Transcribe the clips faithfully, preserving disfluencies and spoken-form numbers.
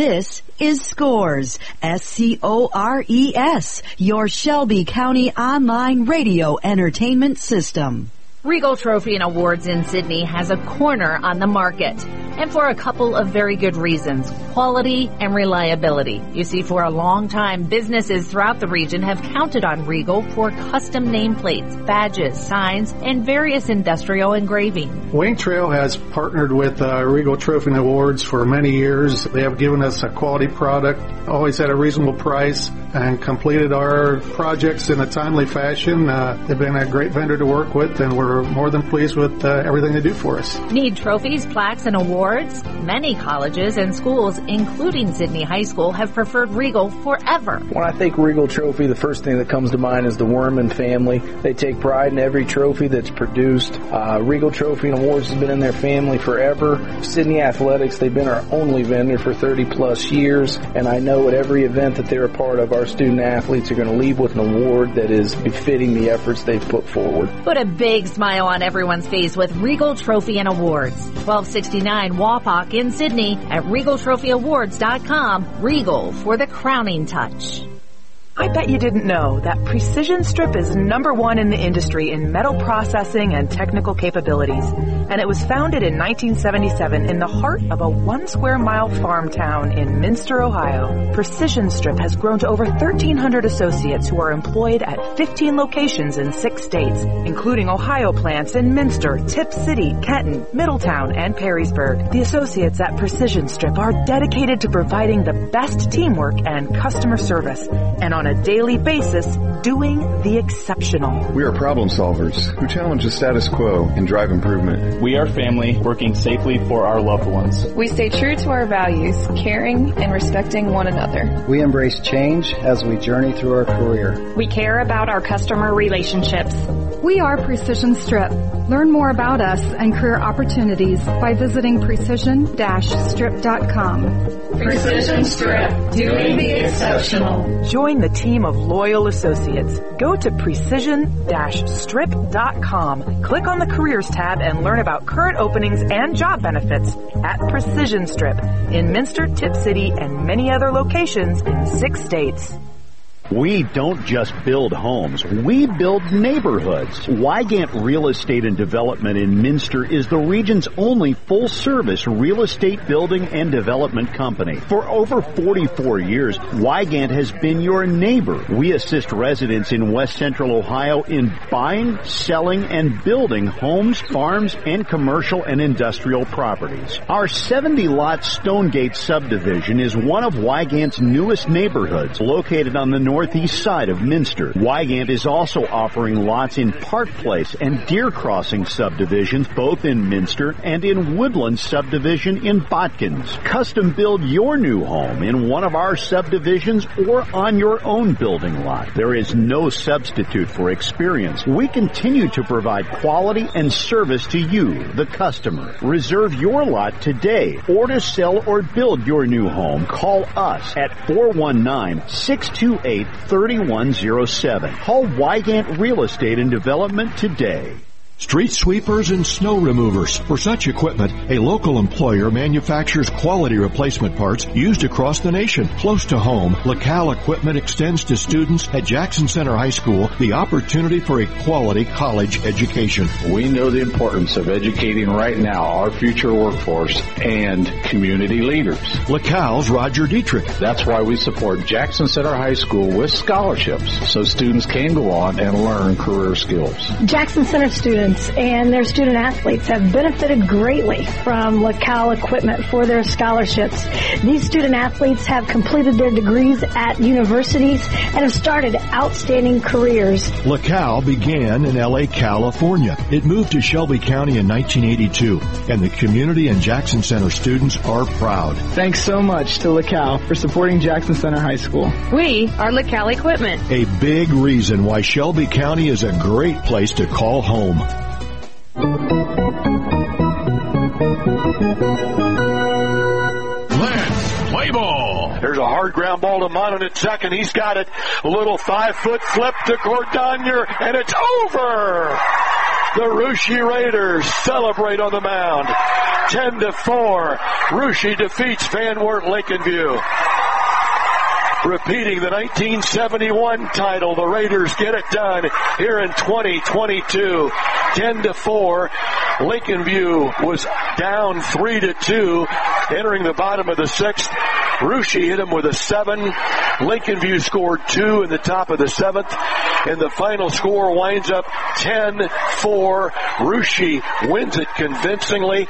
This is Scores, S C O R E S, your Shelby County online radio entertainment system. Regal Trophy and Awards in Sidney has a corner on the market, and for a couple of very good reasons: quality and reliability. You see, for a long time, businesses throughout the region have counted on Regal for custom nameplates, badges, signs, and various industrial engraving. Wayne Trail has partnered with uh, Regal Trophy and Awards for many years. They have given us a quality product, always at a reasonable price, and completed our projects in a timely fashion. Uh, they've been a great vendor to work with, and we're more than pleased with uh, everything they do for us. Need trophies, plaques, and awards? Many colleges and schools, including Sidney High School, have preferred Regal forever. When I think Regal Trophy, the first thing that comes to mind is the Werman family. They take pride in every trophy that's produced. Uh, Regal Trophy and Awards has been in their family forever. Sidney Athletics, they've been our only vendor for thirty plus years, and I know at every event that they're a part of, our student athletes are going to leave with an award that is befitting the efforts they've put forward. Put a big smile on everyone's face with Regal Trophy and Awards. twelve sixty-nine Wapak in Sidney at regal trophy awards dot com. Regal for the crowning touch. I bet you didn't know that Precision Strip is number one in the industry in metal processing and technical capabilities. And it was founded in nineteen seventy-seven in the heart of a one square mile farm town in Minster, Ohio. Precision Strip has grown to over thirteen hundred associates who are employed at fifteen locations in six states, including Ohio plants in Minster, Tip City, Kenton, Middletown, and Perrysburg. The associates at Precision Strip are dedicated to providing the best teamwork and customer service, and on a daily basis, doing the exceptional. We are problem solvers who challenge the status quo and drive improvement. We are family working safely for our loved ones. We stay true to our values, caring and respecting one another. We embrace change as we journey through our career. We care about our customer relationships. We are Precision Strip. Learn more about us and career opportunities by visiting precision strip dot com. Precision Strip, doing the exceptional. Join the team of loyal associates. Go to precision strip dot com. Click on the Careers tab and learn about current openings and job benefits at Precision Strip in Minster, Tip City, and many other locations in six states. We don't just build homes, we build neighborhoods. Wygant Real Estate and Development in Minster is the region's only full-service real estate building and development company. For over forty-four years, Wygant has been your neighbor. We assist residents in West Central Ohio in buying, selling, and building homes, farms, and commercial and industrial properties. Our seventy lot Stonegate subdivision is one of Wygant's newest neighborhoods, located on the north northeast side of Minster. Wygant is also offering lots in Park Place and Deer Crossing subdivisions, both in Minster, and in Woodland subdivision in Botkins. Custom build your new home in one of our subdivisions or on your own building lot. There is no substitute for experience. We continue to provide quality and service to you, the customer. Reserve your lot today, or to sell or build your new home, call us at four one nine, six two eight, three one zero seven. Call Wygant Real Estate and Development today. Street sweepers and snow removers. For such equipment, a local employer manufactures quality replacement parts used across the nation. Close to home, LaCal Equipment extends to students at Jackson Center High School the opportunity for a quality college education. We know the importance of educating right now our future workforce and community leaders. LaCal's Roger Dietrich. That's why we support Jackson Center High School with scholarships so students can go on and learn career skills. Jackson Center students and their student athletes have benefited greatly from LaCal Equipment for their scholarships. These student athletes have completed their degrees at universities and have started outstanding careers. LaCal began in L A, California. It moved to Shelby County in nineteen eighty-two, and the community and Jackson Center students are proud. Thanks so much to LaCal for supporting Jackson Center High School. We are LaCal Equipment. A big reason why Shelby County is a great place to call home. Let's play ball. There's a hard ground ball to Monon at second. He's got it. A little five-foot flip to Cordonier, and it's over. The Russia Raiders celebrate on the mound. ten to four. Russia defeats Van Wert Lincoln View. Repeating the nineteen seventy-one title, the Raiders get it done here in twenty twenty-two. ten to four. Lincoln View was down three to two. Entering the bottom of the sixth, Russia hit him with a seven. Lincoln View scored two in the top of the seventh. And the final score winds up ten four. Russia wins it convincingly.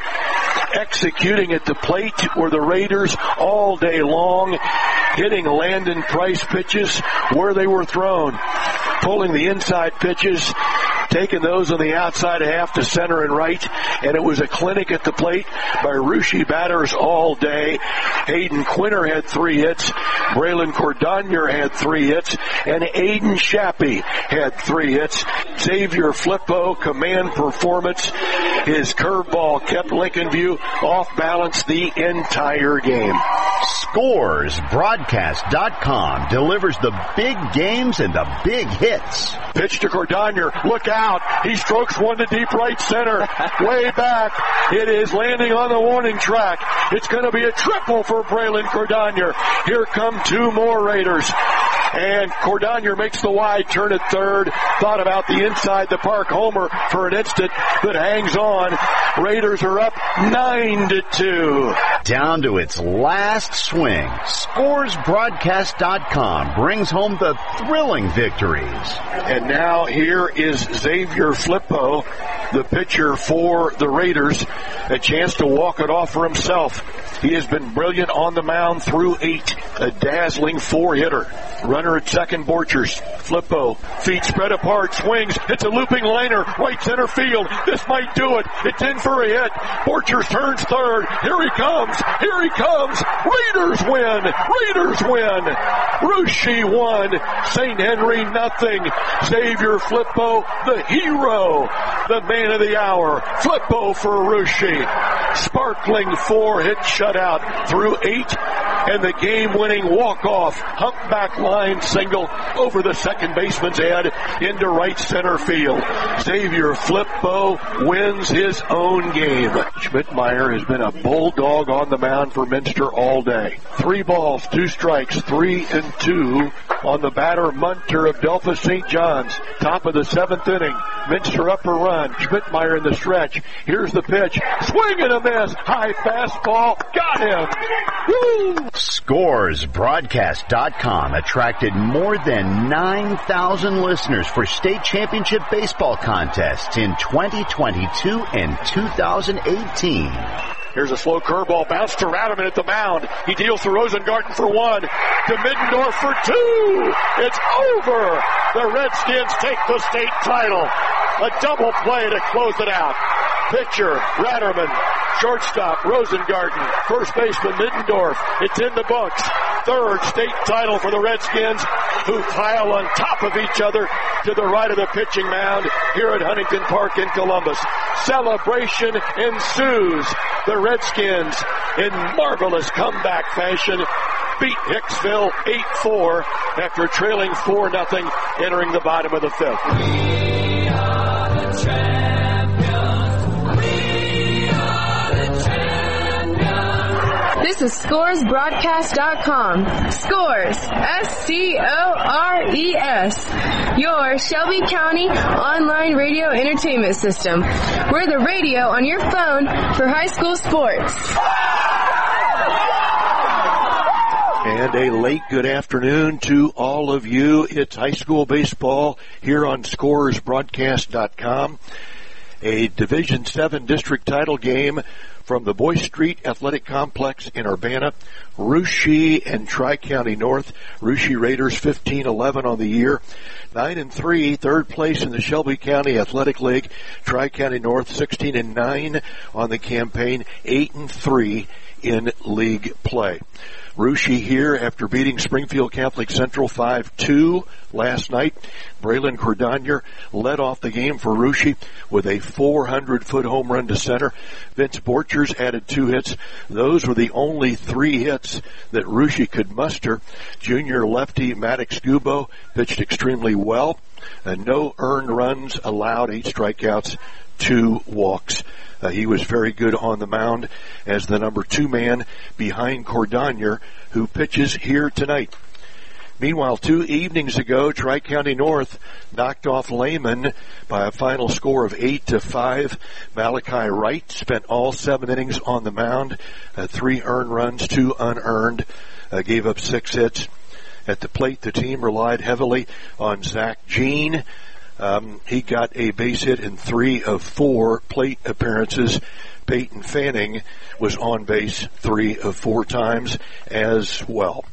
Executing at the plate were the Raiders all day long, hitting Landon Price pitches where they were thrown, pulling the inside pitches, taking those on the outside half to center and right, and it was a clinic at the plate by Russia batters all day. Hayden Quinter had three hits, Braylon Cordonier had three hits, and Aiden Shappy had three hits. Xavier Flippo, command performance. His curveball kept Lincoln View off balance the entire game. Scores Broadcast dot com delivers the big games and the big hits. Pitch to Cordonier. Look out. He strokes one to deep right center. Way back. It is landing on the warning track. It's going to be a triple for Braylon Cordonier. Here come two more Raiders. And Cordonier makes the wide turn at third. Thought about the inside the park homer for an instant, but hangs on. Raiders are up nine to two. Down to its last swing, Scores Broadcast dot com brings home the thrilling victories. And now here is Xavier Flippo, the pitcher for the Raiders, a chance to walk it off for himself. He has been brilliant on the mound through eight, a dazzling four-hitter. Runner at second, Borchers. Flippo, feet spread apart, swings. It's a looping liner, right center field. This might do it. It's in for a hit. Borchers turns third. Here he comes. Here he comes. Raiders win. Raiders win. Russia won. Saint Henry nothing. Xavier Flippo, the hero, the man of the hour. Flippo for Russia. Sparkling four-hit shutout through eight, and the game-winning walk-off humpback line single over the second baseman's head into right center field. Xavier Flippo wins his own game. Schmidtmeyer has been a bulldog on the mound for Minster all day. Three balls, two strikes, three and two on the batter Munter of Delphos Saint John's. Top of the seventh inning. Minster up a run. Schmidtmeyer in the stretch. Here's the pitch. Swing and a miss. High fastball. Got him. Woo! Scores Broadcast dot com attracted more than nine thousand listeners for state championship baseball contests in twenty twenty-two and two thousand eighteen. Here's a slow curveball, bounce to Radaman at the mound. He deals to Rosengarten for one, to Middendorf for two. It's over. The Redskins take the state title. A double play to close it out. Pitcher, Radaman. Shortstop, Rosengarten. First baseman, Middendorf. It's in the books. Third state title for the Redskins, who pile on top of each other to the right of the pitching mound here at Huntington Park in Columbus. Celebration ensues. The Redskins, in marvelous comeback fashion, beat Hicksville eight four after trailing four nothing entering the bottom of the fifth. We are the champions. We are the champions. This is Scores Broadcast dot com. Scores, S C O R E S. Your Shelby County online radio entertainment system. We're the radio on your phone for high school sports. And a late good afternoon to all of you. It's high school baseball here on Scores Broadcast dot com. A Division seven district title game from the Boyce Street Athletic Complex in Urbana. Russia and Tri-County North. Russia Raiders fifteen eleven on the year. nine and three, third place in the Shelby County Athletic League. Tri-County North sixteen and nine on the campaign. eight and three in league play. Russia here after beating Springfield Catholic Central five two last night. Braylon Cordonier led off the game for Russia with a four hundred foot home run to center. Vince Borchers added two hits. Those were the only three hits that Russia could muster. Junior lefty Maddox Gubo pitched extremely well. Uh, no earned runs allowed, eight strikeouts, two walks. Uh, he was very good on the mound as the number two man behind Cordonier, who pitches here tonight. Meanwhile, two evenings ago, Tri-County North knocked off Lehman by a final score of eight to five. Malachi Wright spent all seven innings on the mound, uh, three earned runs, two unearned, uh, gave up six hits. At the plate, the team relied heavily on Zach Jean. Um, he got a base hit in three of four plate appearances. Peyton Fanning was on base three of four times as well.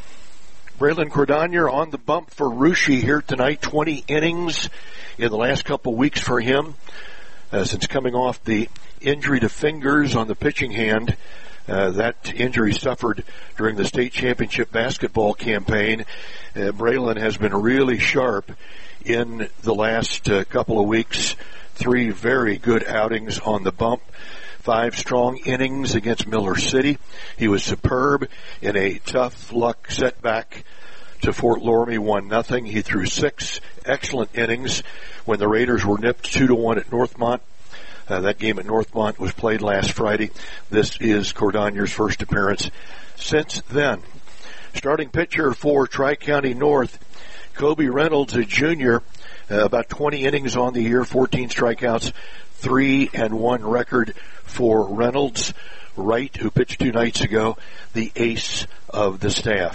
Braylon Cordonier on the bump for Russia here tonight. twenty innings in the last couple weeks for him. Uh, since coming off the injury to fingers on the pitching hand, uh, that injury suffered during the state championship basketball campaign. Uh, Braylon has been really sharp in the last uh, couple of weeks. Three very good outings on the bump. Five strong innings against Miller City. He was superb in a tough luck setback to Fort Loramie, one nothing. He threw six excellent innings when the Raiders were nipped two to one at Northmont. Uh, that game at Northmont was played last Friday. This is Cordonier's first appearance since then. Starting pitcher for Tri-County North, Kobe Reynolds, a junior, uh, about twenty innings on the year, fourteen strikeouts, three and one record for Reynolds. Wright, who pitched two nights ago, the ace of the staff.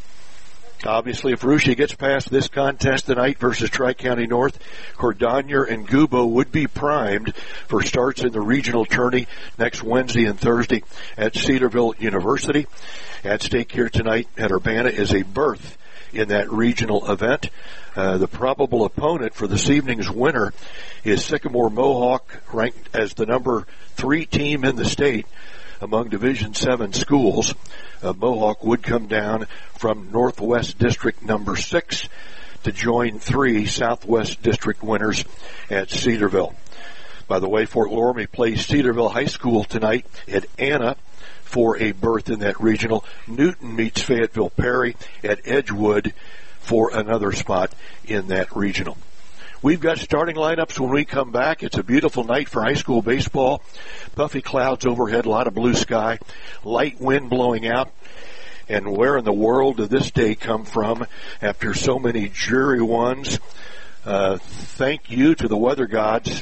Obviously, if Russia gets past this contest tonight versus Tri-County North, Cordonier and Gubo would be primed for starts in the regional tourney next Wednesday and Thursday at Cedarville University. At stake here tonight at Urbana is a berth in that regional event. Uh, the probable opponent for this evening's winner is Sycamore Mohawk, ranked as the number three team in the state among Division seven schools. Uh, Mohawk would come down from Northwest District number six to join three Southwest District winners at Cedarville. By the way, Fort Loramie plays Cedarville High School tonight at Anna for a berth in that regional. Newton meets Fayetteville Perry at Edgewood for another spot in that regional. We've got starting lineups when we come back. It's a beautiful night for high school baseball. Puffy clouds overhead, a lot of blue sky, light wind blowing out. And where in the world did this day come from after so many dreary ones? Uh, thank you to the weather gods.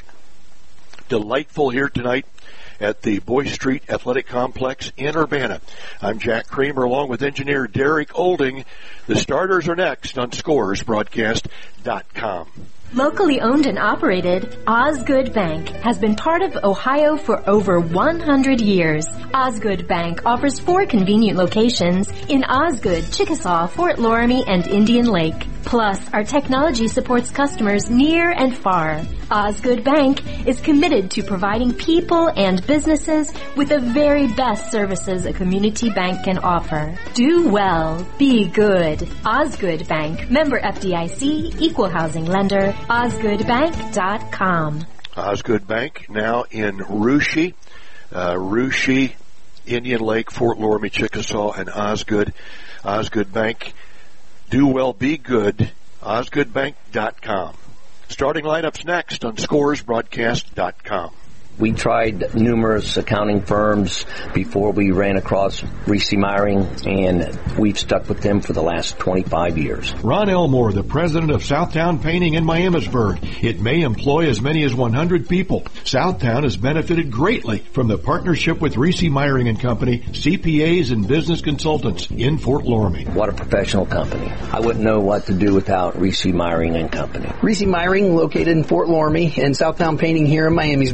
Delightful here tonight at the Boy Street Athletic Complex in Urbana. I'm Jack Creamer along with engineer Derek Olding. The starters are next on Scores Broadcast dot com. Locally owned and operated, Osgood Bank has been part of Ohio for over one hundred years. Osgood Bank offers four convenient locations in Osgood, Chickasaw, Fort Loramie, and Indian Lake. Plus, our technology supports customers near and far. Osgood Bank is committed to providing people and businesses with the very best services a community bank can offer. Do well. Be good. Osgood Bank. Member F D I C. Equal housing lender. Osgood Bank dot com. Osgood Bank now in Russia. Uh, Russia, Indian Lake, Fort Loramie, Chickasaw, and Osgood. Osgood Bank. Do well, be good. Osgood Bank dot com. Starting lineups next on Scores Broadcast dot com. We tried numerous accounting firms before we ran across Reese Meyering, and we've stuck with them for the last twenty-five years. Ron Elmore, the president of Southtown Painting in Miamisburg. It may employ as many as one hundred people. Southtown has benefited greatly from the partnership with Reese Meyering and Company, C P As and business consultants in Fort Loramie. What a professional company. I wouldn't know what to do without Reese Meyering and Company. Reese Meyering, located in Fort Loramie, and Southtown Painting here in Miamisburg.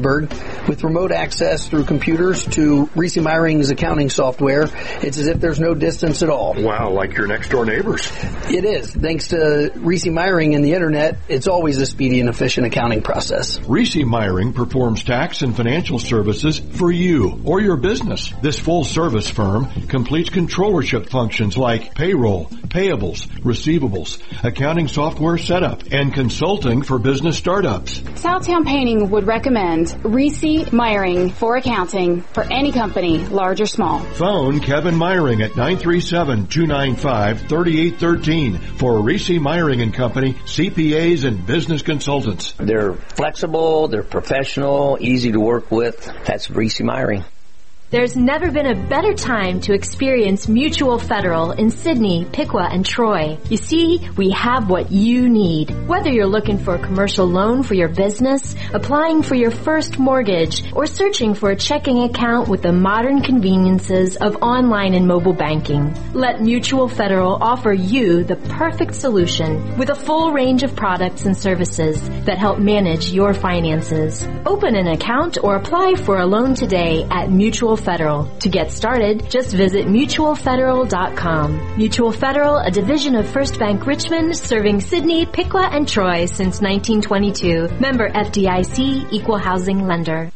With remote access through computers to Reese Meyring's accounting software, it's as if there's no distance at all. Wow, like your next door neighbors. It is. Thanks to Reese Meyring and the internet, it's always a speedy and efficient accounting process. Reese Meyring performs tax and financial services for you or your business. This full-service firm completes controllership functions like payroll, payables, receivables, accounting software setup, and consulting for business startups. Southtown Painting would recommend Reese Meyring for accounting for any company, large or small. Phone Kevin Meyring at nine three seven, two nine five, three eight one three for Reese Meyring and Company, C P As and business consultants. They're flexible, they're professional, easy to work with. That's Reese Meyring. There's never been a better time to experience Mutual Federal in Sydney, Piqua, and Troy. You see, we have what you need. Whether you're looking for a commercial loan for your business, applying for your first mortgage, or searching for a checking account with the modern conveniences of online and mobile banking, let Mutual Federal offer you the perfect solution with a full range of products and services that help manage your finances. Open an account or apply for a loan today at Mutual Federal. To get started, just visit mutual federal dot com. Mutual Federal, a division of First Bank Richmond, serving Sydney, Piqua, and Troy since nineteen twenty-two. Member F D I C, Equal Housing Lender.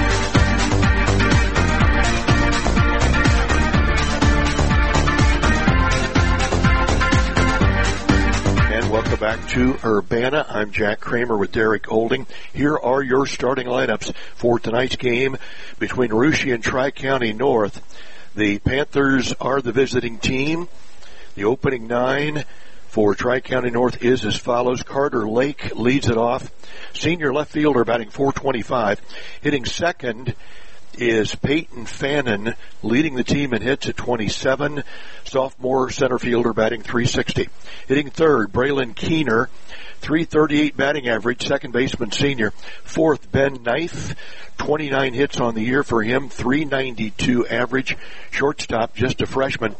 Welcome back to Urbana. I'm Jack Kramer with Derek Olding. Here are your starting lineups for tonight's game between Russia and Tri-County North. The Panthers are the visiting team. The opening nine for Tri-County North is as follows. Carter Lake leads it off. Senior left fielder batting four twenty-five. Hitting second is Peyton Fannin, leading the team in hits at twenty-seven. Sophomore center fielder batting three sixty. Hitting third, Braylon Keener, three thirty-eight batting average, second baseman senior. Fourth, Ben Knife, twenty-nine hits on the year for him, three ninety-two average. Shortstop, just a freshman.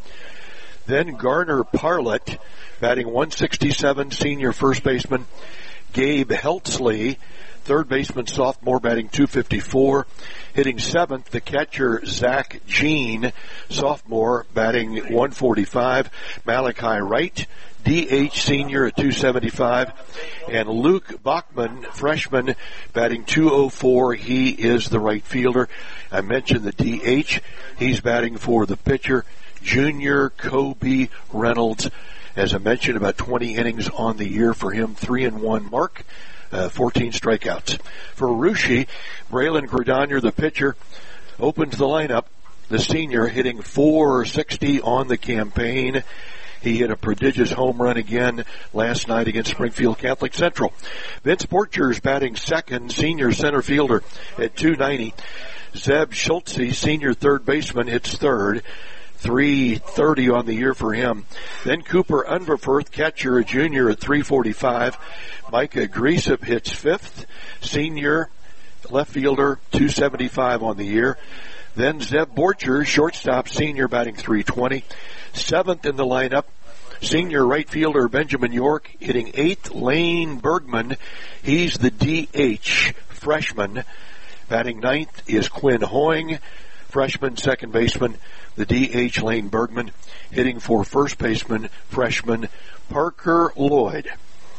Then Garner Parlett, batting one sixty-seven, senior first baseman. Gabe Heltzley, third baseman, sophomore, batting two fifty-four. Hitting seventh, the catcher, Zach Jean, sophomore, batting one forty-five. Malachi Wright, D H senior at two seventy-five. And Luke Bachman, freshman, batting two oh four. He is the right fielder. I mentioned the D H. He's batting for the pitcher, Junior Kobe Reynolds. As I mentioned, about twenty innings on the year for him, three and one mark. Uh, fourteen strikeouts. For Russia, Braylon Gradonier, the pitcher, opens the lineup. The senior hitting four sixty on the campaign. He hit a prodigious home run again last night against Springfield Catholic Central. Vince Borchers batting second, senior center fielder at two ninety. Zeb Schultze, senior third baseman, hits third. three thirty on the year for him. Then Cooper Unverfurth, catcher, a junior at three forty-five. Micah Griesip hits fifth. Senior left fielder, two seventy-five on the year. Then Zeb Borcher, shortstop, senior, batting three twenty. Seventh in the lineup, senior right fielder Benjamin York, hitting eighth. Lane Bergman, he's the D H freshman. Batting ninth is Quinn Hoying, freshman, second baseman. The D H Lane Bergman, hitting for first baseman, freshman Parker Lloyd.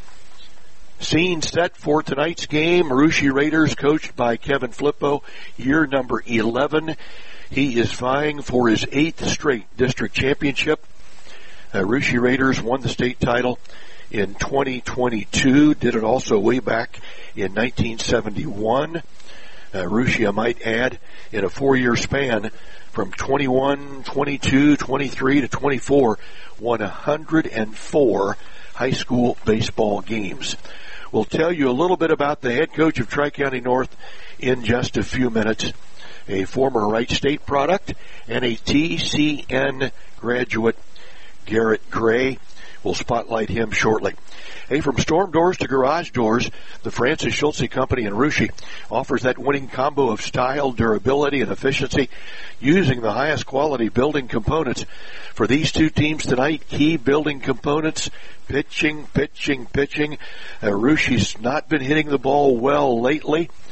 Scene set for tonight's game. Marushi Raiders, coached by Kevin Flippo, year number eleven. He is vying for his eighth straight district championship. Uh, Marushi Raiders won the state title in twenty twenty-two, did it also way back in nineteen seventy-one. Uh, Marushi, I might add, in a four-year span, from twenty-one, twenty-two, twenty-three to twenty-four, won one hundred four high school baseball games. We'll tell you a little bit about the head coach of Tri-County North in just a few minutes. A former Wright State product and a T C N graduate, Garrett Gray. We'll spotlight him shortly. Hey, from storm doors to garage doors, the Francis Schultze Company in Russia offers that winning combo of style, durability, and efficiency using the highest quality building components. For these two teams tonight, key building components, pitching, pitching, pitching. Uh, Russia's not been hitting the ball well lately.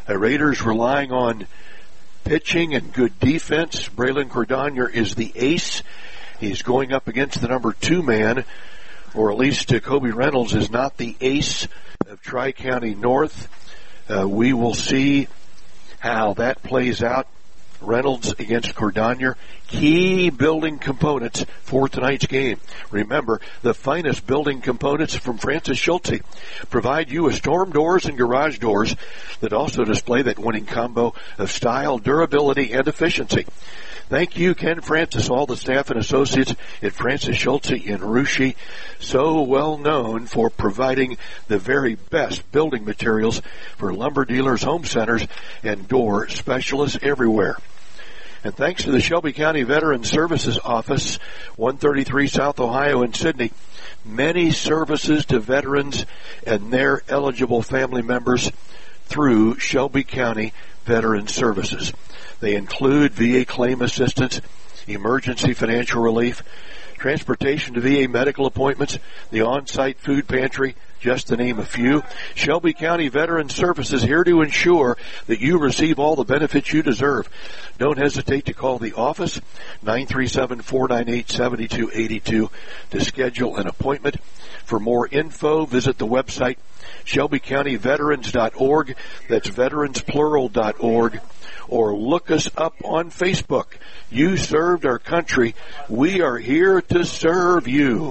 The Raiders relying on pitching and good defense. Braylon Cordonier is the ace. He's going up against the number two man, or at least uh, Kobe Reynolds is not the ace of Tri-County North. Uh, we will see how that plays out. Reynolds against Cordonier. Key building components for tonight's game. Remember, the finest building components from Francis Schulte provide you with storm doors and garage doors that also display that winning combo of style, durability, and efficiency. Thank you, Ken Francis, all the staff and associates at Francis Schulte in Russia, so well known for providing the very best building materials for lumber dealers, home centers, and door specialists everywhere. And thanks to the Shelby County Veterans Services Office, one thirty-three South Ohio in Sydney, many services to veterans and their eligible family members through Shelby County Veterans Services. They include V A claim assistance, emergency financial relief, transportation to V A medical appointments, the on-site food pantry, just to name a few. Shelby County Veterans Services here to ensure that you receive all the benefits you deserve. Don't hesitate to call the office, nine three seven, four nine eight, seven two eight two, to schedule an appointment. For more info, visit the website, shelby county veterans dot org. That's veterans plural dot org. Or look us up on Facebook. You served our country. We are here to serve you.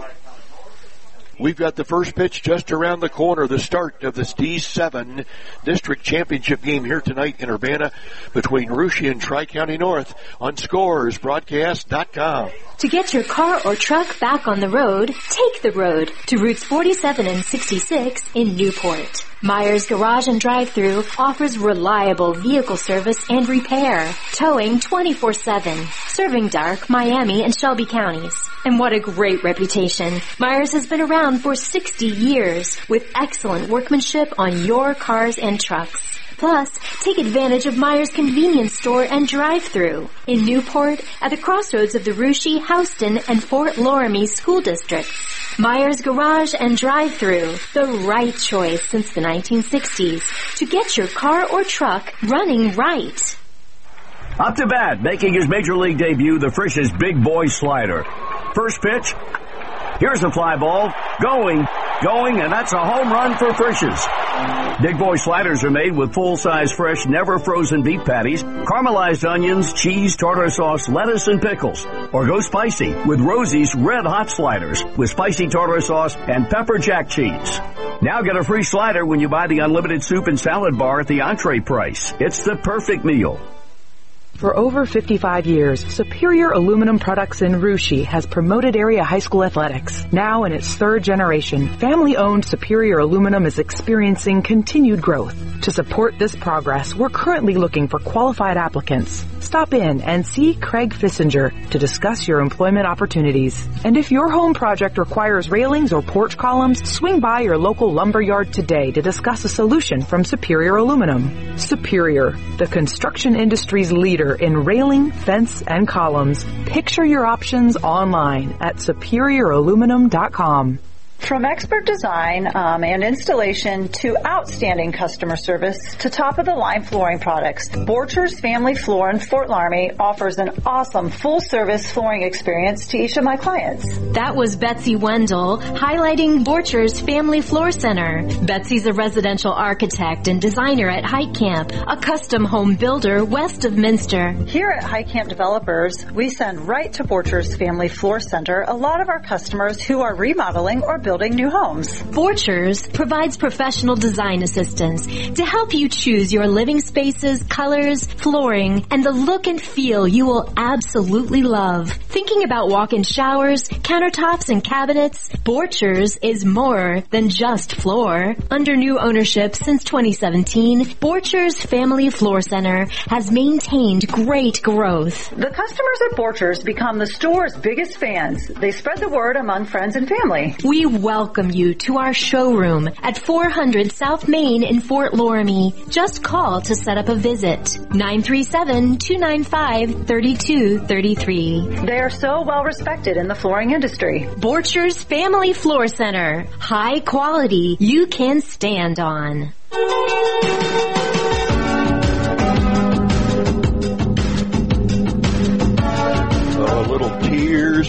We've got the first pitch just around the corner, the start of this D seven District Championship game here tonight in Urbana between Russia and Tri-County North on scores broadcast dot com. To get your car or truck back on the road, take the road to routes forty-seven and sixty-six in Newport. Myers Garage and Drive-Thru offers reliable vehicle service and repair, towing twenty-four seven, serving Dark, Miami, and Shelby counties. And what a great reputation. Myers has been around for sixty years with excellent workmanship on your cars and trucks. Plus, take advantage of Myers Convenience Store and Drive-Thru in Newport at the crossroads of the Russia, Houston, and Fort Loramie school districts. Myers Garage and Drive-Thru, the right choice since the nineteen sixties to get your car or truck running right. Up to bat, making his major league debut, the Frisch's Big Boy Slider. First pitch. Here's a fly ball. Going, going, and that's a home run for Frisch's. Big Boy Sliders are made with full-size, fresh, never-frozen beef patties, caramelized onions, cheese, tartar sauce, lettuce, and pickles. Or go spicy with Rosie's Red Hot Sliders with spicy tartar sauce and pepper jack cheese. Now get a free slider when you buy the unlimited soup and salad bar at the entree price. It's the perfect meal. For over fifty-five years, Superior Aluminum Products in Russia has promoted area high school athletics. Now in its third generation, family-owned Superior Aluminum is experiencing continued growth. To support this progress, we're currently looking for qualified applicants. Stop in and see Craig Fissinger to discuss your employment opportunities. And if your home project requires railings or porch columns, swing by your local lumber yard today to discuss a solution from Superior Aluminum. Superior, the construction industry's leader in railing, fence, and columns. Picture your options online at superior aluminum dot com. From expert design um, and installation to outstanding customer service to top-of-the-line flooring products, Borchers Family Floor in Fort Loramie offers an awesome full-service flooring experience to each of my clients. That was Betsy Wendell highlighting Borchers Family Floor Center. Betsy's a residential architect and designer at Height Camp, a custom home builder west of Minster. Here at Height Camp Developers, we send right to Borchers Family Floor Center a lot of our customers who are remodeling or building new homes. Borchers provides professional design assistance to help you choose your living spaces, colors, flooring, and the look and feel you will absolutely love. Thinking about walk-in showers, countertops, and cabinets? Borchers is more than just floor. Under new ownership since twenty seventeen, Borchers Family Floor Center has maintained great growth. The customers at Borchers become the store's biggest fans. They spread the word among friends and family. We welcome you to our showroom at four hundred South Main in Fort Loramie. Just call to set up a visit. nine three seven, two nine five, three two three three. They are so well respected in the flooring industry. Borchers Family Floor Center. High quality you can stand on.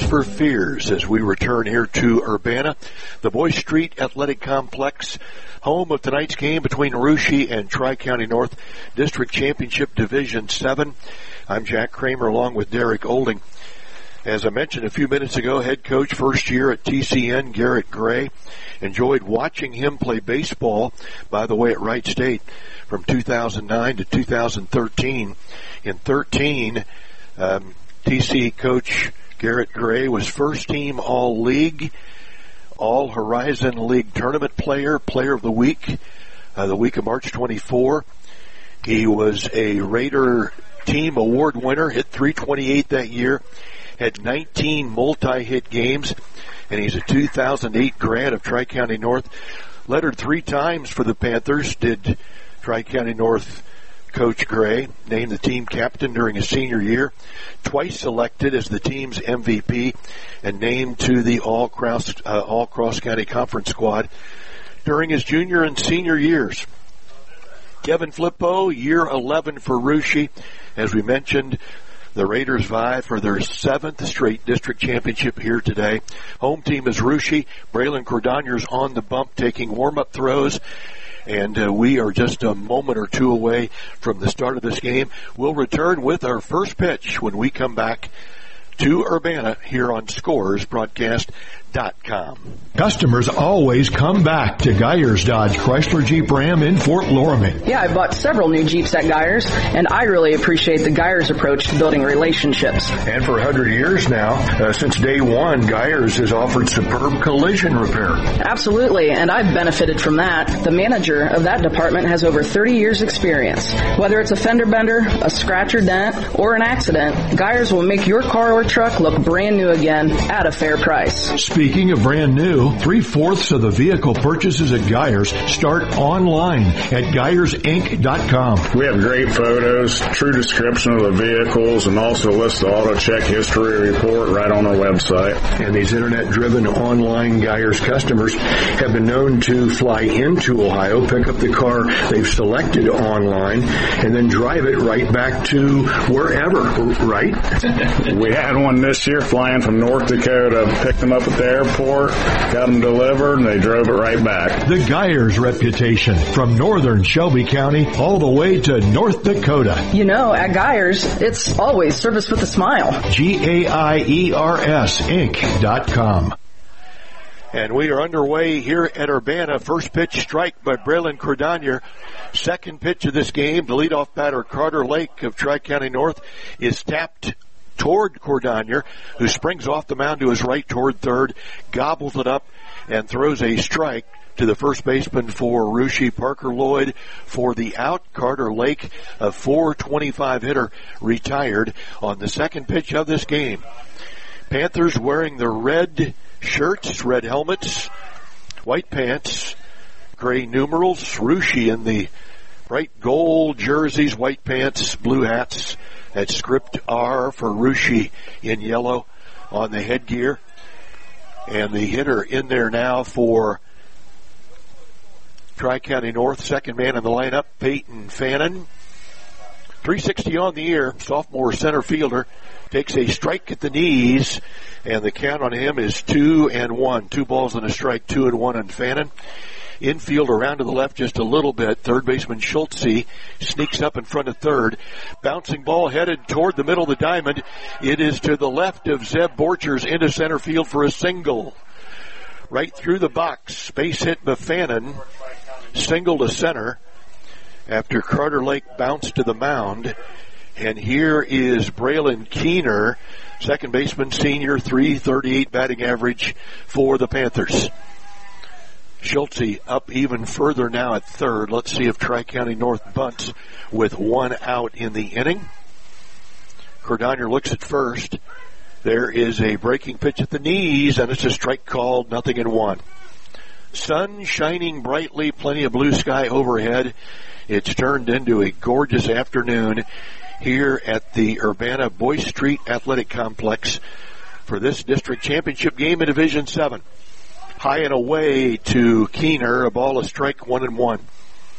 for fears as we return here to Urbana, the Boy Street Athletic Complex, home of tonight's game between Russia and Tri-County North District Championship Division seven. I'm Jack Kramer along with Derek Olding. As I mentioned a few minutes ago, head coach first year at T C N, Garrett Gray. Enjoyed watching him play baseball, by the way, at Wright State from two thousand nine to two thousand thirteen. In thirteen, um, T C coach Garrett Gray was first team All-League, All-Horizon League Tournament player, player of the week, uh, the week of March twenty-fourth. He was a Raider team award winner, hit three twenty-eight that year, had nineteen multi-hit games, and he's a two thousand eight grad of Tri-County North. Lettered three times for the Panthers, did Tri-County North Coach Gray, named the team captain during his senior year, twice selected as the team's M V P, and named to the All-Cross, uh, All-Cross County Conference squad during his junior and senior years. Kevin Flippo, year eleven for Russia. As we mentioned, the Raiders vie for their seventh straight district championship here today. Home team is Russia. Braylon Cordonier's on the bump taking warm-up throws. And uh, we are just a moment or two away from the start of this game. We'll return with our first pitch when we come back to Urbana here on Scores Broadcast dot com. Customers always come back to Geyers Dodge Chrysler Jeep Ram in Fort Loramie. Yeah, I bought several new Jeeps at Geyers, and I really appreciate the Geyers approach to building relationships. And for one hundred years now, uh, since day one, Geyers has offered superb collision repair. Absolutely, and I've benefited from that. The manager of that department has over thirty years experience. Whether it's a fender bender, a scratch or dent, or an accident, Geyers will make your car or truck look brand new again at a fair price. Speaking of brand new, three-fourths of the vehicle purchases at Geyers start online at Geyers Inc dot com. We have great photos, true description of the vehicles, and also list the auto check history report right on our website. And these internet-driven online Geyers customers have been known to fly into Ohio, pick up the car they've selected online, and then drive it right back to wherever, right? We had one this year flying from North Dakota, picked them up at the airport, got them delivered, and they drove it right back. The Geyers reputation, from northern Shelby County all the way to North Dakota. You know, at Geyers, it's always service with a smile. G A I E R S Inc dot com. And we are underway here at Urbana. First pitch strike by Braylon Cordonier. Second pitch of this game, the leadoff batter Carter Lake of Tri-County North is tapped toward Cordonier, who springs off the mound to his right toward third, gobbles it up, and throws a strike to the first baseman for Russia, Parker Lloyd, for the out. Carter Lake, a four twenty-five hitter, retired on the second pitch of this game. Panthers wearing the red shirts, red helmets, white pants, gray numerals. Russia in the bright gold jerseys, white pants, blue hats. That script R for Russia in yellow on the headgear. And the hitter in there now for Tri-County North, second man in the lineup, Peyton Fannin. three sixty on the year, sophomore center fielder, takes a strike at the knees, and the count on him is two and one. Two balls and a strike, two and one on Fannin. Infield around to the left just a little bit. Third baseman Schultze sneaks up in front of third. Bouncing ball headed toward the middle of the diamond. It is to the left of Zeb Borchers into center field for a single. Right through the box. Base hit by Fannin. Single to center after Carter Lake bounced to the mound. And here is Braylon Keener, second baseman, senior, three thirty-eight batting average for the Panthers. Schultze up even further now at third. Let's see if Tri-County North bunts with one out in the inning. Cordonier looks at first. There is a breaking pitch at the knees, and it's a strike called, nothing in one. Sun shining brightly, plenty of blue sky overhead. It's turned into a gorgeous afternoon here at the Urbana Boy Street Athletic Complex for this district championship game in Division seven. High and away to Keener, a ball, a strike, one and one.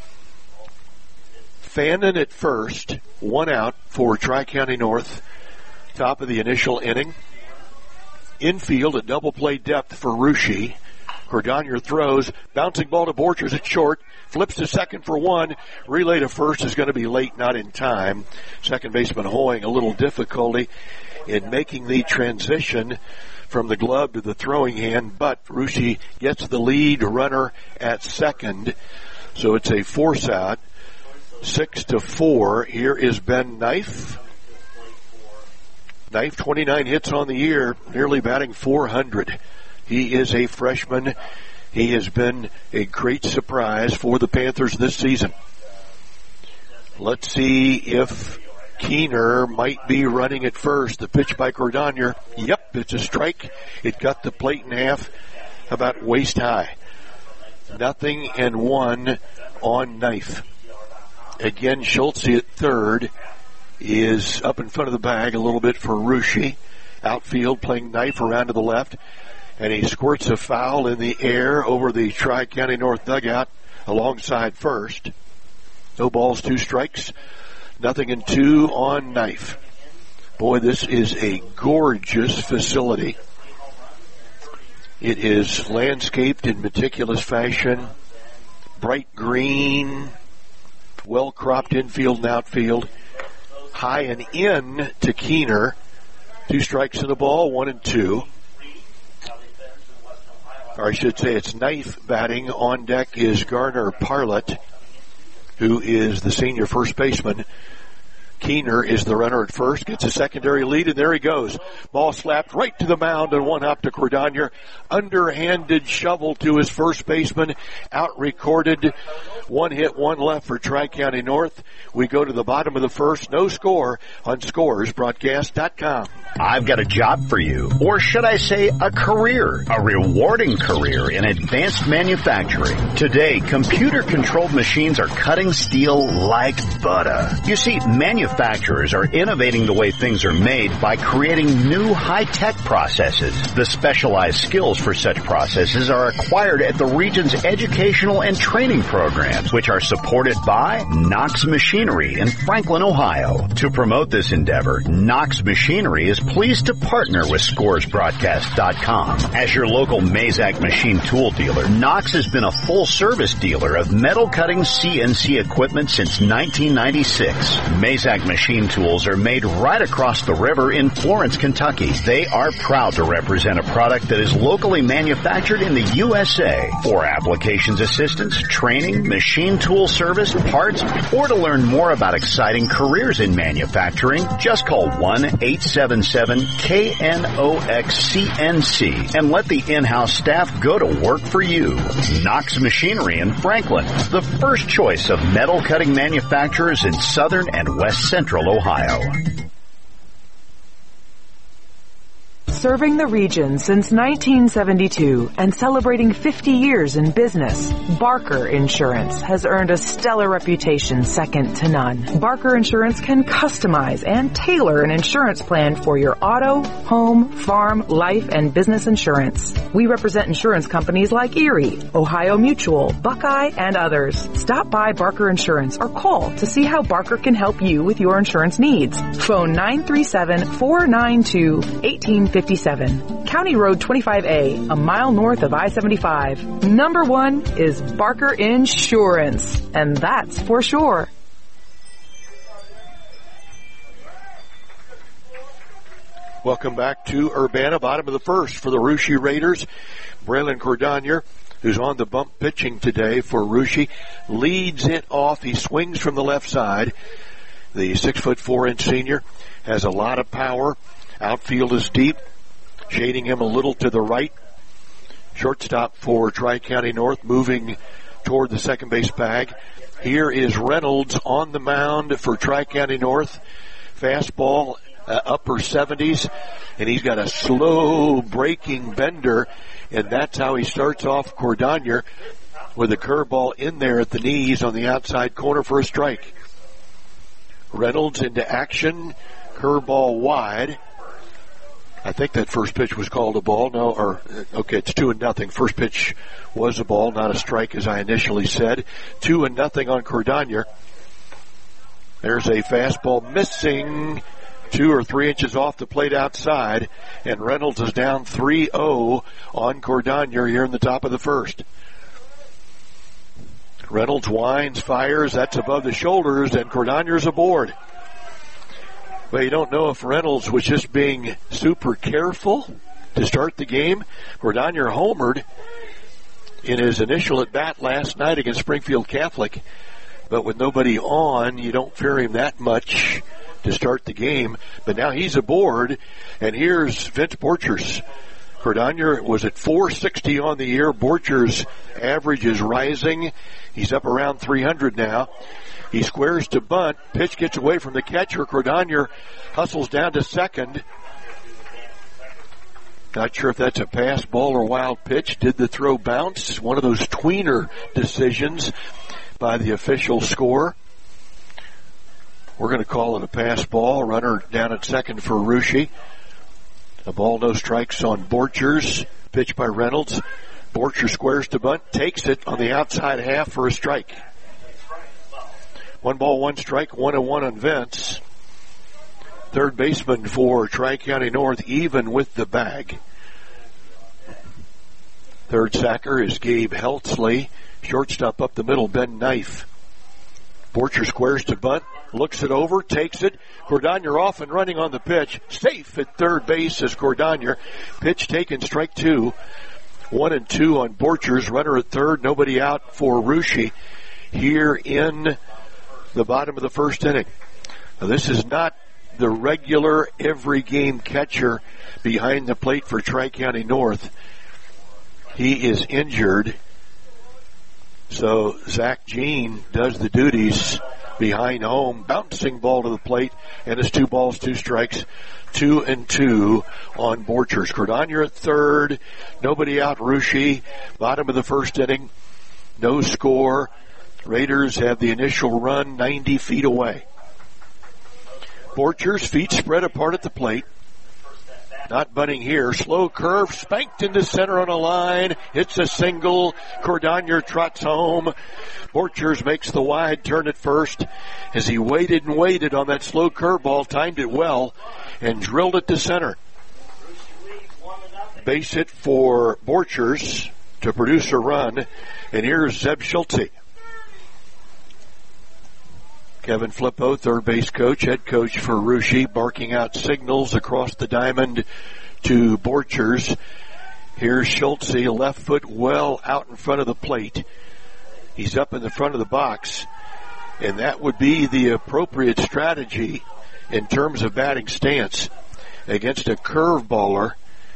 Fannin at first, one out for Tri-County North, top of the initial inning. Infield, a double play depth for Russia. Cordonier throws, bouncing ball to Borchers at short, flips to second for one. Relay to first is going to be late, not in time. Second baseman Hoying a little difficulty in making the transition from the glove to the throwing hand, but Russia gets the lead runner at second. So it's a force out, six to four. Here is Ben Knife. Knife, twenty-nine hits on the year, nearly batting four hundred. He is a freshman. He has been a great surprise for the Panthers this season. Let's see if Keener might be running at first. The pitch by Cordonier. Yep, it's a strike. It cut the plate in half, about waist high. Nothing and one on Knife. Again, Schultze at third is up in front of the bag a little bit for Russia. Outfield playing Knife around to the left. And he squirts a foul in the air over the Tri-County North dugout alongside first. No balls, two strikes. Nothing and two on Knife. Boy, this is a gorgeous facility. It is landscaped in meticulous fashion. Bright green, well-cropped infield and outfield. High and in to Keener. Two strikes in the ball, one and two. Or I should say it's Knife batting. On deck is Garner Parlett, who is the senior first baseman. Keener is the runner at first, gets a secondary lead, and there he goes. Ball slapped right to the mound and one hop to Cordonier. Underhanded shovel to his first baseman. Out recorded. One hit, one left for Tri-County North. We go to the bottom of the first. No score on scores broadcast dot com. I've got a job for you, or should I say a career, a rewarding career in advanced manufacturing. Today, computer-controlled machines are cutting steel like butter. You see, manufacturers are innovating the way things are made by creating new high-tech processes. The specialized skills for such processes are acquired at the region's educational and training programs, which are supported by Knox Machinery in Franklin, Ohio. To promote this endeavor, Knox Machinery is pleased to partner with scores broadcast dot com. As your local Mazak machine tool dealer, Knox has been a full-service dealer of metal-cutting C N C equipment since nineteen ninety-six. Mazak machine tools are made right across the river in Florence, Kentucky. They are proud to represent a product that is locally manufactured in the U S A. For applications assistance, training, machine tool service, parts, or to learn more about exciting careers in manufacturing, just call one eight seven seven K N O X C N C and let the in-house staff go to work for you. Knox Machinery in Franklin, the first choice of metal cutting manufacturers in southern and west central Ohio. Serving the region since nineteen seventy-two and celebrating fifty years in business, Barker Insurance has earned a stellar reputation second to none. Barker Insurance can customize and tailor an insurance plan for your auto, home, farm, life, and business insurance. We represent insurance companies like Erie, Ohio Mutual, Buckeye, and others. Stop by Barker Insurance or call to see how Barker can help you with your insurance needs. Phone nine three seven, four nine two, one eight five seven. County Road twenty-five A, a mile north of I seventy-five. Number one is Barker Insurance, and that's for sure. Welcome back to Urbana, bottom of the first for the Russia Raiders. Braylon Cordonier, who's on the bump pitching today for Russia, leads it off. He swings from the left side. The six foot four inch senior has a lot of power. Outfield is deep, shading him a little to the right. Shortstop for Tri-County North, moving toward the second base bag. Here is Reynolds on the mound for Tri-County North. Fastball, uh, upper seventies, and he's got a slow breaking bender, and that's how he starts off Cordonier with a curveball in there at the knees on the outside corner for a strike. Reynolds into action, curveball wide. I think that first pitch was called a ball. No, or, okay, it's two and nothing. First pitch was a ball, not a strike as I initially said. Two and nothing on Cordonier. There's a fastball missing two or three inches off the plate outside, and Reynolds is down three oh on Cordonier here in the top of the first. Reynolds winds, fires, that's above the shoulders, and Cordonier's aboard. But you don't know if Reynolds was just being super careful to start the game. Cordonier homered in his initial at-bat last night against Springfield Catholic, but with nobody on, you don't fear him that much to start the game. But now he's aboard, and here's Vince Borchers. Cordonier was at four sixty on the year. Borchers' average is rising. He's up around three hundred now. He squares to bunt. Pitch gets away from the catcher. Cordonier hustles down to second. Not sure if that's a pass, ball, or wild pitch. Did the throw bounce? One of those tweener decisions by the official score. We're going to call it a pass ball. Runner down at second for Ruschi. A ball, no strikes on Borchers. Pitch by Reynolds. Borchers squares to bunt. Takes it on the outside half for a strike. One ball, one strike, one and one on Vince. Third baseman for Tri-County North, even with the bag. Third sacker is Gabe Heltzley. Shortstop up the middle, Ben Knife. Borchers squares to bunt, looks it over, takes it. Cordonier off and running on the pitch. Safe at third base is Cordonier. Pitch taken, strike two. One and two on Borchers. Runner at third, nobody out for Ruschi here in the bottom of the first inning. Now, this is not the regular every game catcher behind the plate for Tri-County North. He is injured. So Zach Jean does the duties behind home, bouncing ball to the plate, and it's two balls, two strikes, two and two on Borchers. Cordonier at third, nobody out. Ruschi, bottom of the first inning, no score. Raiders have the initial run ninety feet away. Borchers, feet spread apart at the plate. Not bunting here. Slow curve, spanked into center on a line. Hits a single. Cordonier trots home. Borchers makes the wide turn at first as he waited and waited on that slow curveball, timed it well, and drilled it to center. Base hit for Borchers to produce a run. And here's Zeb Schultze. Kevin Flippo, third base coach, head coach for Ruschi, barking out signals across the diamond to Borchers. Here's Schultze, left foot well out in front of the plate. He's up in the front of the box, and that would be the appropriate strategy in terms of batting stance against a curveballer.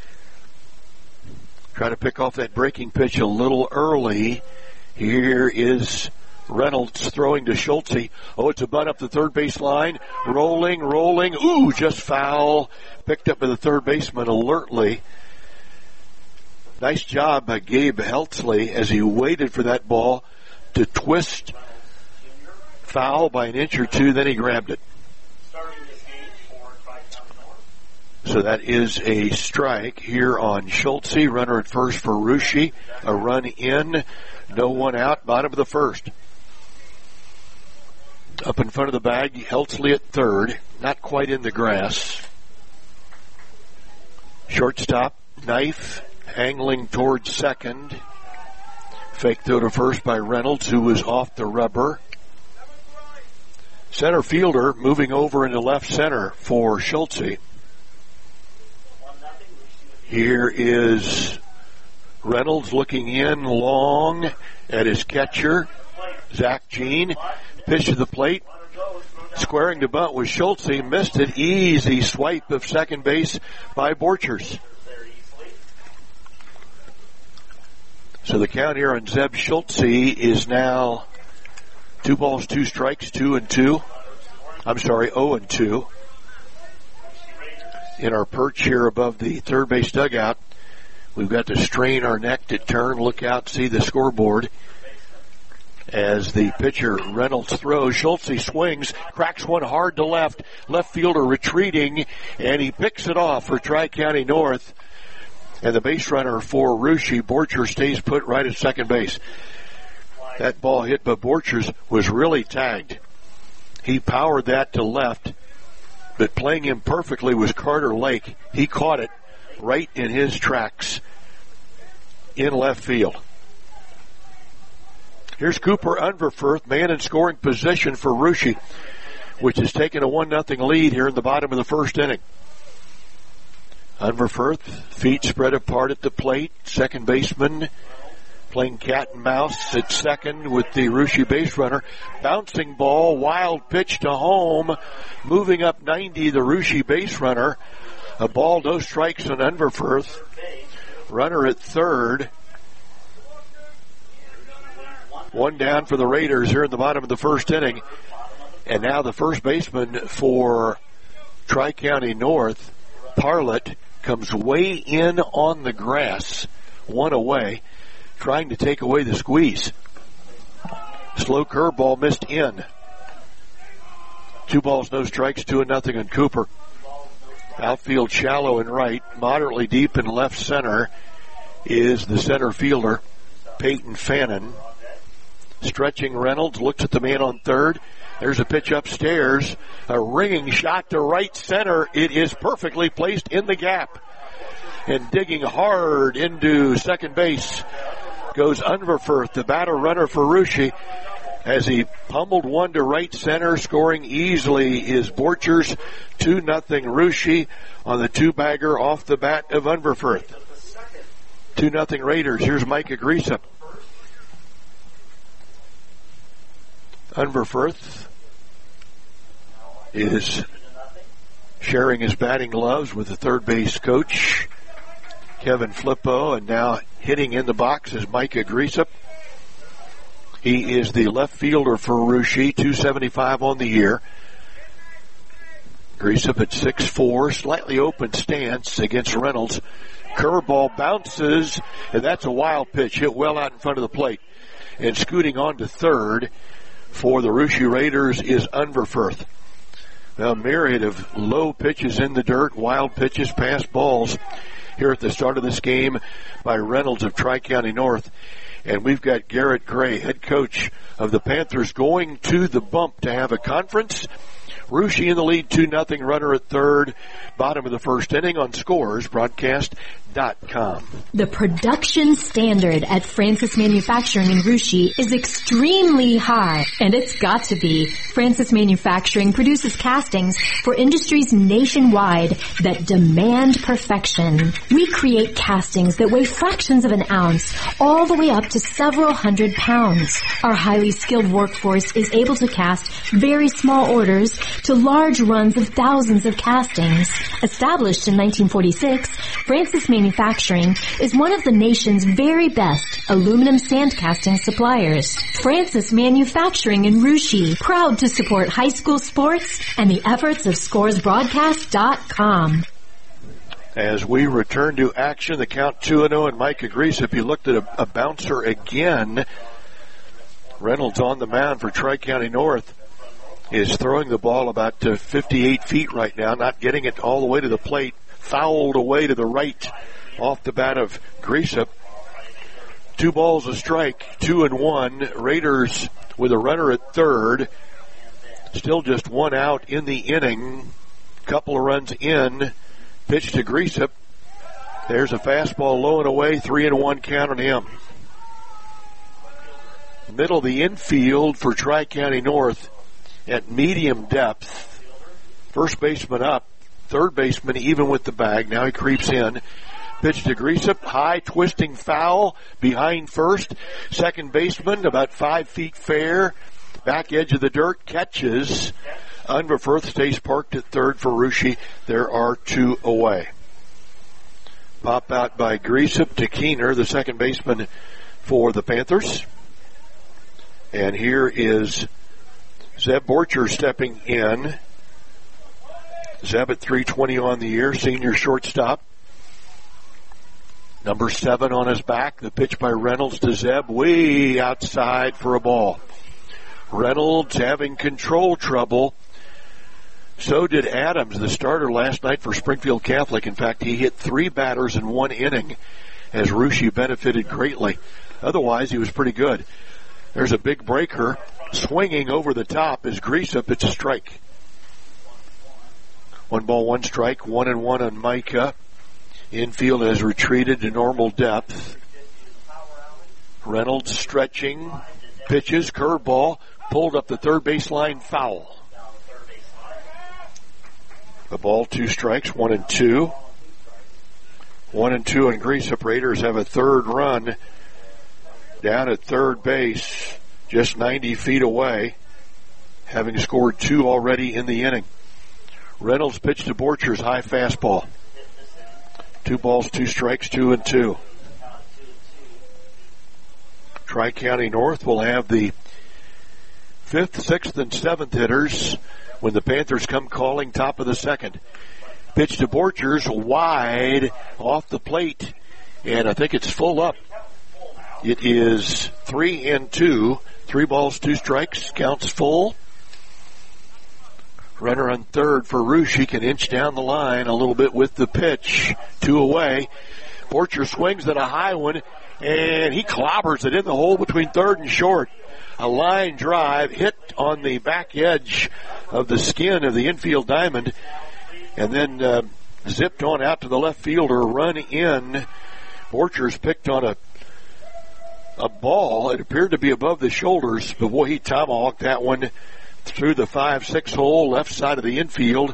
Try to pick off that breaking pitch a little early. Here is Reynolds throwing to Schultze. Oh, it's a bunt up the third base line. Rolling, rolling. Ooh, just foul. Picked up by the third baseman alertly. Nice job by Gabe Heltzley as he waited for that ball to twist foul by an inch or two. Then he grabbed it. So that is a strike here on Schultze. Runner at first for Ruschi. A run in. No one out. Bottom of the first. Up in front of the bag, Heltzley at third. Not quite in the grass. Shortstop, Knife, angling towards second. Fake throw to first by Reynolds, who was off the rubber. Center fielder moving over into left center for Schultze. Here is Reynolds looking in long at his catcher, Zach Jean. Pitch to the plate. Squaring to bunt was Schultze. Missed it. Easy swipe of second base by Borchers. So the count here on Zeb Schultze is now two balls, two strikes, two and two. I'm sorry, oh and two. In our perch here above the third base dugout, we've got to strain our neck to turn, look out, see the scoreboard. As the pitcher Reynolds throws, Schultze swings, cracks one hard to left. Left fielder retreating, and he picks it off for Tri-County North. And the base runner for Ruschi, Borchers, stays put right at second base. That ball hit by Borchers was really tagged. He powered that to left. but playing him perfectly was Carter Lake. He caught it right in his tracks in left field. Here's Cooper Unverferth, man in scoring position for Russia, which has taken a one nothing lead here in the bottom of the first inning. Unverferth, feet spread apart at the plate. Second baseman playing cat and mouse at second with the Russia base runner. Bouncing ball, wild pitch to home. Moving up ninety, the Russia base runner. A ball, no strikes on Unverferth. Runner at third. One down for the Raiders here in the bottom of the first inning. And now the first baseman for Tri-County North, Parlett, comes way in on the grass, one away, trying to take away the squeeze. Slow curveball missed in. Two balls, no strikes, two and nothing on Cooper. Outfield shallow and right, moderately deep in left center is the center fielder, Peyton Fannin. Stretching Reynolds, looks at the man on third. There's a pitch upstairs. A ringing shot to right center. It is perfectly placed in the gap. And digging hard into second base goes Unverferth, the batter runner for Russia. As he pummeled one to right center, scoring easily is Borchers. two nothing Russia on the two-bagger off the bat of Unverferth. two nothing Raiders. Here's Micah Greasup. Unverferth is sharing his batting gloves with the third base coach, Kevin Flippo, and now hitting in the box is Micah Greasup. He is the left fielder for Russia, two seventy-five on the year. Greasup at six four, slightly open stance against Reynolds. Curveball bounces, and that's a wild pitch, hit well out in front of the plate. And scooting on to third for the Russia Raiders is Unverferth. A myriad of low pitches in the dirt, wild pitches, pass balls here at the start of this game by Reynolds of Tri-County North. And we've got Garrett Gray, head coach of the Panthers, going to the bump to have a conference. Russia in the lead, two nothing, runner at third, bottom of the first inning on Scores Broadcast dot com. The production standard at Francis Manufacturing in Russia is extremely high, and it's got to be. Francis Manufacturing produces castings for industries nationwide that demand perfection. We create castings that weigh fractions of an ounce, all the way up to several hundred pounds. Our highly skilled workforce is able to cast very small orders to large runs of thousands of castings. Established in nineteen forty-six, Francis Manufacturing is one of the nation's very best aluminum sand casting suppliers. Francis Manufacturing in Russia, proud to support high school sports and the efforts of Scores Broadcast dot com. As we return to action, the count two and oh, and Micah Greasup, he looked at a, a bouncer again. Reynolds on the mound for Tri-County North is throwing the ball about uh, fifty-eight feet right now, not getting it all the way to the plate. Fouled away to the right off the bat of Greasup. Two balls a strike, two and one. Raiders with a runner at third. Still just one out in the inning. Couple of runs in. Pitch to Greasup. There's a fastball low and away, three and one count on him. Middle of the infield for Tri-County North at medium depth. First baseman up. Third baseman even with the bag. Now he creeps in. Pitch to Greasup. High twisting foul behind first. Second baseman about five feet fair. Back edge of the dirt. Catches. Unverferth stays parked at third for Russia. There are two away. Pop out by Greasup to Keener, the second baseman for the Panthers. And here is Zeb Borcher stepping in. Zeb at three twenty on the year, senior shortstop. Number seven on his back. The pitch by Reynolds to Zeb, way outside for a ball. Reynolds having control trouble. So did Adams, the starter last night for Springfield Catholic. In fact, he hit three batters in one inning as Russia benefited greatly. Otherwise, he was pretty good. There's a big breaker swinging over the top is Greasup. It's a strike. One ball, one strike, one and one on Micah. Infield has retreated to normal depth. Reynolds stretching, pitches, curveball, pulled up the third baseline, foul. The ball, two strikes, one and two. One and two, and Greasup Raiders have a third run down at third base, just ninety feet away, having scored two already in the inning. Reynolds pitched to Borchers, high fastball. Two balls, two strikes, two and two. Tri-County North will have the fifth, sixth, and seventh hitters when the Panthers come calling, top of the second. Pitch to Borchers, wide off the plate, and I think it's full up. It is three and two. Three balls, two strikes, counts full. Runner on third for Roosh. He can inch down the line a little bit with the pitch. Two away. Borchers swings at a high one, and he clobbers it in the hole between third and short. A line drive hit on the back edge of the skin of the infield diamond, and then uh, zipped on out to the left fielder, run in. Borchers picked on a a ball. It appeared to be above the shoulders, but boy, he tomahawked that one through the five six hole, left side of the infield,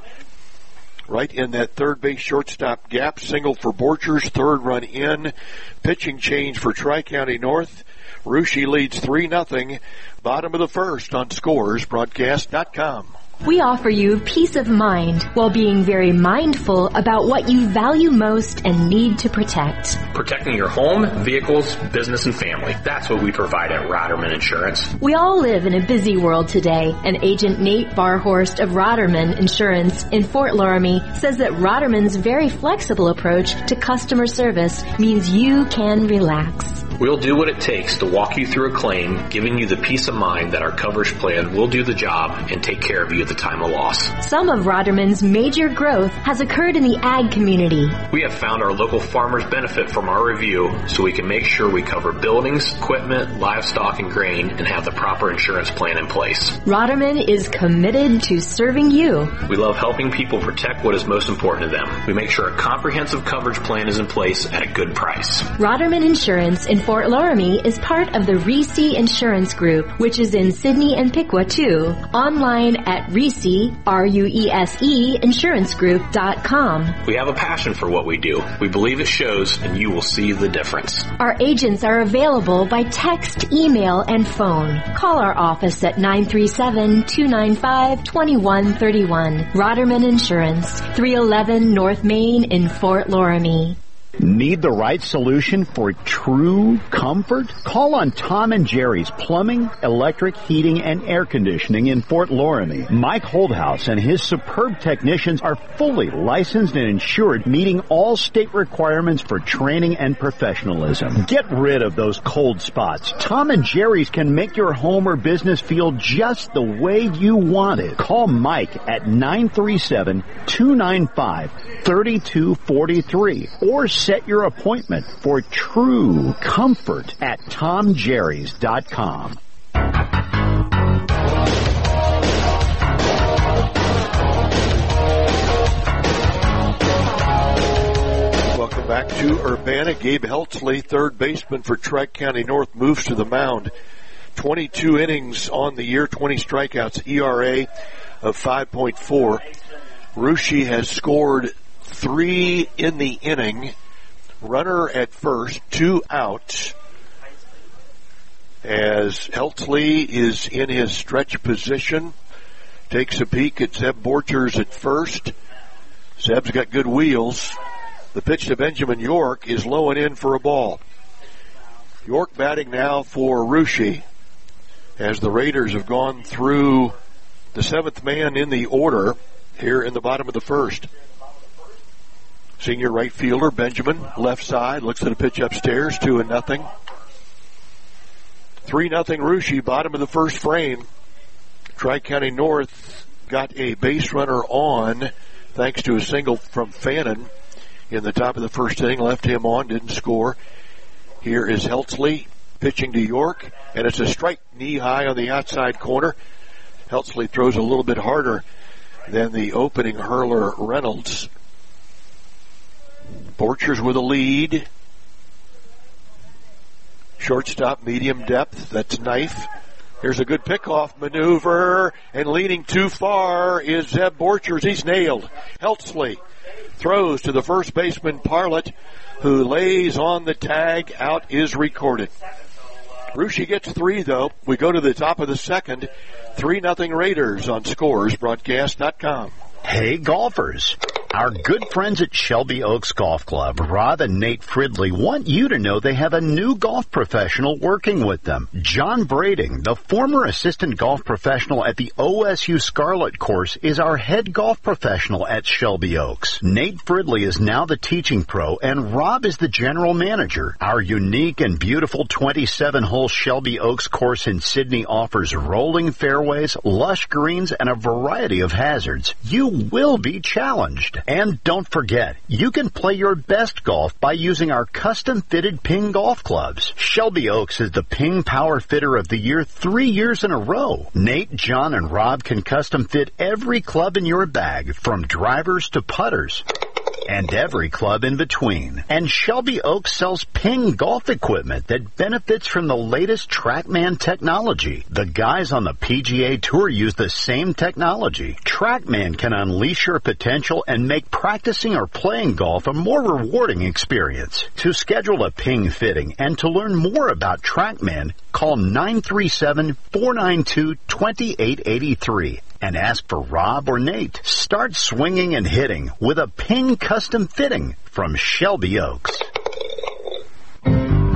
right in that third base shortstop gap. Single for Borchers, third run in. Pitching change for Tri-County North. Russia leads three nothing. Bottom of the first on Scores Broadcast dot com. We offer you peace of mind while being very mindful about what you value most and need to protect. Protecting your home, vehicles, business, and family. That's what we provide at Roderman Insurance. We all live in a busy world today, and Agent Nate Barhorst of Roderman Insurance in Fort Laramie says that Roderman's very flexible approach to customer service means you can relax. We'll do what it takes to walk you through a claim, giving you the peace of mind that our coverage plan will do the job and take care of you at the time of loss. Some of Roderman's major growth has occurred in the ag community. We have found our local farmers benefit from our review, so we can make sure we cover buildings, equipment, livestock, and grain, and have the proper insurance plan in place. Roderman is committed to serving you. We love helping people protect what is most important to them. We make sure a comprehensive coverage plan is in place at a good price. Roderman Insurance in Fort Laramie is part of the Reese Insurance Group, which is in Sidney and Piqua too. Online at Reese, R U E S E, insurance group dot com. We have a passion for what we do. We believe it shows, and you will see the difference. Our agents are available by text, email, and phone. Call our office at nine three seven, two nine five, two one three one. Roderman Insurance, three eleven North Main in Fort Laramie. Need the right solution for true comfort? Call on Tom and Jerry's Plumbing, Electric, Heating, and Air Conditioning in Fort Laramie. Mike Holdhouse and his superb technicians are fully licensed and insured, meeting all state requirements for training and professionalism. Get rid of those cold spots. Tom and Jerry's can make your home or business feel just the way you want it. Call Mike at nine three seven, two nine five, three two four three or set your appointment for true comfort at tom jerrys dot com. Welcome back to Urbana. Gabe Heltzley, third baseman for Tri-County North, moves to the mound. twenty-two innings on the year, twenty strikeouts, E R A of five point four. Russia has scored three in the inning. Runner at first, two out, as Heltzley is in his stretch position. Takes a peek at Zeb Borchers at first. Zeb's got good wheels. The pitch to Benjamin York is low and in for a ball. York batting now for Russia, as the Raiders have gone through the seventh man in the order here in the bottom of the first. Senior right fielder Benjamin, left side, looks at a pitch upstairs, two and nothing. Three nothing Russia, bottom of the first frame. Tri-County North got a base runner on thanks to a single from Fannin in the top of the first inning. Left him on, didn't score. Here is Heltzley pitching to York, and it's a strike knee high on the outside corner. Heltzley throws a little bit harder than the opening hurler Reynolds. Borchers with a lead. Shortstop, medium depth. That's Knife. Here's a good pickoff maneuver, and leaning too far is Zeb Borchers. He's nailed. Heltzley throws to the first baseman Parlett, who lays on the tag. Out is recorded. Russia gets three, though. We go to the top of the second. three nothing Raiders on Scores Broadcast dot com. Hey, golfers. Our good friends at Shelby Oaks Golf Club, Rob and Nate Fridley, want you to know they have a new golf professional working with them. John Brading, the former assistant golf professional at the O S U Scarlet course, is our head golf professional at Shelby Oaks. Nate Fridley is now the teaching pro, and Rob is the general manager. Our unique and beautiful twenty-seven hole Shelby Oaks course in Sydney offers rolling fairways, lush greens, and a variety of hazards. You will be challenged. And don't forget, you can play your best golf by using our custom-fitted Ping golf clubs. Shelby Oaks is the Ping Power Fitter of the Year three years in a row. Nate, John, and Rob can custom-fit every club in your bag, from drivers to putters, and every club in between. And Shelby Oaks sells Ping golf equipment that benefits from the latest TrackMan technology. The guys on the P G A Tour use the same technology. TrackMan can unleash your potential and make practicing or playing golf a more rewarding experience. To schedule a Ping fitting and to learn more about TrackMan, call nine three seven, four nine two, two eight eight three. And ask for Rob or Nate. Start swinging and hitting with a Ping custom fitting from Shelby Oaks. Oh,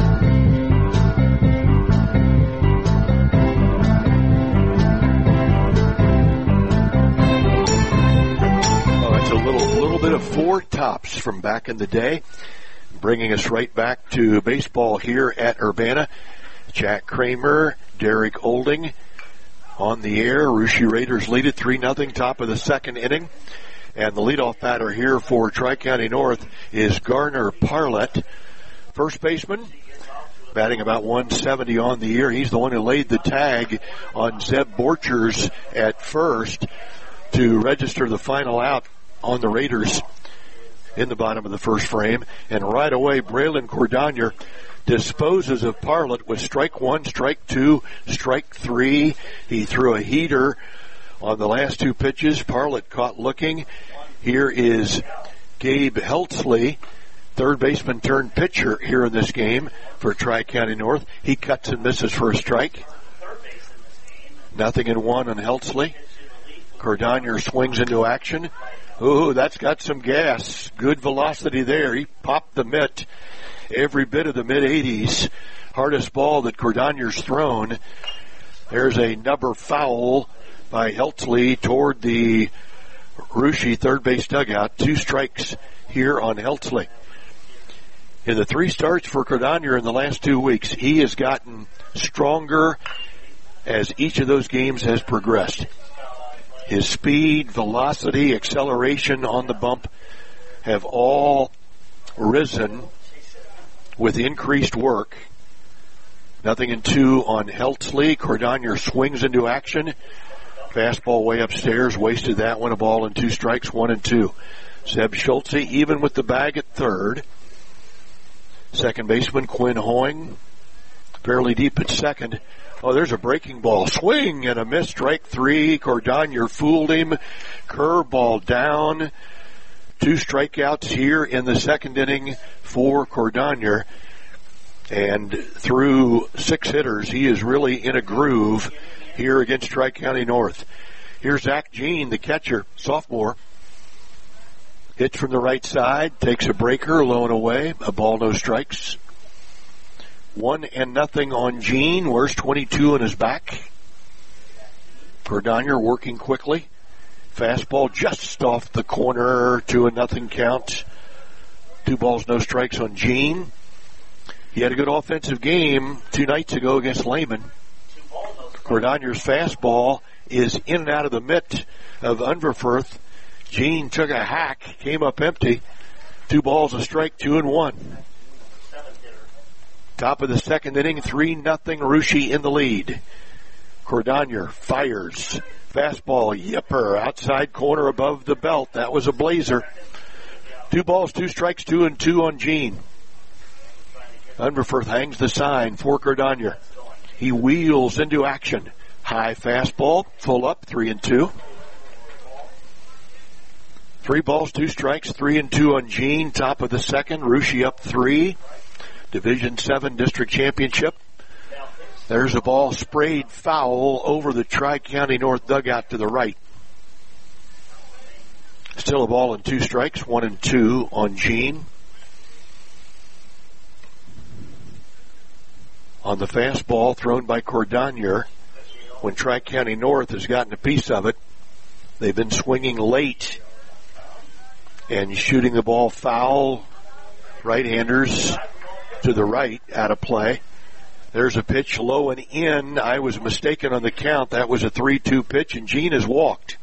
that's a little, little bit of Four Tops from back in the day, bringing us right back to baseball here at Urbana. Jack Kramer, Derek Olding on the air. Russia Raiders lead it three nothing, top of the second inning. And the leadoff batter here for Tri-County North is Garner Parlett. First baseman, batting about one seventy on the year. He's the one who laid the tag on Zeb Borchers at first to register the final out on the Raiders in the bottom of the first frame. And right away, Braylon Cordonier disposes of Parlett with strike one, strike two, strike three. He threw a heater on the last two pitches. Parlett caught looking. Here is Gabe Heltzley, third baseman turned pitcher here in this game for Tri-County North. He cuts and misses for a strike. Nothing in one on Heltzley. Cordonier swings into action. Ooh, that's got some gas. Good velocity there. He popped the mitt. Every bit of the mid-eighties. Hardest ball that Cordonier's thrown. There's a number foul by Heltzley toward the Russia third base dugout. Two strikes here on Heltzley. In the three starts for Cordonier in the last two weeks, he has gotten stronger as each of those games has progressed. His speed, velocity, acceleration on the bump have all risen with increased work. Nothing in two on Heltzley. Cordonier swings into action. Fastball way upstairs. Wasted that one. A ball and two strikes. One and two. Zeb Schultze even with the bag at third. Second baseman Quinn Hoying fairly deep at second. Oh, there's a breaking ball. Swing and a miss. Strike three. Cordonier fooled him. Curveball down. Two strikeouts here in the second inning for Cordonier. And through six hitters, he is really in a groove here against Tri-County North. Here's Zach Jean, the catcher, sophomore. Hits from the right side, takes a breaker, low and away. A ball, no strikes. One and nothing on Jean. Wears twenty-two in his back. Cordonier working quickly. Fastball just off the corner, two and nothing count. Two balls, no strikes on Jean. He had a good offensive game two nights ago against Lehman. Cordonier's fastball is in and out of the mitt of Unverferth. Jean took a hack, came up empty. Two balls, a strike, two and one. Top of the second inning, three nothing Russia in the lead. Cordonier fires Fastball, yipper, outside corner above the belt. That was a blazer. Two balls, two strikes, two and two on Gene. Unverferth hangs the sign for Cordonier. He wheels into action. High fastball, full up, three and two. Three balls, two strikes, three and two on Gene. Top of the second, Russia up three. Division seven district championship. There's a ball sprayed foul over the Tri-County North dugout to the right. Still a ball and two strikes, one and two on Gene. On the fastball thrown by Cordonier, when Tri-County North has gotten a piece of it, they've been swinging late and shooting the ball foul. Right-handers to the right, out of play. There's a pitch low and in. I was mistaken on the count. That was a three two pitch, and Gene has walked.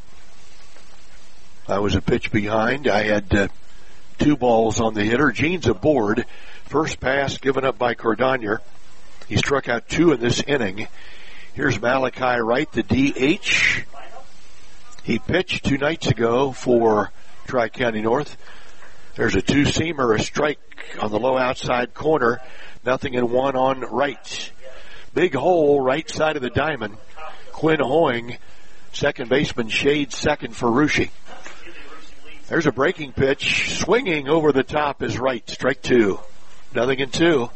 I was a pitch behind. I had uh, two balls on the hitter. Gene's aboard. First pass given up by Cordonier. He struck out two in this inning. Here's Malachi Wright, the D H. He pitched two nights ago for Tri-County North. There's a two-seamer, a strike on the low outside corner. Nothing in one on right. Big hole, right side of the diamond. Quinn Hoying, second baseman, shades second for Russia. There's a breaking pitch. Swinging over the top is right. Strike two. Nothing in two.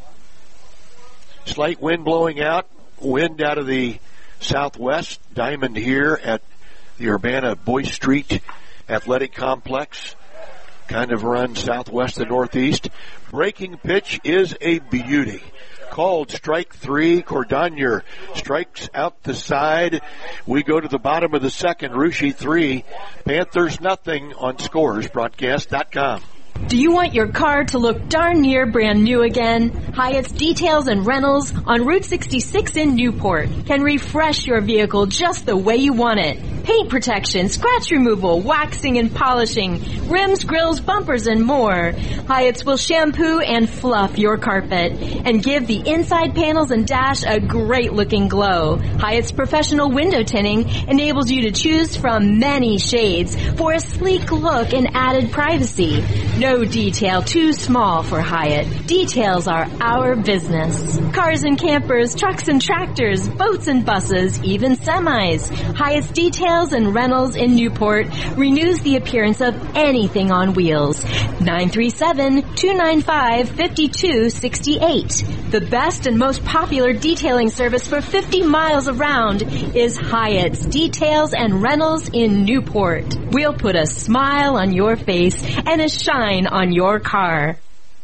Slight wind blowing out. Wind out of the southwest. Diamond here at the Urbana Boyce Street Athletic Complex. Kind of run southwest and northeast. Breaking pitch is a beauty. Called strike three. Cordonier strikes out the side. We go to the bottom of the second. Russia three. Panthers nothing on scores broadcast dot com. Do you want your car to look darn near brand new again? Hyatt's Details and Rentals on Route sixty-six in Newport can refresh your vehicle just the way you want it. Paint protection, scratch removal, waxing and polishing, rims, grills, bumpers, and more. Hyatt's will shampoo and fluff your carpet and give the inside panels and dash a great looking glow. Hyatt's professional window tinting enables you to choose from many shades for a sleek look and added privacy. No detail too small for Hyatt. Details are our business. Cars and campers, trucks and tractors, boats and buses, even semis. Hyatt's Details and Rentals in Newport renews the appearance of anything on wheels. nine three seven, two nine five, five two six eight. The best and most popular detailing service for fifty miles around is Hyatt's Details and Rentals in Newport. We'll put a smile on your face and a shine on your car.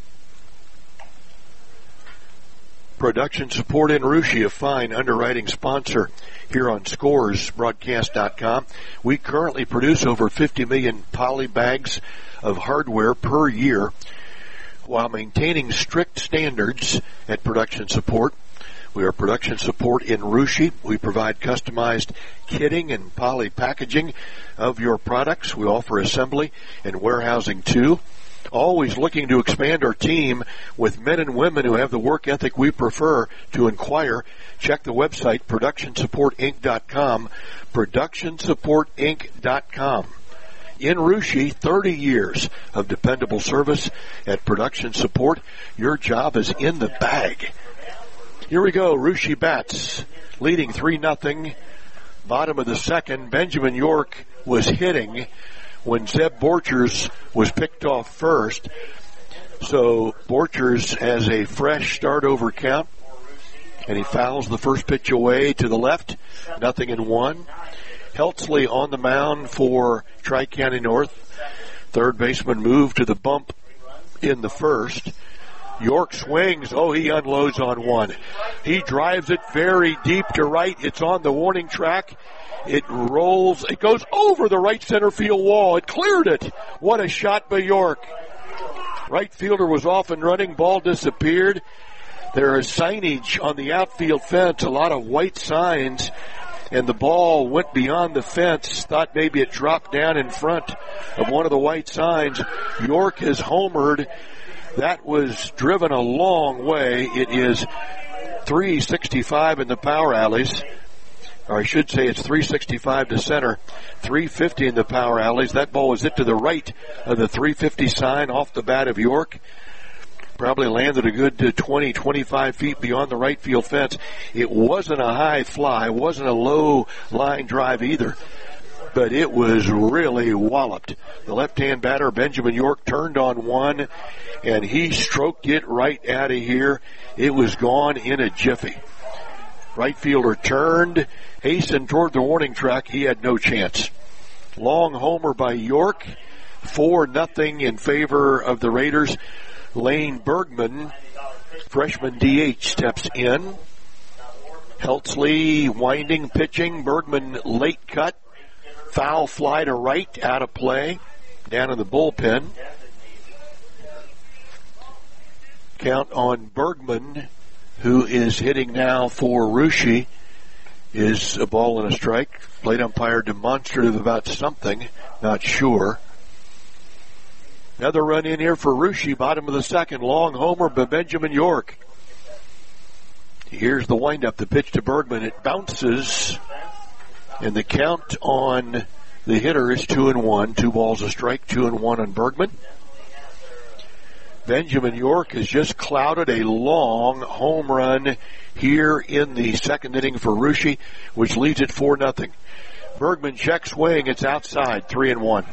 Production support in Russia, a fine underwriting sponsor here on scores broadcast dot com. We currently produce over fifty million poly bags of hardware per year while maintaining strict standards at production support. We are production support in Russia. We provide customized kitting and poly packaging of your products. We offer assembly and warehousing too. Always looking to expand our team with men and women who have the work ethic we prefer. To inquire, check the website production support inc dot com, production support inc dot com. In Russia, thirty years of dependable service at Production Support. Your job is in the bag. Here we go. Russia bats, leading three nothing. Bottom of the second, Benjamin York was hitting when Zeb Borchers was picked off first. So Borchers has a fresh start over count, and he fouls the first pitch away to the left. Nothing in one. Heltzley on the mound for Tri-County North. Third baseman moved to the bump in the first. York swings. Oh, he unloads on one. He drives it very deep to right. It's on the warning track. It rolls. It goes over the right center field wall. It cleared it. What a shot by York. Right fielder was off and running. Ball disappeared. There is signage on the outfield fence, a lot of white signs, and the ball went beyond the fence. Thought maybe it dropped down in front of one of the white signs. York has homered. That was driven a long way. It is three sixty-five in the power alleys. or I should say it's three sixty-five to center, three fifty in the power alleys. That ball was hit to the right of the three fifty sign off the bat of York. Probably landed a good twenty, twenty-five feet beyond the right field fence. It wasn't a high fly, wasn't a low line drive either, but it was really walloped. The left-hand batter, Benjamin York, turned on one, and he stroked it right out of here. It was gone in a jiffy. Right fielder turned, hastened toward the warning track. He had no chance. Long homer by York, four nothing in favor of the Raiders. Lane Bergman, freshman D H, steps in. Heltzley winding, pitching. Bergman late cut. Foul fly to right, out of play. Down in the bullpen. Count on Bergman, who is hitting now for Russia, is a ball and a strike. Plate umpire demonstrative about something, not sure. Another run in here for Russia, bottom of the second. Long homer by Benjamin York. Here's the windup, the pitch to Bergman. It bounces, and the count on the hitter is two and one. Two balls a strike, two and one on Bergman. Benjamin York has just clouded a long home run here in the second inning for Russia, which leads it four nothing. Bergman check swing. It's outside, three and one.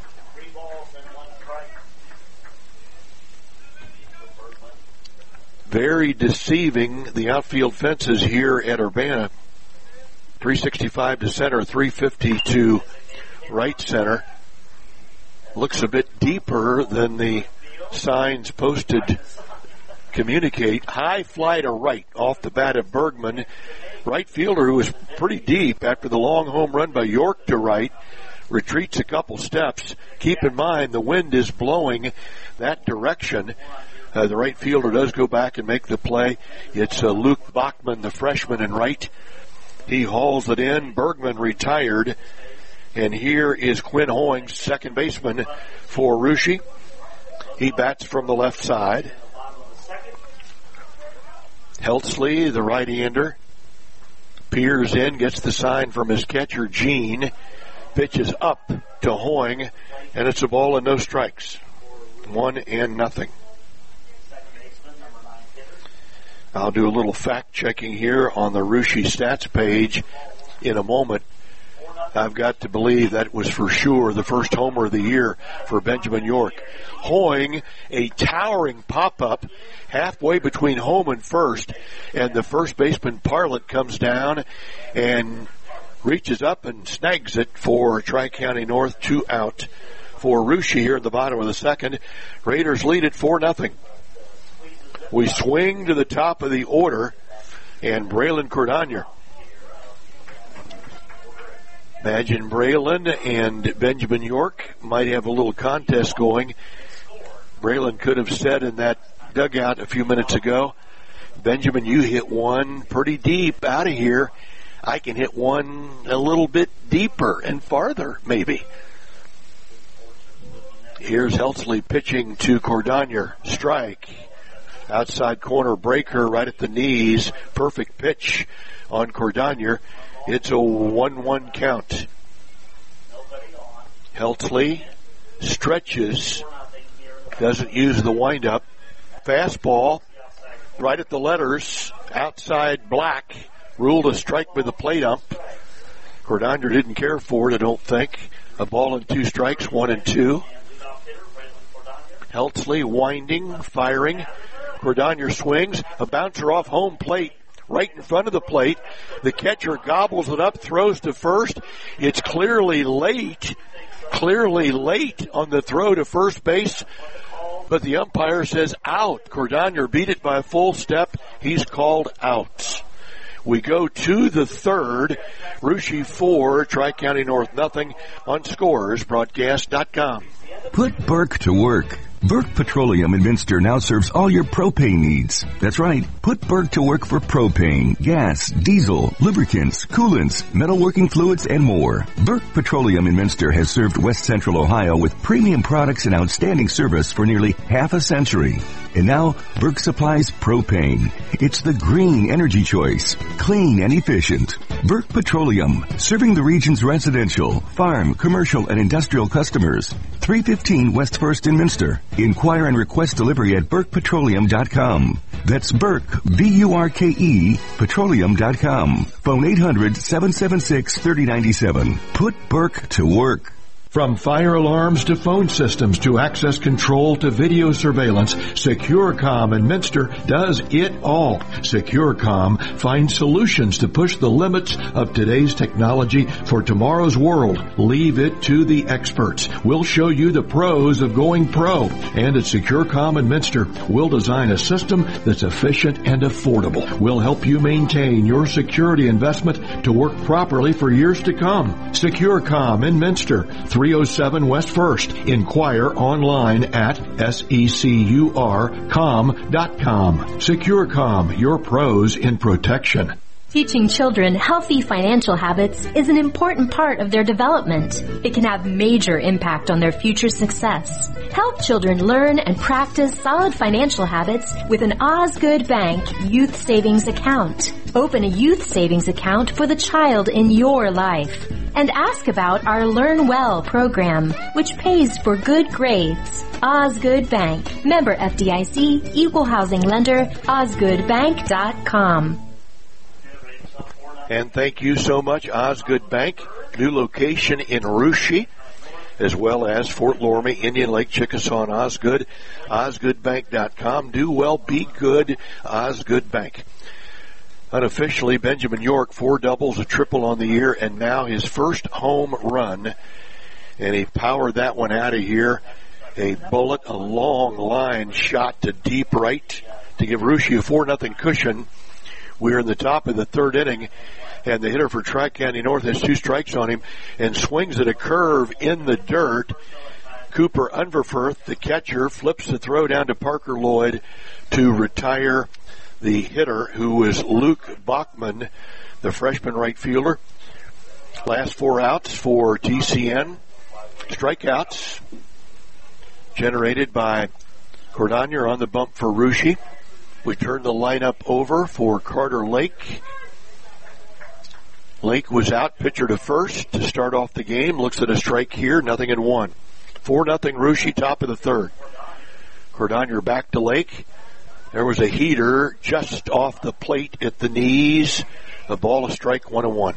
Very deceiving, the outfield fences here at Urbana. three sixty-five to center, three fifty to right center. Looks a bit deeper than the signs posted communicate. High fly to right off the bat of Bergman. Right fielder, who was pretty deep after the long home run by York to right, retreats a couple steps. Keep in mind the wind is blowing that direction. Uh, the right fielder does go back and make the play. It's uh, Luke Bachman, the freshman in right. He hauls it in. Bergman retired. And here is Quinn Hoying, second baseman for Russia. He bats from the left side. Heltzley, the right-hander, peers in, gets the sign from his catcher, Gene. Pitches up to Hoying, and it's a ball and no strikes. One and nothing. I'll do a little fact-checking here on the Russia stats page in a moment. I've got to believe that was for sure the first homer of the year for Benjamin York. Hoying, a towering pop-up halfway between home and first, and the first baseman Parlett comes down and reaches up and snags it for Tri-County North, two out for Russia here in the bottom of the second. Raiders lead it four nothing. We swing to the top of the order, and Braylon Cordonier. Imagine Braylon and Benjamin York might have a little contest going. Braylon could have said in that dugout a few minutes ago, Benjamin, you hit one pretty deep out of here. I can hit one a little bit deeper and farther, maybe. Here's Heltzley pitching to Cordonier. Strike. Outside corner breaker right at the knees. Perfect pitch on Cordonier. It's a one one count. Heltzley stretches. Doesn't use the windup. Fastball right at the letters. Outside black. Ruled a strike with the plate ump. Cordonier didn't care for it, I don't think. A ball and two strikes, one and two. Heltzley winding, firing. Cordonier swings, a bouncer off home plate, right in front of the plate. The catcher gobbles it up, throws to first. It's clearly late, clearly late on the throw to first base, but the umpire says out. Cordonier beat it by a full step. He's called out. We go to the third. Russia four, Tri-County North nothing on Scores Broadcast dot com. Put Burke to work. Burke Petroleum in Minster now serves all your propane needs. That's right. Put Burke to work for propane, gas, diesel, lubricants, coolants, metalworking fluids, and more. Burke Petroleum in Minster has served West Central Ohio with premium products and outstanding service for nearly half a century. And now, Burke supplies propane. It's the green energy choice. Clean and efficient. Burke Petroleum, serving the region's residential, farm, commercial, and industrial customers. three fifteen West First in Minster. Inquire and request delivery at burke petroleum dot com. That's Burke, B U R K E, petroleum dot com. Phone eight hundred, seven seven six, three oh nine seven. Put Burke to work. From fire alarms to phone systems to access control to video surveillance, SecureCom in Minster does it all. SecureCom finds solutions to push the limits of today's technology for tomorrow's world. Leave it to the experts. We'll show you the pros of going pro. And at SecureCom in Minster, we'll design a system that's efficient and affordable. We'll help you maintain your security investment to work properly for years to come. SecureCom in Minster, three oh seven West First. Inquire online at secur com dot com. SecureCom, your pros in protection. Teaching children healthy financial habits is an important part of their development. It can have major impact on their future success. Help children learn and practice solid financial habits with an Osgood Bank Youth Savings Account. Open a youth savings account for the child in your life. And ask about our Learn Well program, which pays for good grades. Osgood Bank. Member F D I C, Equal Housing Lender, osgood bank dot com. And thank you so much, Osgood Bank. New location in Russia, as well as Fort Loramie, Indian Lake, Chickasaw, and Osgood. osgood bank dot com. Do well, be good, Osgood Bank. Unofficially, Benjamin York, four doubles, a triple on the year, and now his first home run. And he powered that one out of here. A bullet, a long line shot to deep right to give Russia a four nothing cushion. We're in the top of the third inning, and the hitter for Tri-County North has two strikes on him and swings at a curve in the dirt. Cooper Unverfurth, the catcher, flips the throw down to Parker Lloyd to retire the hitter, who was Luke Bachman, the freshman right fielder. Last four outs for T C N. Strikeouts generated by Cordonier on the bump for Russia. We turn the lineup over for Carter Lake. Lake was out, pitcher to first to start off the game. Looks at a strike here, nothing in one. four nothing Russia, top of the third. Cordonier back to Lake. There was a heater just off the plate at the knees. A ball, a strike, one and one.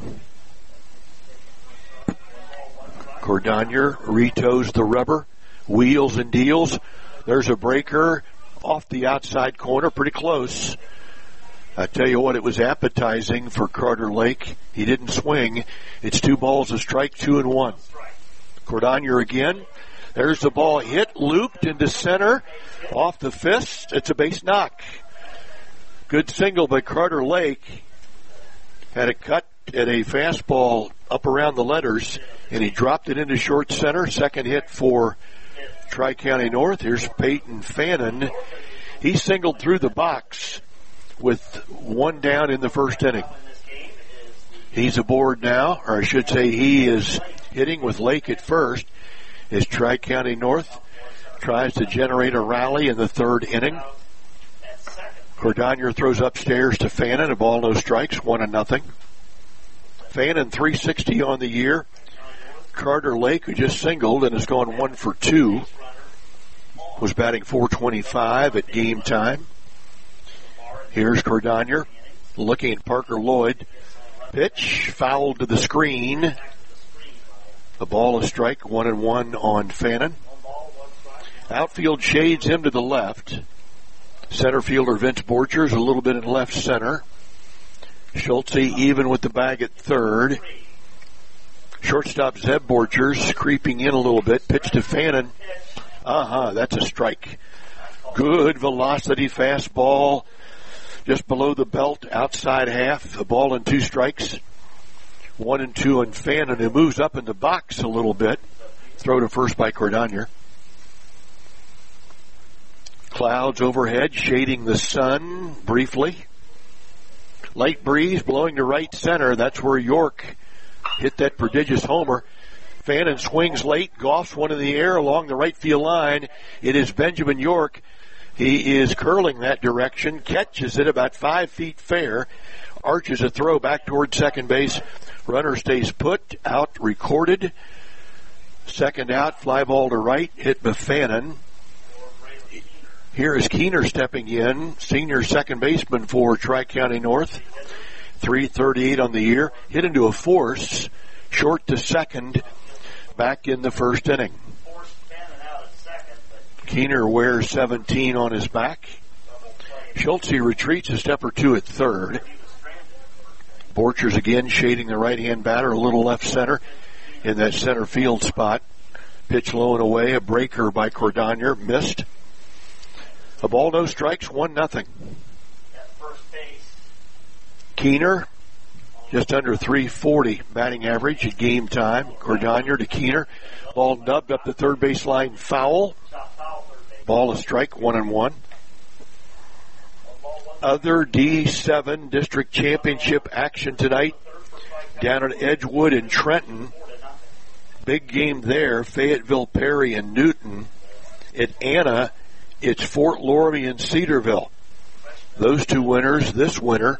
Cordonier retoes the rubber, wheels and deals. There's a breaker off the outside corner, pretty close. I tell you what, it was appetizing for Carter Lake. He didn't swing. It's two balls, a strike, two and one. Cordonier again. There's the ball hit, looped into center, off the fist. It's a base knock. Good single by Carter Lake. Had it cut at a fastball up around the letters, and he dropped it into short center. Second hit for Tri-County North. Here's Peyton Fannin. He singled through the box with one down in the first inning. He's aboard now, or I should say he is hitting with Lake at first, as Tri-County North tries to generate a rally in the third inning. Cordonier throws upstairs to Fannin, a ball, no strikes, one and nothing. Fannin three sixty on the year. Carter Lake, who just singled and has gone one for two, was batting four twenty-five at game time. Here's Cordonier looking at Parker Lloyd. Pitch fouled to the screen. A ball, a strike, one and one on Fannin. Outfield shades him to the left. Center fielder Vince Borchers a little bit in left center. Schultze even with the bag at third. Shortstop Zeb Borchers creeping in a little bit. Pitch to Fannin. Uh-huh, that's a strike. Good velocity fastball just below the belt, outside half. A ball and two strikes. One and two on Fannin, who moves up in the box a little bit. Throw to first by Cordonier. Clouds overhead shading the sun briefly. Light breeze blowing to right center. That's where York hit that prodigious homer. Fannin swings late. Goff's one in the air along the right field line. It is Benjamin York. He is curling that direction. Catches it about five feet fair. Arches a throw back toward second base. Runner stays put. Out recorded. Second out. Fly ball to right. Hit by Fannin. Here is Keener stepping in, senior second baseman for Tri-County North. three thirty-eight on the year. Hit into a force, short to second, back in the first inning. Keener wears seventeen on his back. Schultze retreats a step or two at third. Borchers again shading the right-hand batter, a little left center in that center field spot. Pitch low and away, a breaker by Cordonier, missed. A ball, no strikes, one nothing. Keener, just under three forty batting average at game time. Cordonier to Keener. Ball nubbed up the third base line, foul. Ball a strike, one and one. Other D seven district championship action tonight down at Edgewood and Trenton. Big game there. Fayetteville, Perry, and Newton. At Anna, it's Fort Loramie and Cedarville. Those two winners this winter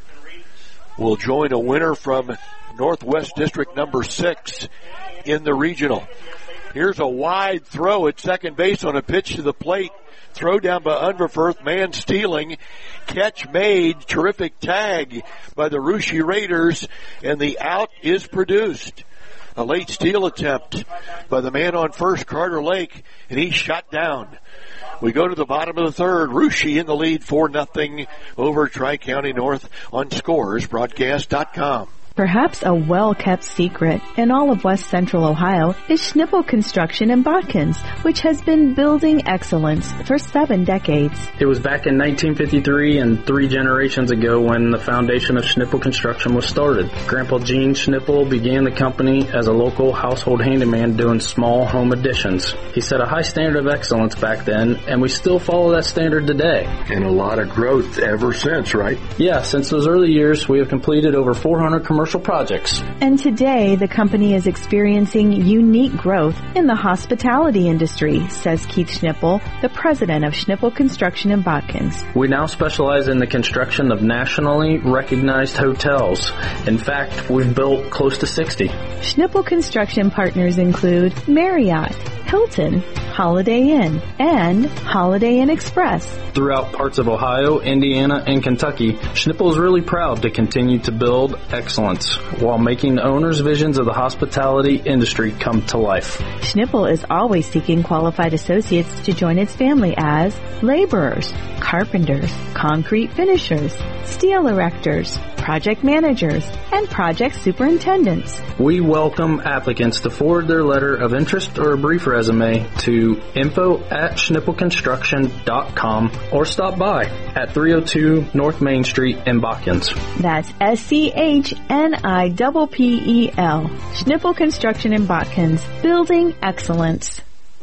will join a winner from Northwest District number six in the regional. Here's a wide throw at second base on a pitch to the plate. Throw down by Unverferth, man stealing. Catch made, terrific tag by the Russia Raiders, and the out is produced. A late steal attempt by the man on first, Carter Lake, and he's shot down. We go to the bottom of the third. Russia in the lead, four nothing over Tri-County North on Scores Broadcast dot com. Perhaps a well-kept secret in all of West Central Ohio is Schnippel Construction in Botkins, which has been building excellence for seven decades. It was back in nineteen fifty-three and three generations ago when the foundation of Schnippel Construction was started. Grandpa Gene Schnippel began the company as a local household handyman doing small home additions. He set a high standard of excellence back then, and we still follow that standard today. And a lot of growth ever since, right? Yeah, since those early years, we have completed over four hundred commercial projects. And today, the company is experiencing unique growth in the hospitality industry, says Keith Schnippel, the president of Schnippel Construction in Botkins. We now specialize in the construction of nationally recognized hotels. In fact, we've built close to sixty. Schnippel Construction partners include Marriott, Hilton, Holiday Inn, and Holiday Inn Express. Throughout parts of Ohio, Indiana, and Kentucky, Schnippel is really proud to continue to build excellence while making the owners' visions of the hospitality industry come to life. Schnippel is always seeking qualified associates to join its family as laborers, carpenters, concrete finishers, steel erectors, project managers, and project superintendents. We welcome applicants to forward their letter of interest or a brief resume to info at schnippel construction dot com or stop by at three oh two North Main Street in Botkins. That's S C H N I P P E L. Schnippel Construction in Botkins. Building excellence.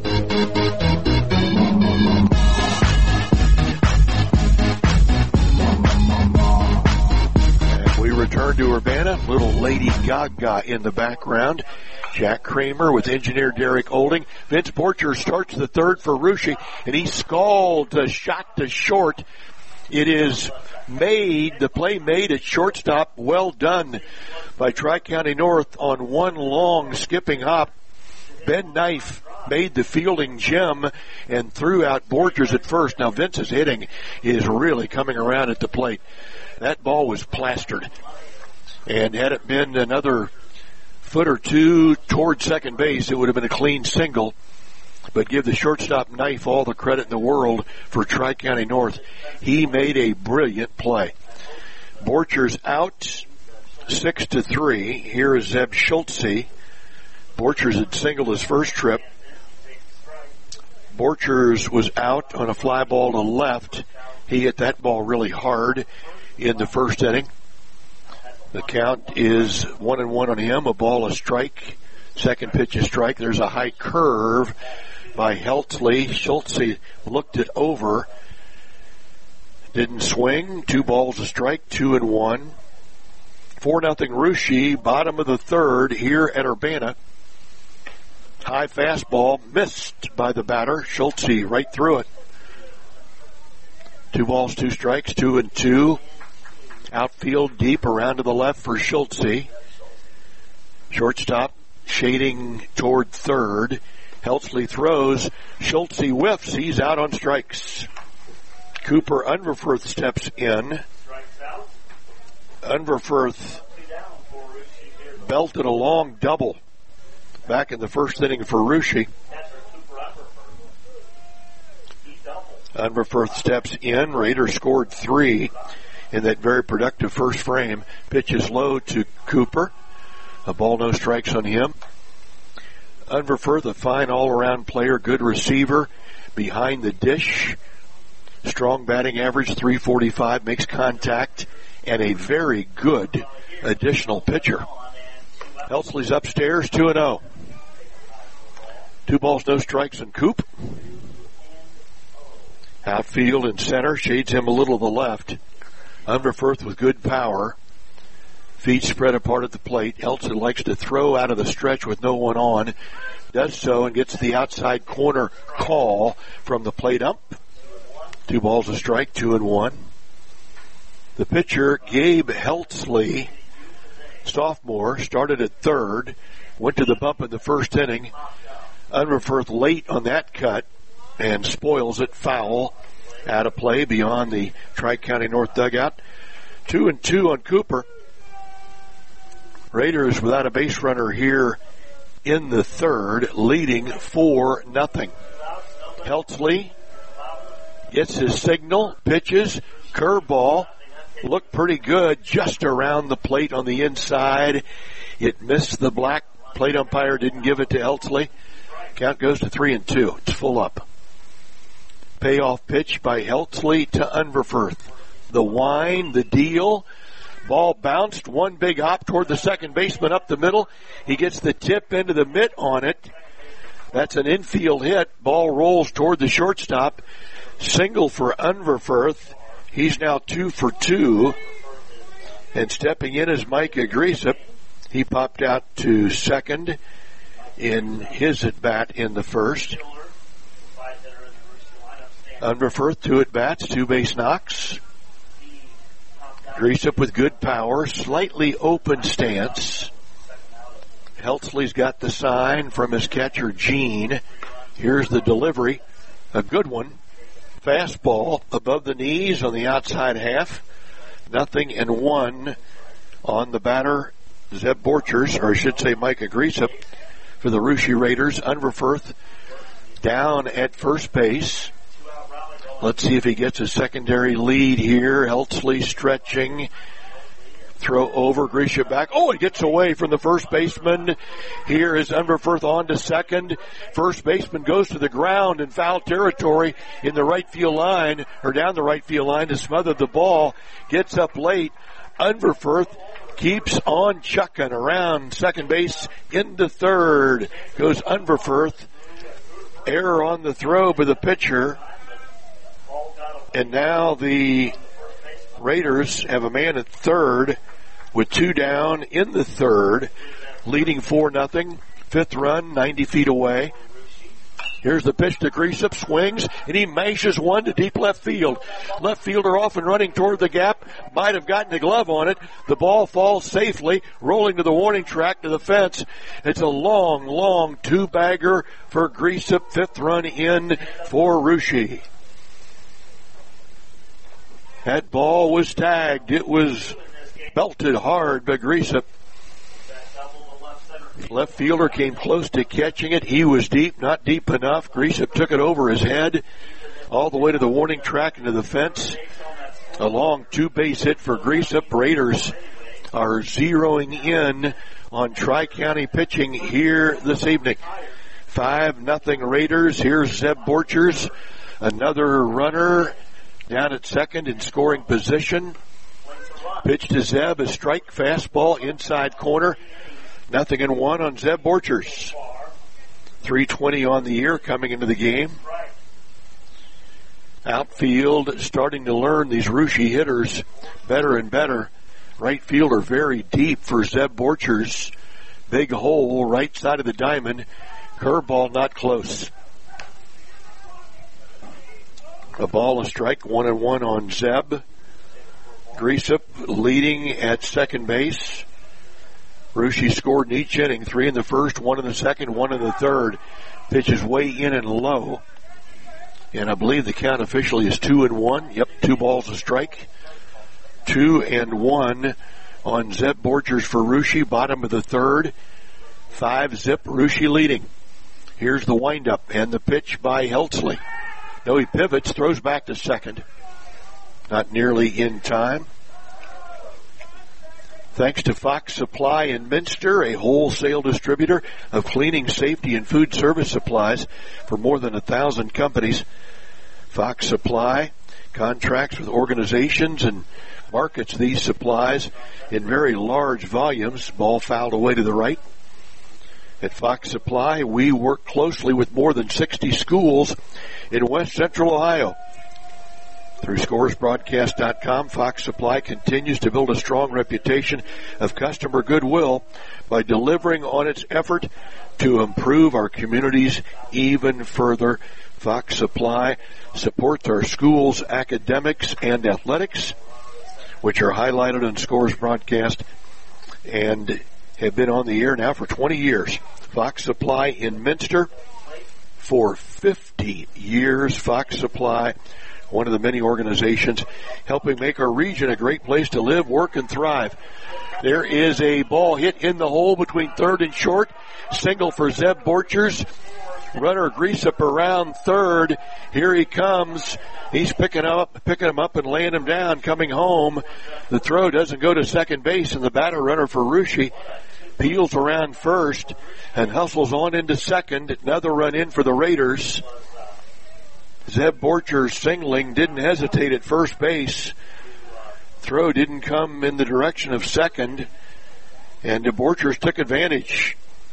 We return to Urbana. Little Lady Gaga in the background. Jack Kramer with engineer Derek Olding. Vince Borcher starts the third for Russia, and he scalded a shot to short. It is made, the play made at shortstop. Well done by Tri-County North on one long skipping hop. Ben Knife made the fielding gem and threw out Borchers at first. Now Vince's hitting is really coming around at the plate. That ball was plastered. And had it been another foot or two toward second base, it would have been a clean single. But give the shortstop Knife all the credit in the world for Tri-County North. He made a brilliant play. Borchers out six to three. Here is Zeb Schultze. Borchers had singled his first trip. Borchers was out on a fly ball to left. He hit that ball really hard in the first inning. The count is one and one on him. A ball, a strike. Second pitch, a strike. There's a high curve by Heltzley. Schultze looked it over Didn't swing. Two balls a strike, two and one. Four nothing Russia, bottom of the third here at Urbana. High fastball missed by the batter. Schultze right through it. Two balls, two strikes, two and two. Outfield deep around to the left for Schultze. Shortstop shading toward third. Helsley throws. Schultze whiffs. He's out on strikes. Cooper Unverferth steps in. Unverferth belted a long double back in the first inning for Russia. Unverferth steps in. Raiders scored three in that very productive first frame. Pitches low to Cooper. A ball, no strikes on him. Unverferth, a fine all-around player, good receiver, behind the dish. Strong batting average, three forty-five, makes contact, and a very good additional pitcher. Helsley's upstairs, two and oh. Two balls, no strikes on Coop. Outfield and center, shades him a little to the left. Unverferth with good power. Feet spread apart at the plate. Helsley likes to throw out of the stretch with no one on. Does so and gets the outside corner call from the plate ump. Two balls a strike, two and one. The pitcher, Gabe Helsley, sophomore, started at third, went to the bump in the first inning. Unverferth late on that cut and spoils it foul. Out of play beyond the Tri-County North dugout. Two and two on Cooper. Raiders without a base runner here in the third, leading four nothing. Helsley gets his signal, pitches, curveball, looked pretty good just around the plate on the inside. It missed the black. Plate umpire didn't give it to Helsley. Count goes to three and two. It's full up. Payoff pitch by Helsley to Unverferth. The whine, the deal. Ball bounced, one big hop toward the second baseman up the middle. He gets the tip into the mitt on it. That's an infield hit. Ball rolls toward the shortstop. Single for Unverferth. He's now two for two. And stepping in is Micah Griesep. He popped out to second in his at-bat in the first. Unverferth, two at-bats, two base knocks. Griesep with good power, slightly open stance. Helsley's got the sign from his catcher, Gene. Here's the delivery. A good one. Fastball above the knees on the outside half. Nothing and one on the batter, Zeb Borchers, or I should say Micah Griesep, for the Russia Raiders. Unverferth down at first base. Let's see if he gets a secondary lead here. Helsley stretching. Throw over, Griesep back. Oh, it gets away from the first baseman. Here is Unverferth on to second. First baseman goes to the ground in foul territory in the right field line, or down the right field line to smother the ball. Gets up late. Unverferth keeps on chucking around second base into third. Goes Unverferth. Error on the throw by the pitcher. And now the Raiders have a man at third with two down in the third, leading four nothing. Fifth run, ninety feet away. Here's the pitch to Griesep, swings, and he mashes one to deep left field. Left fielder off and running toward the gap, might have gotten a glove on it. The ball falls safely, rolling to the warning track to the fence. It's a long, long two-bagger for Griesep, fifth run in for Russia. That ball was tagged. It was belted hard by Griesep. Left fielder came close to catching it. He was deep, not deep enough. Griesep took it over his head all the way to the warning track and to the fence. A long two-base hit for Griesep. Raiders are zeroing in on Tri-County pitching here this evening. Five nothing Raiders. Here's Zeb Borchers, another runner down at second in scoring position. Pitch to Zeb, a strike fastball inside corner. Nothing in one on Zeb Borchers. three twenty on the year coming into the game. Outfield starting to learn these Russia hitters better and better. Right fielder very deep for Zeb Borchers. Big hole, right side of the diamond. Curveball not close. A ball, a strike, one and one on Zeb. Griesup leading at second base. Russia scored in each inning, three in the first, one in the second, one in the third. Pitches way in and low. And I believe the count officially is two and one. Yep, two balls a strike. Two and one on Zeb Borchers for Russia, bottom of the third. Five zip, Russia leading. Here's the windup and the pitch by Heltzley. No, he pivots, throws back to second. Not nearly in time. Thanks to Fox Supply in Minster, a wholesale distributor of cleaning, safety, and food service supplies for more than a thousand companies. Fox Supply contracts with organizations and markets these supplies in very large volumes. Ball fouled away to the right. At Fox Supply, we work closely with more than sixty schools in West Central Ohio. Through Scores Broadcast dot com, Fox Supply continues to build a strong reputation of customer goodwill by delivering on its effort to improve our communities even further. Fox Supply supports our schools' academics and athletics, which are highlighted on Scores Broadcast and have been on the air now for twenty years. Fox Supply in Minster for fifty years. Fox Supply, one of the many organizations helping make our region a great place to live, work, and thrive. There is a ball hit in the hole between third and short. Single for Zeb Borchers. Runner Griesup around third. Here he comes. He's picking up, picking him up and laying him down, coming home. The throw doesn't go to second base, and the batter runner for Russia peels around first and hustles on into second. Another run in for the Raiders. Zeb Borchers singling, didn't hesitate at first base. Throw didn't come in the direction of second, and the Borchers took advantage.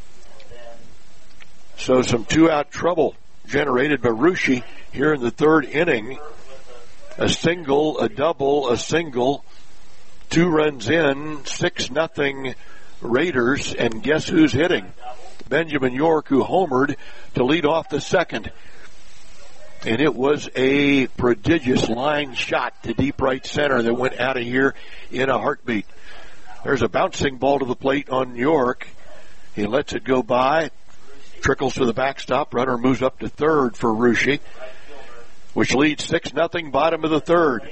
So some two-out trouble generated by Russia here in the third inning. A single, a double, a single. Two runs in, six nothing Raiders, and guess who's hitting? Benjamin York, who homered to lead off the second. And it was a prodigious line shot to deep right center that went out of here in a heartbeat. There's a bouncing ball to the plate on York. He lets it go by. Trickles to the backstop. Runner moves up to third for Russia, which leads six nothing, bottom of the third.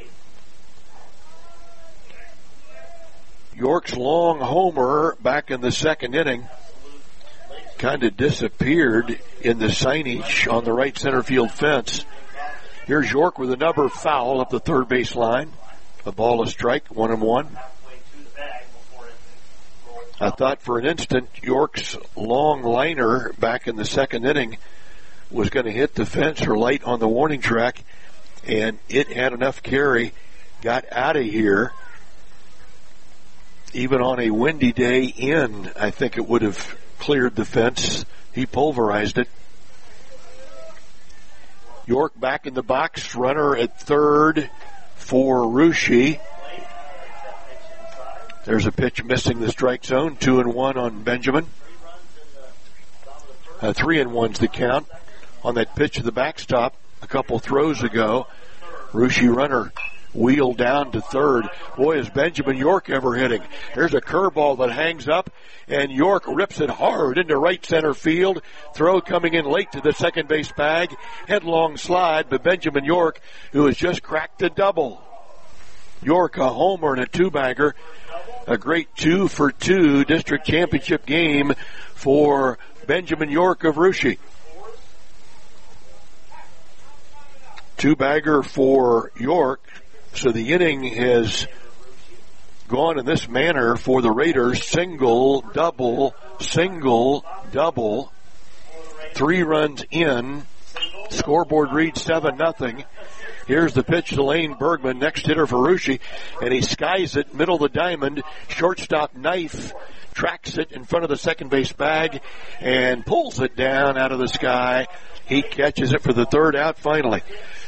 York's long homer back in the second inning kind of disappeared in the signage on the right center field fence. Here's York with another foul up the third base line. A ball, a strike, one and one. I thought for an instant York's long liner back in the second inning was going to hit the fence or light on the warning track, and it had enough carry, got out of here. Even on a windy day in, I think it would have cleared the fence. He pulverized it. York back in the box, runner at third for Russia. There's a pitch missing the strike zone. Two and one on Benjamin. Uh, three and one's the count on that pitch of the backstop a couple throws ago. Russia runner wheeled down to third. Boy, is Benjamin York ever hitting. There's a curveball that hangs up, and York rips it hard into right center field. Throw coming in late to the second base bag. Headlong slide, but Benjamin York, who has just cracked a double. York, a homer and a two-bagger. A great two for two district championship game for Benjamin York of Russia. Two-bagger for York. So the inning has gone in this manner for the Raiders. Single, double, single, double. Three runs in. Scoreboard reads seven nothing. Here's the pitch to Lane Bergman, next hitter for Russia, and he skies it, middle of the diamond. Shortstop Knife tracks it in front of the second base bag and pulls it down out of the sky. He catches it for the third out finally.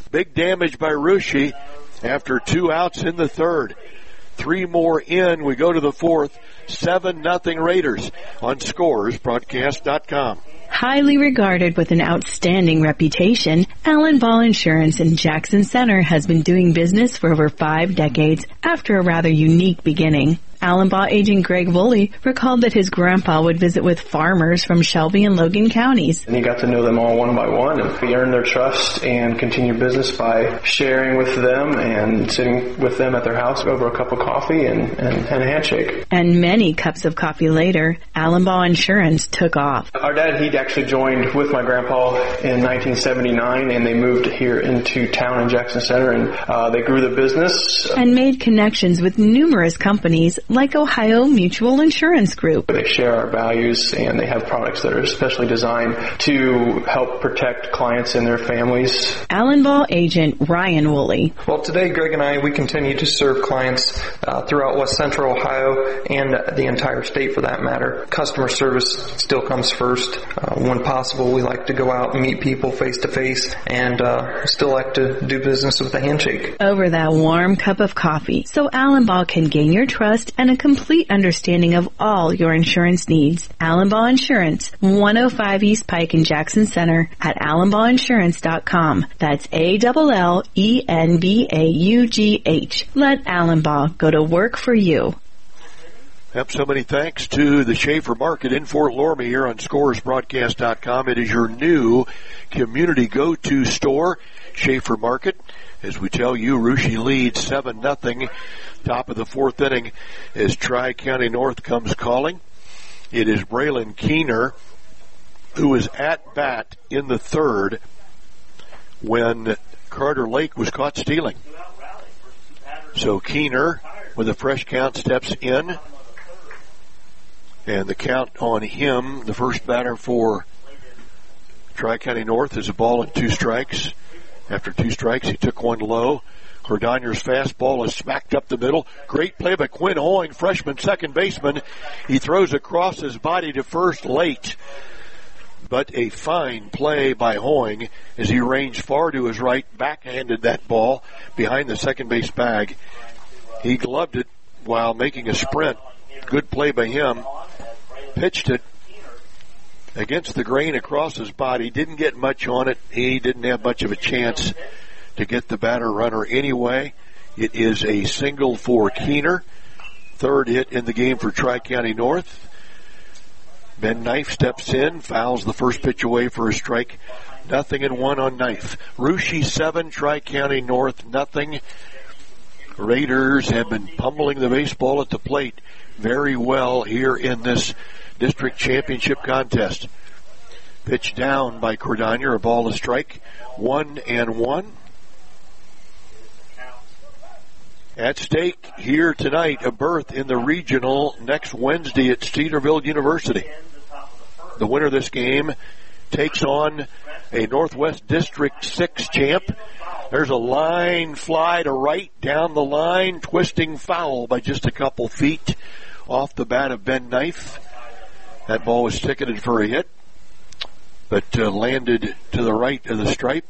Big damage by Russia after two outs in the third. Three more in. We go to the fourth. Seven nothing Raiders on Scores Broadcast dot com. Highly regarded with an outstanding reputation, Allen Ball Insurance in Jackson Center has been doing business for over five decades after a rather unique beginning. Allen Ball agent Greg Woolley recalled that his grandpa would visit with farmers from Shelby and Logan counties. And he got to know them all one by one, and we earned their trust and continued business by sharing with them and sitting with them at their house over a cup of coffee and, and, and a handshake. And many cups of coffee later, Allen Ball Insurance took off. Our dad, he actually joined with my grandpa in nineteen seventy-nine, and they moved here into town in Jackson Center, and uh, they grew the business. And made connections with numerous companies like Ohio Mutual Insurance Group. They share our values, and they have products that are especially designed to help protect clients and their families. Allen Ball agent Ryan Woolley. Well, today, Greg and I, we continue to serve clients uh, throughout West Central Ohio and the entire state for that matter. Customer service still comes first. Uh, when possible, we like to go out and meet people face to face, and uh, still like to do business with a handshake. Over that warm cup of coffee, so Allen Ball can gain your trust and a complete understanding of all your insurance needs. Allen Ball Insurance, one oh five East Pike in Jackson Center at allen ball insurance dot com. That's A L L E N B A U G H. Let Allen Ball go to work for you. Yep, so many thanks to the Schaefer Market in Fort Loramie here on Scores Broadcast dot com. It is your new community go-to store, Schaefer Market. As we tell you, Russia leads seven nothing. Top of the fourth inning as Tri-County North comes calling. It is Braylon Keener who is at bat in the third when Carter Lake was caught stealing. So Keener, with a fresh count, steps in. And the count on him, the first batter for Tri-County North, is a ball and two strikes. After two strikes, he took one low. Cordonier's fastball is smacked up the middle. Great play by Quinn Hoying, freshman second baseman. He throws across his body to first late. But a fine play by Hoying as he ranged far to his right, backhanded that ball behind the second base bag. He gloved it while making a sprint. Good play by him. Pitched it against the grain across his body. Didn't get much on it. He didn't have much of a chance to get the batter runner anyway. It is a single for Keener. Third hit in the game for Tri-County North. Ben Knife steps in, fouls the first pitch away for a strike. Nothing and one on Knife. Russia seven, Tri-County North nothing. Raiders have been pummeling the baseball at the plate very well here in this district championship contest. Pitch down by Cordonier, a ball, a strike. One and one. At stake here tonight, a berth in the regional next Wednesday at Cedarville University. The winner of this game takes on a Northwest District six champ. There's a line fly to right down the line, twisting foul by just a couple feet off the bat of Ben Knife. That ball was ticketed for a hit, but uh, landed to the right of the stripe.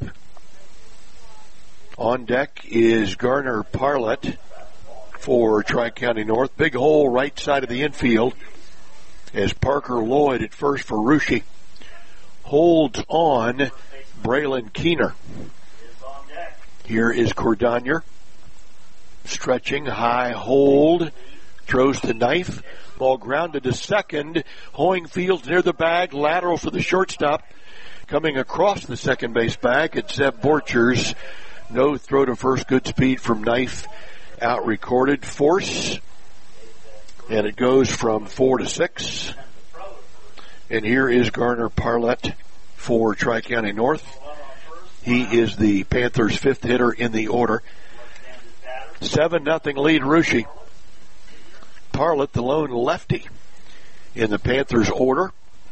On deck is Garner Parlett for Tri-County North. Big hole right side of the infield as Parker Lloyd at first for Russia holds on Braylon Keener. Here is Cordonier. Stretching, high hold, throws the Knife. Ball grounded to second. Hoying fields near the bag, lateral for the shortstop. Coming across the second base bag, it's Zeb Borchers. No throw to first, good speed from Knife. Out recorded, force. And it goes from four to six. And here is Garner Parlett for Tri-County North. He is the Panthers' fifth hitter in the order. Seven nothing lead Russia. Parlett, the lone lefty in the Panthers' order.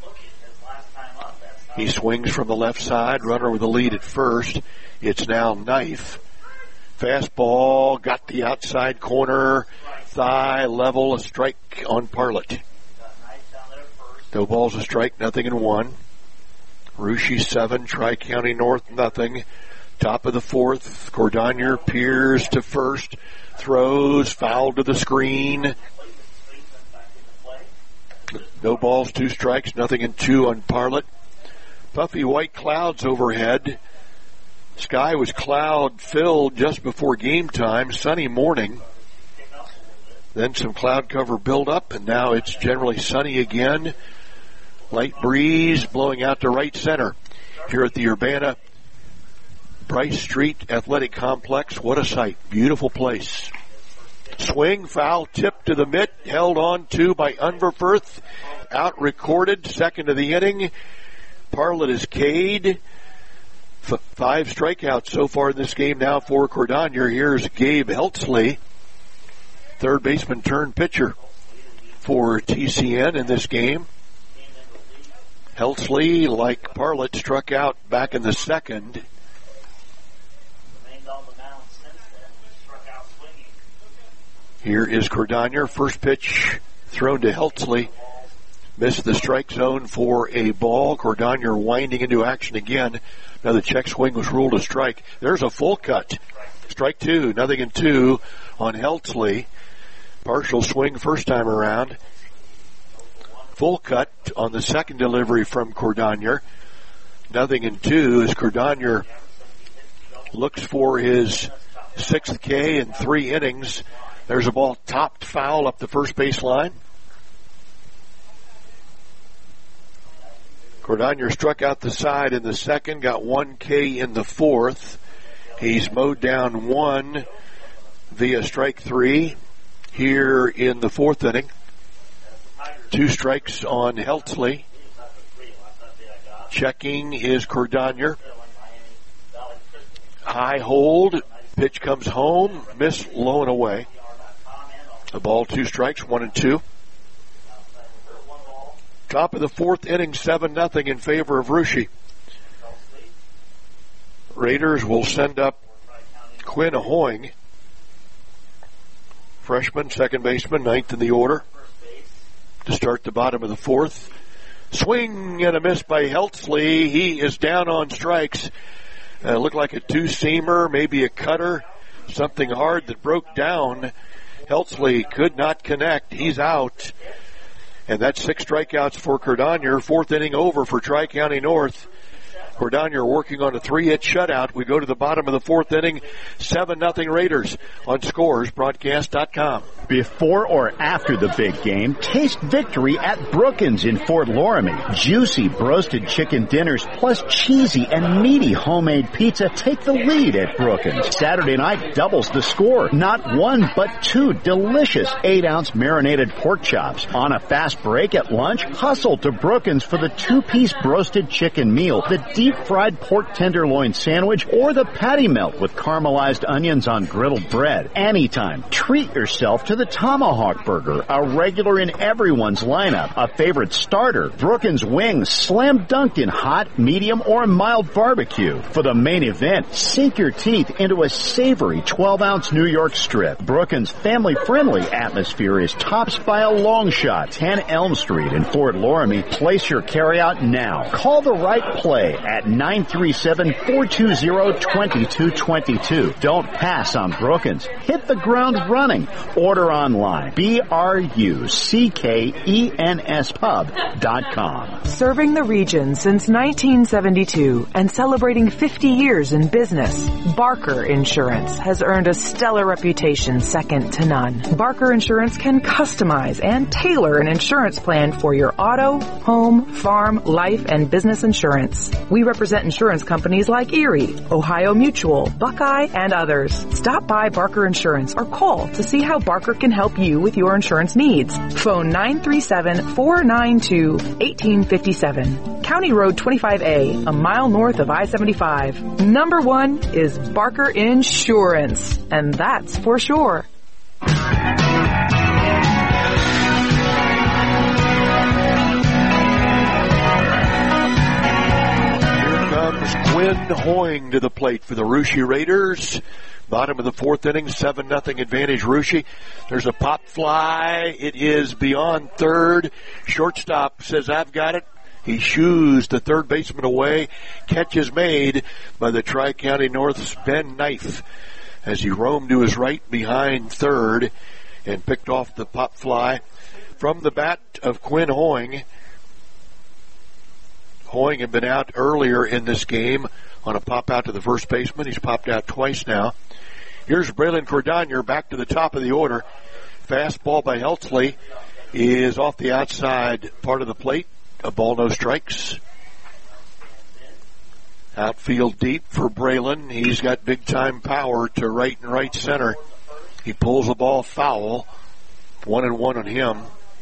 He swings from the left side, runner with the lead at first. It's now Knife. Fastball, got the outside corner, thigh level, a strike on Parlett. No balls, a strike, nothing in one. Russia seven, Tri-County North nothing. Top of the fourth, Cordonier peers to first, throws, foul to the screen. No balls, two strikes, nothing in two on Parlett. Puffy white clouds overhead. Sky was cloud filled just before game time. Sunny morning. Then some cloud cover build up, and now it's generally sunny again. Light breeze blowing out to right center here at the Urbana Bryce Street Athletic Complex. What a sight. Beautiful place. Swing, foul, tip to the mitt, held on to by Unverferth. Out recorded, second of the inning. Parlett is Cade. F- five strikeouts so far in this game now for Cordonier. Here's Gabe Heltzley, third baseman turned pitcher for T C N in this game. Heltzley, like Parlett, struck out back in the second. Here is Cordonier. First pitch thrown to Heltzley. Missed the strike zone for a ball. Cordonier winding into action again. Another check swing was ruled a strike. There's a full cut. Strike two. Nothing in two on Heltzley. Partial swing first time around. Full cut on the second delivery from Cordonier. Nothing in two as Cordonier looks for his sixth K in three innings. There's a ball topped foul up the first base line. Cordonier struck out the side in the second, got one K in the fourth. He's mowed down one via strike three here in the fourth inning. Two strikes on Heltzley. Checking is Cordonier. High hold. Pitch comes home. Miss low and away. A ball, two strikes, one and two. Top of the fourth inning, seven nothing in favor of Russia. Raiders will send up Quinn Hoying, freshman, second baseman, ninth in the order, to start the bottom of the fourth. Swing and a miss by Heltzley. He is down on strikes. Uh, looked like a two-seamer, maybe a cutter, something hard that broke down. Heltzley could not connect. He's out. And that's six strikeouts for Cordonier. Fourth inning over for Tri-County North. Cordonier working on a three-hit shutout. We go to the bottom of the fourth inning. seven nothing Raiders on Scores Broadcast dot com. Before or after the big game, taste victory at Brookins in Fort Loramie. Juicy roasted chicken dinners plus cheesy and meaty homemade pizza take the lead at Brookins. Saturday night doubles the score. Not one, but two delicious eight-ounce marinated pork chops. On a fast break at lunch, hustle to Brookins for the two-piece roasted chicken meal, the deep-fried pork tenderloin sandwich, or the patty melt with caramelized onions on griddled bread. Anytime, treat yourself to the Tomahawk Burger, a regular in everyone's lineup, a favorite starter. Brookins wings, slam dunked in hot, medium, or mild barbecue. For the main event, sink your teeth into a savory twelve-ounce New York strip. Brookins' family-friendly atmosphere is topped by a long shot. ten Elm Street in Fort Loramie. Place your carryout now. Call the right play at nine three seven, four two zero, two two two two. Don't pass on Brookins. Hit the ground running. Order online. B R U C K E N S pub dot com. Serving the region since nineteen seventy-two and celebrating fifty years in business, Barker Insurance has earned a stellar reputation second to none. Barker Insurance can customize and tailor an insurance plan for your auto, home, farm, life, and business insurance. We represent insurance companies like Erie, Ohio Mutual, Buckeye, and others. Stop by Barker Insurance or call to see how Barker can help you with your insurance needs. Phone nine three seven, four nine two, one eight five seven. County Road twenty-five A, a mile north of I seventy-five. Number one is Barker Insurance, and that's for sure. Quinn Hoying to the plate for the Russia Raiders. Bottom of the fourth inning, seven nothing advantage Russia. There's a pop fly. It is beyond third. Shortstop says, I've got it. He shoos the third baseman away. Catch is made by the Tri-County North's Ben Knife as he roamed to his right behind third and picked off the pop fly from the bat of Quinn Hoying. Hoying had been out earlier in this game on a pop out to the first baseman. He's popped out twice now. Here's Braylon Cordonier back to the top of the order. Fastball by Heltzley is off the outside part of the plate. A ball, no strikes. Outfield deep for Braylon. He's got big time power to right and right center. He pulls the ball foul. One and one on him.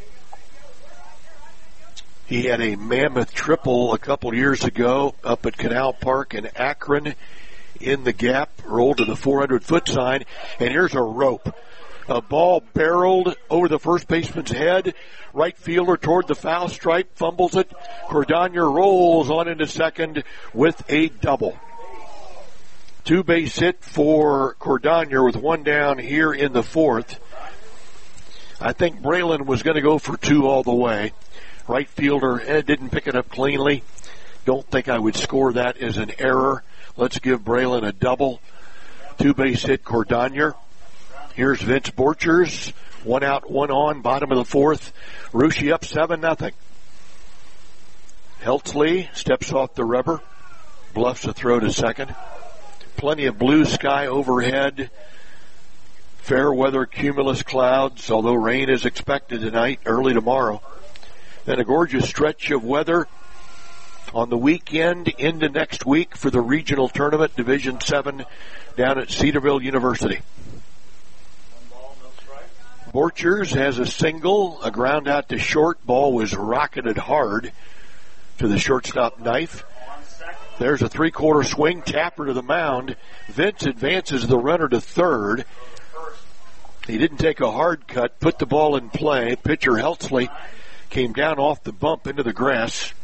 He had a mammoth triple a couple years ago up at Canal Park in Akron in the gap, rolled to the four hundred foot sign, and here's a rope. A ball barreled over the first baseman's head. Right fielder toward the foul stripe, fumbles it. Cordonier rolls on into second with a double. Two base hit for Cordonier with one down here in the fourth. I think Braylon was going to go for two all the way. Right fielder eh, didn't pick it up cleanly. Don't think I would score that as an error. Let's give Braylon a double. Two base hit Cordonier. Here's Vince Borchers. One out, one on, bottom of the fourth. Russia up seven nothing. Heltzley steps off the rubber. Bluffs a throw to second. Plenty of blue sky overhead. Fair weather cumulus clouds, although rain is expected tonight, early tomorrow. Then a gorgeous stretch of weather on the weekend into next week for the regional tournament, Division seven, down at Cedarville University. Borchers has a single, a ground out to short. Ball was rocketed hard to the shortstop Knife. There's a three-quarter swing, tapper to the mound. Vince advances the runner to third. He didn't take a hard cut, put the ball in play. Pitcher Heltzley came down off the bump into the grass.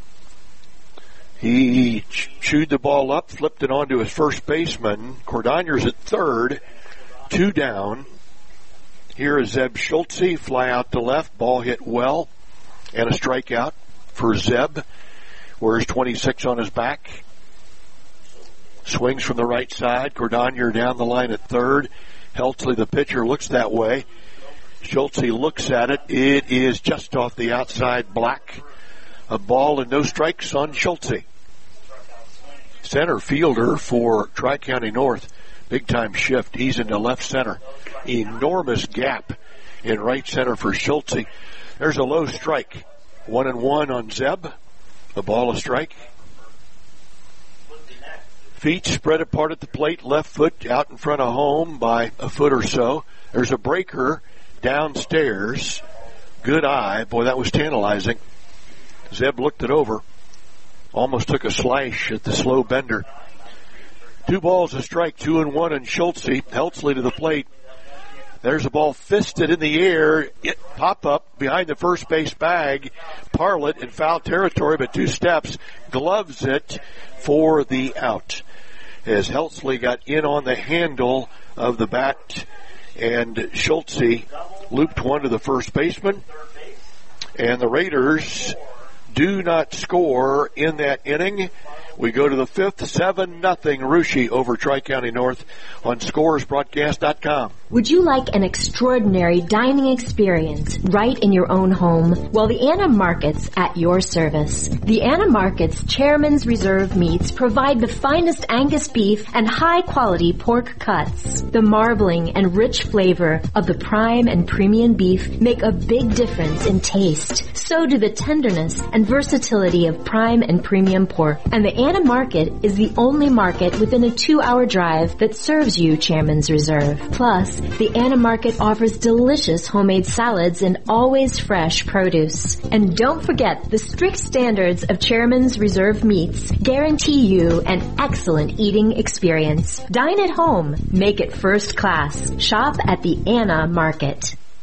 He chewed the ball up, flipped it onto his first baseman. Cordonier's at third, two down. Here is Zeb Schultze, fly out to left, ball hit well, and a strikeout for Zeb. Wears twenty-six on his back. Swings from the right side. Cordonier down the line at third. Heltzley, the pitcher, looks that way. Schultze looks at it. It is just off the outside black. A ball and no strikes on Schultze. Center fielder for Tri-County North. Big time shift. He's into left center. Enormous gap in right center for Schultze. There's a low strike. One and one on Zeb. A ball, a strike. Feet spread apart at the plate. Left foot out in front of home by a foot or so. There's a breaker downstairs. Good eye. Boy, that was tantalizing. Zeb looked it over. Almost took a slash at the slow bender. Two balls, a strike, two and one, and Schultze. Heltzley to the plate. There's a ball fisted in the air. It pop up behind the first base bag. Parlett in foul territory, but two steps. Gloves it for the out. As Heltzley got in on the handle of the bat, and Schultze looped one to the first baseman. And the Raiders do not score in that inning. We go to the fifth, seven nothing Russia over Tri-County North on scores broadcast dot com. Would you like an extraordinary dining experience right in your own home? Well, the Anna Markets at your service. The Anna Markets Chairman's Reserve meats provide the finest Angus beef and high-quality pork cuts. The marbling and rich flavor of the prime and premium beef make a big difference in taste. So do the tenderness and versatility of prime and premium pork. And the Anna Market is the only market within a two-hour drive that serves you Chairman's Reserve. Plus, the Anna Market offers delicious homemade salads and always fresh produce. And don't forget, the strict standards of Chairman's Reserve meats guarantee you an excellent eating experience. Dine at home. Make it first class. Shop at the Anna Market.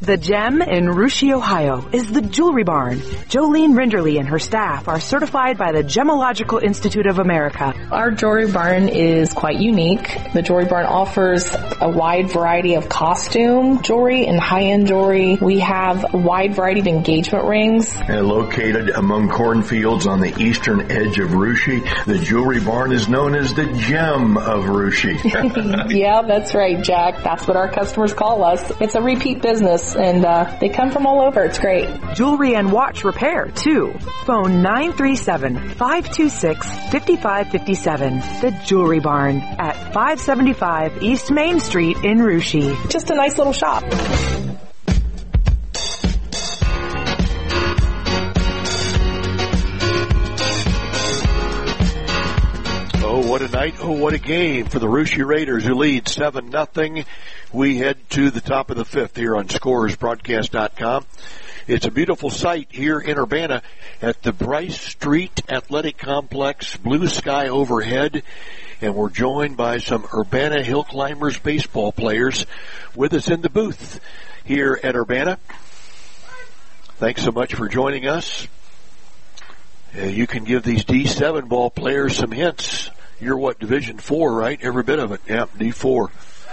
The gem in Russia, Ohio is the Jewelry Barn. Jolene Rinderly and her staff are certified by the Gemological Institute of America. Our Jewelry Barn is quite unique. The Jewelry Barn offers a wide variety of costume jewelry and high-end jewelry. We have a wide variety of engagement rings. And located among cornfields on the eastern edge of Russia, the Jewelry Barn is known as the gem of Russia. Yeah, that's right, Jack. That's what our customers call us. It's a repeat business, and uh, they come from all over. It's great. Jewelry and watch repair, too. Phone nine three seven, five two six, five five five seven. The Jewelry Barn at five seventy-five East Main Street in Russia. Just a nice little shop. Oh, what a night. Oh, what a game for the Russia Raiders, who lead seven nothing. We head to the top of the fifth here on Scores Broadcast dot com. It's a beautiful sight here in Urbana at the Bryce Street Athletic Complex, blue sky overhead, and we're joined by some Urbana Hill Climbers baseball players with us in the booth here at Urbana. Thanks so much for joining us. Uh, you can give these D seven ball players some hints. You're what, Division four, right? Every bit of it. Yeah, D four.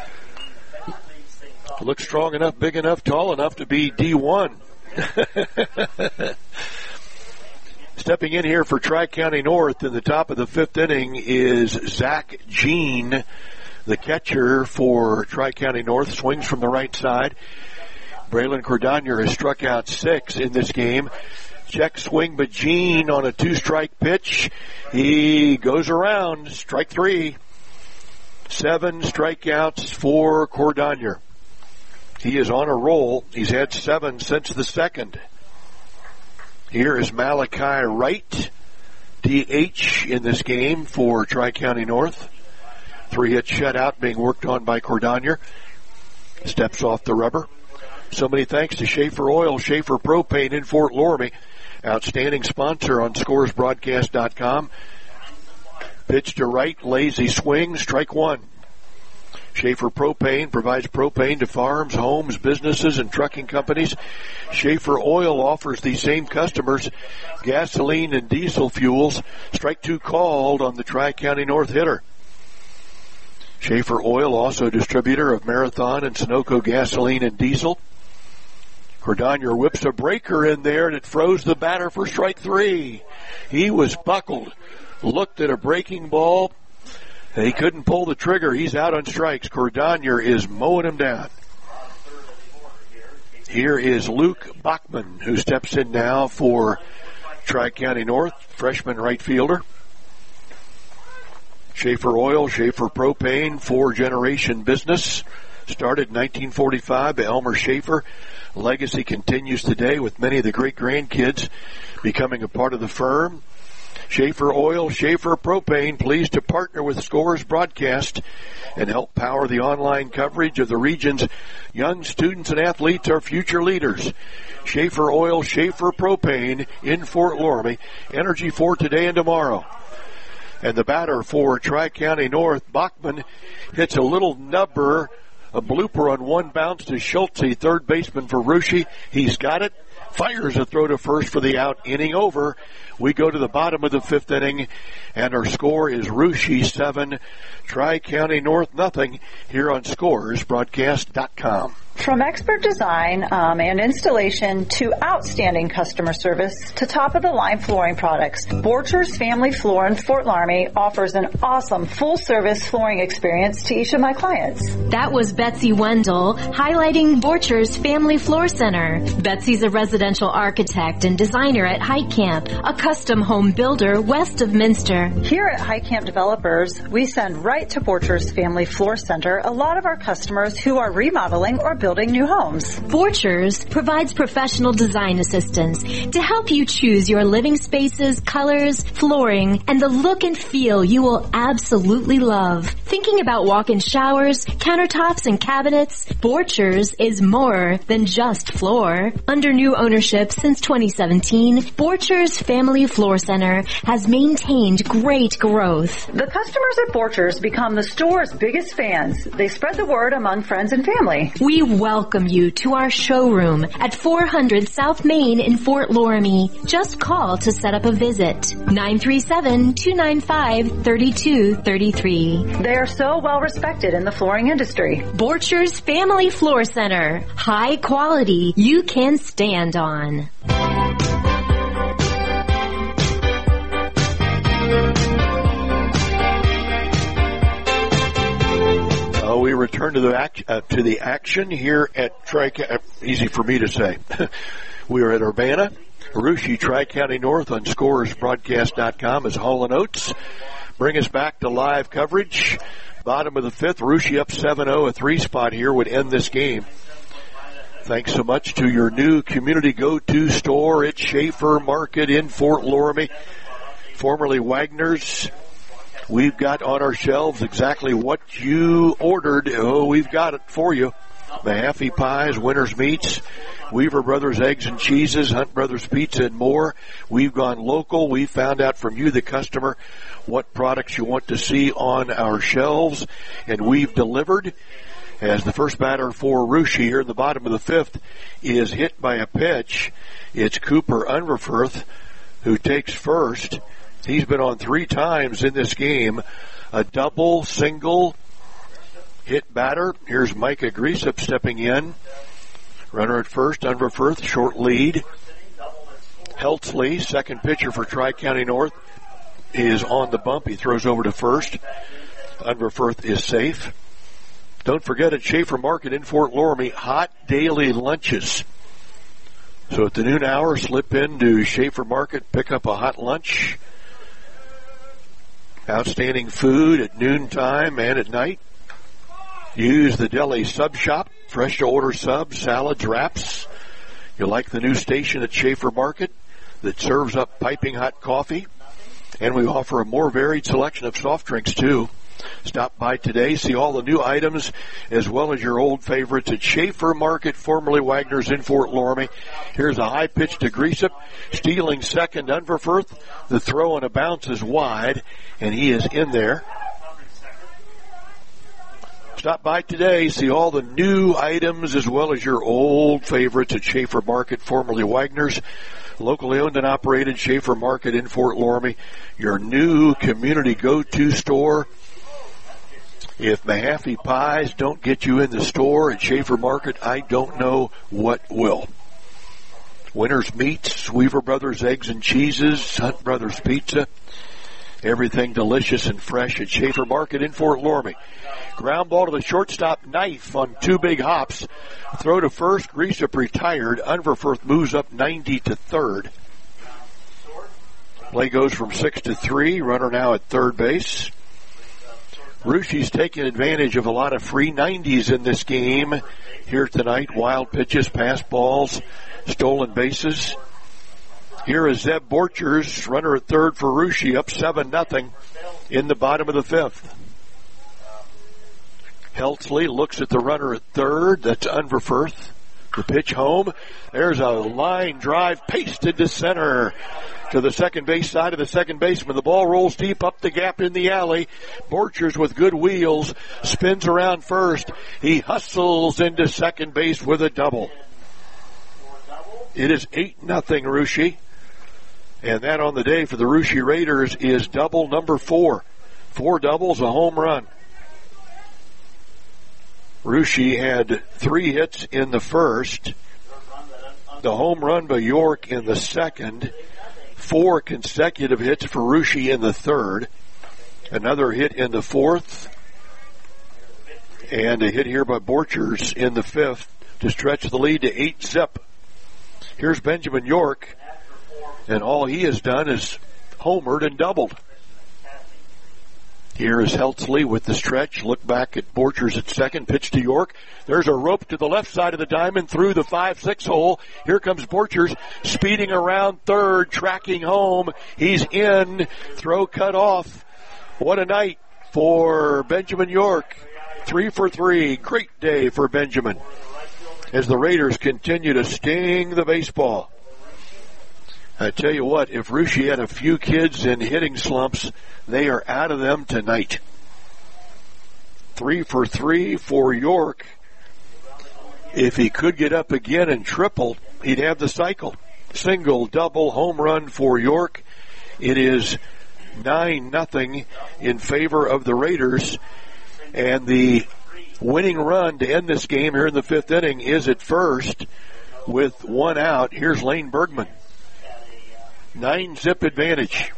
Look strong enough, big enough, tall enough to be D one. Stepping in here for Tri-County North in the top of the fifth inning is Zach Jean, the catcher for Tri-County North. Swings from the right side. Braylon Cordonier has struck out six in this game. Check swing, but Jean on a two-strike pitch. He goes around. Strike three. Seven strikeouts for Cordonier. He is on a roll. He's had seven since the second. Here is Malachi Wright, D H in this game for Tri-County North. Three-hit shutout being worked on by Cordonier. Steps off the rubber. So many thanks to Schaefer Oil, Schaefer Propane in Fort Loramie. Outstanding sponsor on Scores Broadcast dot com. Pitch to right, lazy swing, strike one. Schaefer Propane provides propane to farms, homes, businesses, and trucking companies. Schaefer Oil offers these same customers gasoline and diesel fuels. Strike two called on the Tri-County North hitter. Schaefer Oil, also distributor of Marathon and Sunoco gasoline and diesel. Cordonier whips a breaker in there, and it froze the batter for strike three. He was buckled, looked at a breaking ball. He couldn't pull the trigger. He's out on strikes. Cordonier is mowing him down. Here is Luke Bachman, who steps in now for Tri-County North, freshman right fielder. Schaefer Oil, Schaefer Propane, four-generation business. Started in nineteen forty-five by Elmer Schaefer. Legacy continues today with many of the great grandkids becoming a part of the firm. Schaefer Oil, Schaefer Propane, pleased to partner with Scores Broadcast and help power the online coverage of the region's young students and athletes, our future leaders. Schaefer Oil, Schaefer Propane in Fort Loramie. Energy for today and tomorrow. And the batter for Tri-County North, Bachman, hits a little nubber, a blooper on one bounce to Schultze, third baseman for Russia. He's got it. Fires a throw to first for the out. Inning over. We go to the bottom of the fifth inning, and our score is Russia seven, Tri-County North nothing here on Scores Broadcast dot com. From expert design um, and installation to outstanding customer service to top-of-the-line flooring products, Borchers Family Floor in Fort Loramie offers an awesome full-service flooring experience to each of my clients. That was Betsy Wendell highlighting Borchers Family Floor Center. Betsy's a residential architect and designer at Height Camp, a custom home builder west of Minster. Here at Height Camp Developers, we send right to Borchers Family Floor Center a lot of our customers who are remodeling or building new homes. Borchers provides professional design assistance to help you choose your living spaces, colors, flooring, and the look and feel you will absolutely love. Thinking about walk-in showers, countertops, and cabinets? Borchers is more than just floor. Under new ownership since twenty seventeen, Borchers Family Floor Center has maintained great growth. The customers at Borchers become the store's biggest fans. They spread the word among friends and family. We welcome you to our showroom at four hundred South Main in Fort Loramie. Just call to set up a visit. nine three seven, two nine five, three two three three. They are so well respected in the flooring industry. Borchers Family Floor Center. High quality you can stand on. Uh, we return to the act, uh, to the action here at Tri. Uh, easy for me to say. We are at Urbana, Russia, Tri-County North on Scores Broadcast dot com as Hall and Oates bring us back to live coverage. Bottom of the fifth, Russia up seven oh. A three spot here would end this game. Thanks so much to your new community go-to store at Schaefer Market in Fort Loramie, formerly Wagner's. We've got on our shelves exactly what you ordered. Oh, we've got it for you. Mahaffey Pies, Winter's Meats, Weaver Brothers Eggs and Cheeses, Hunt Brothers Pizza, and more. We've gone local. We found out from you, the customer, what products you want to see on our shelves, and we've delivered. As the first batter for Russia here in the bottom of the fifth is hit by a pitch, it's Cooper Unverfurth who takes first. He's been on three times in this game. A double, single, hit batter. Here's Micah Griesop stepping in. Runner at first, Unverfurth, short lead. Heltzley, second pitcher for Tri-County North, is on the bump. He throws over to first. Unverfurth is safe. Don't forget at Schaefer Market in Fort Loramie, hot daily lunches. So at the noon hour, slip into Schaefer Market, pick up a hot lunch. Outstanding food at noontime and at night. Use the deli sub shop, fresh to order subs, salads, wraps. You like the new station at Schaefer Market that serves up piping hot coffee. And we offer a more varied selection of soft drinks too. Stop by today, see all the new items as well as your old favorites at Schaefer Market, formerly Wagner's in Fort Loramie. Here's a high pitch to Griesop, stealing second Unverfurth. The throw and a bounce is wide, and he is in there. Stop by today, see all the new items as well as your old favorites at Schaefer Market, formerly Wagner's. Locally owned and operated Schaefer Market in Fort Loramie, your new community go-to store. If Mahaffey Pies don't get you in the store at Schaefer Market, I don't know what will. Winter's Meats, Weaver Brothers Eggs and Cheeses, Hunt Brothers Pizza. Everything delicious and fresh at Schaefer Market in Fort Loramie. Ground ball to the shortstop, Knife on two big hops. Throw to first, Griesop retired. Unverfurth moves up ninety to third. Play goes from six to three. Runner now at third base. Russia's taking advantage of a lot of free nineties in this game here tonight. Wild pitches, pass balls, stolen bases. Here is Zeb Borchers, runner at third for Russia, up seven nothing in the bottom of the fifth. Heltzley looks at the runner at third. That's Unverfurth. The pitch home. There's a line drive pasted to center to the second base side of the second baseman. The ball rolls deep up the gap in the alley. Borchers with good wheels spins around first. He hustles into second base with a double. It is eight nothing Russia. And that on the day for the Russia Raiders is double number four. Four doubles, a home run. Russia had three hits in the first. The home run by York in the second. Four consecutive hits for Russia in the third. Another hit in the fourth. And a hit here by Borchers in the fifth to stretch the lead to eight zip. Here's Benjamin York. And all he has done is homered and doubled. Here is Heltzley with the stretch. Look back at Borchers at second. Pitch to York. There's a rope to the left side of the diamond through the five six hole. Here comes Borchers speeding around third, tracking home. He's in. Throw cut off. What a night for Benjamin York. Three for three. Great day for Benjamin as the Raiders continue to sting the baseball. I tell you what, if Russia had a few kids in hitting slumps, they are out of them tonight. Three for three for York. If he could get up again and triple, he'd have the cycle. Single, double, home run for York. It is nine nothing in favor of the Raiders. And the winning run to end this game here in the fifth inning is at first with one out. Here's Lane Bergman. Nine zip advantage.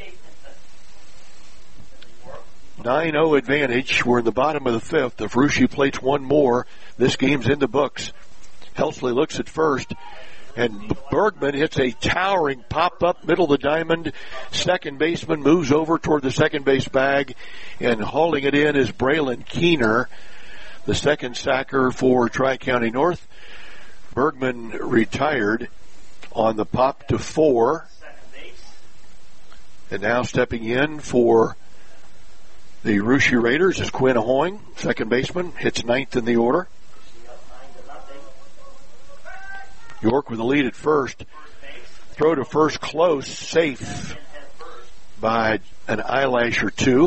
nine oh advantage. We're in the bottom of the fifth. If Russia plates one more, this game's in the books. Helsley looks at first, and Bergman hits a towering pop-up middle of the diamond. Second baseman moves over toward the second base bag, and hauling it in is Braylon Keener, the second sacker for Tri-County North. Bergman retired on the pop to four. And now stepping in for the Russia Raiders is Quinn Hoying, second baseman, hits ninth in the order. York with the lead at first. Throw to first close, safe by an eyelash or two.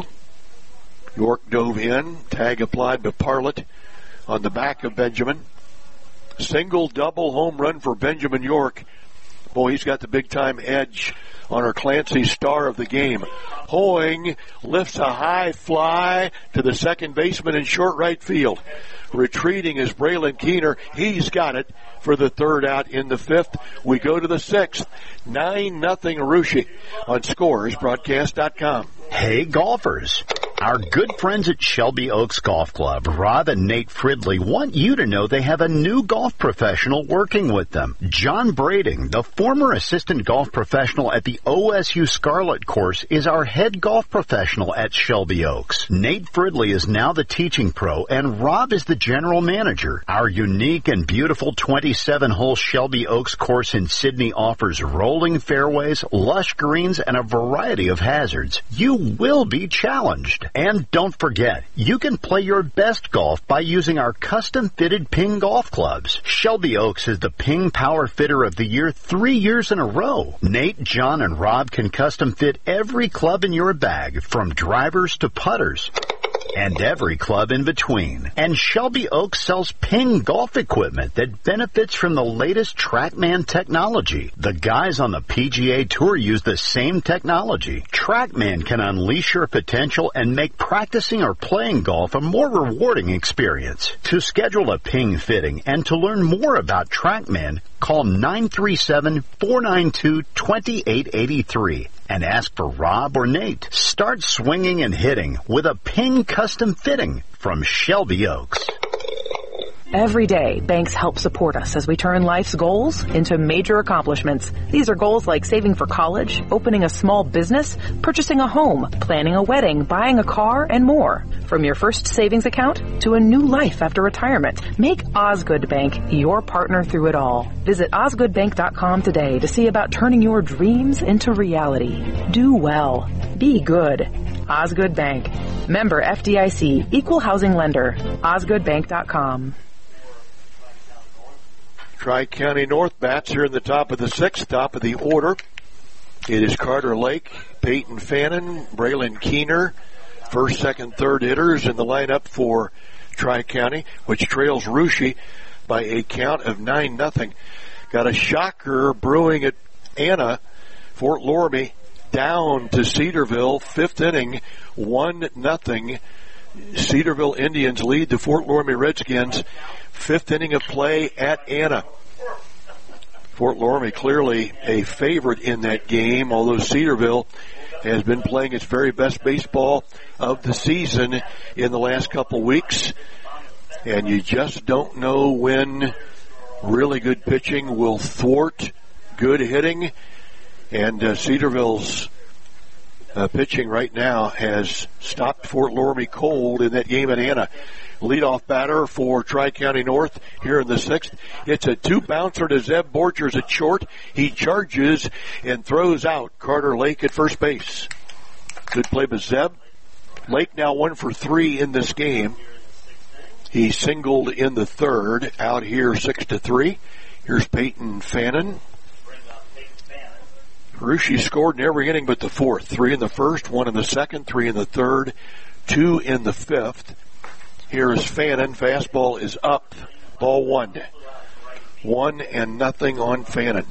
York dove in, tag applied by Parlett on the back of Benjamin. Single, double, home run for Benjamin York. Boy, he's got the big-time edge on our Clancy star of the game. Hoying lifts a high fly to the second baseman in short right field. Retreating is Braylon Keener. He's got it for the third out in the fifth. We go to the sixth. nine nothing Russia on Scores Broadcast dot com. Hey, golfers. Our good friends at Shelby Oaks Golf Club, Rob and Nate Fridley, want you to know they have a new golf professional working with them. John Brading, the former assistant golf professional at the O S U Scarlet course, is our head golf professional at Shelby Oaks. Nate Fridley is now the teaching pro, and Rob is the general manager. Our unique and beautiful twenty-seven hole Shelby Oaks course in Sydney offers rolling fairways, lush greens, and a variety of hazards. You will be challenged. And don't forget, you can play your best golf by using our custom-fitted Ping golf clubs. Shelby Oaks is the Ping Power Fitter of the Year three years in a row. Nate, John, and Rob can custom-fit every club in your bag, from drivers to putters, and every club in between. And Shelby Oaks sells Ping golf equipment that benefits from the latest TrackMan technology. The guys on the P G A Tour use the same technology. TrackMan can unleash your potential and make practicing or playing golf a more rewarding experience. To schedule a Ping fitting and to learn more about TrackMan, call nine three seven, four nine two, two eight eight three and ask for Rob or Nate. Start swinging and hitting with a Ping custom fitting from Shelby Oaks. Every day, banks help support us as we turn life's goals into major accomplishments. These are goals like saving for college, opening a small business, purchasing a home, planning a wedding, buying a car, and more. From your first savings account to a new life after retirement, make Osgood Bank your partner through it all. Visit osgood bank dot com today to see about turning your dreams into reality. Do well. Be good. Osgood Bank. Member F D I C. Equal housing lender. osgood bank dot com. Tri-County North bats here in the top of the sixth, top of the order. It is Carter Lake, Peyton Fannin, Braylon Keener, first, second, third hitters in the lineup for Tri-County, which trails Russia by a count of nine nothing. Got a shocker brewing at Anna. Fort Loramie down to Cedarville, fifth inning, one nothing. Cedarville Indians lead the Fort Loramie Redskins. Fifth inning of play at Anna. Fort Loramie clearly a favorite in that game, although Cedarville has been playing its very best baseball of the season in the last couple weeks. And you just don't know when really good pitching will thwart good hitting. And uh, Cedarville's uh, pitching right now has stopped Fort Loramie cold in that game at Anna. Leadoff batter for Tri-County North here in the sixth. It's a two-bouncer to Zeb Borchers at short. He charges and throws out Carter Lake at first base. Good play by Zeb. Lake now one for three in this game. He singled in the third, out here six to three. Here's Peyton Fannin. Russia scored in every inning but the fourth. Three in the first, one in the second, three in the third, two in the fifth. Here is Fannin. Fastball is up, Ball one. One and nothing on Fannin.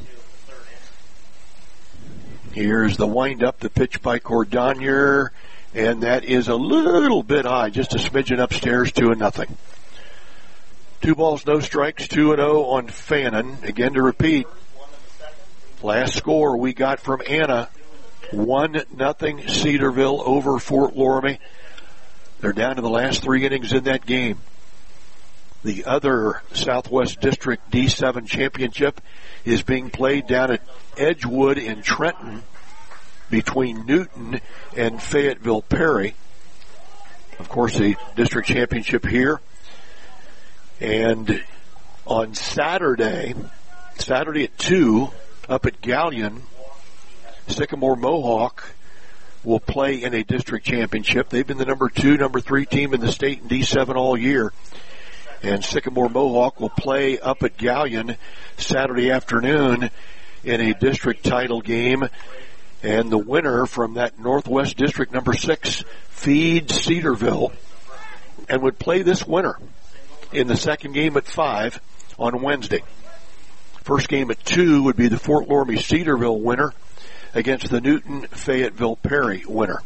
Here's the wind-up, the pitch by Cordonier, and that is a little bit high, just a smidgen upstairs, two and nothing. Two balls, no strikes, two and oh on Fannin. Again to repeat, last score we got from Anna, one nothing Cedarville over Fort Loramie. They're down to the last three innings in that game. The other Southwest District D seven championship is being played down at Edgewood in Trenton between Newton and Fayetteville Perry. Of course, the district championship here. And on Saturday, Saturday at two, up at Gallion, Sycamore Mohawk will play in a district championship. They've been the number two, number three team in the state in D seven all year. And Sycamore Mohawk will play up at Gallion Saturday afternoon in a district title game. And the winner from that Northwest District number six feeds Cedarville and would play this winner in the second game at five on Wednesday. First game at two would be the Fort Loramie Cedarville winner against the Newton Fayetteville Perry winner.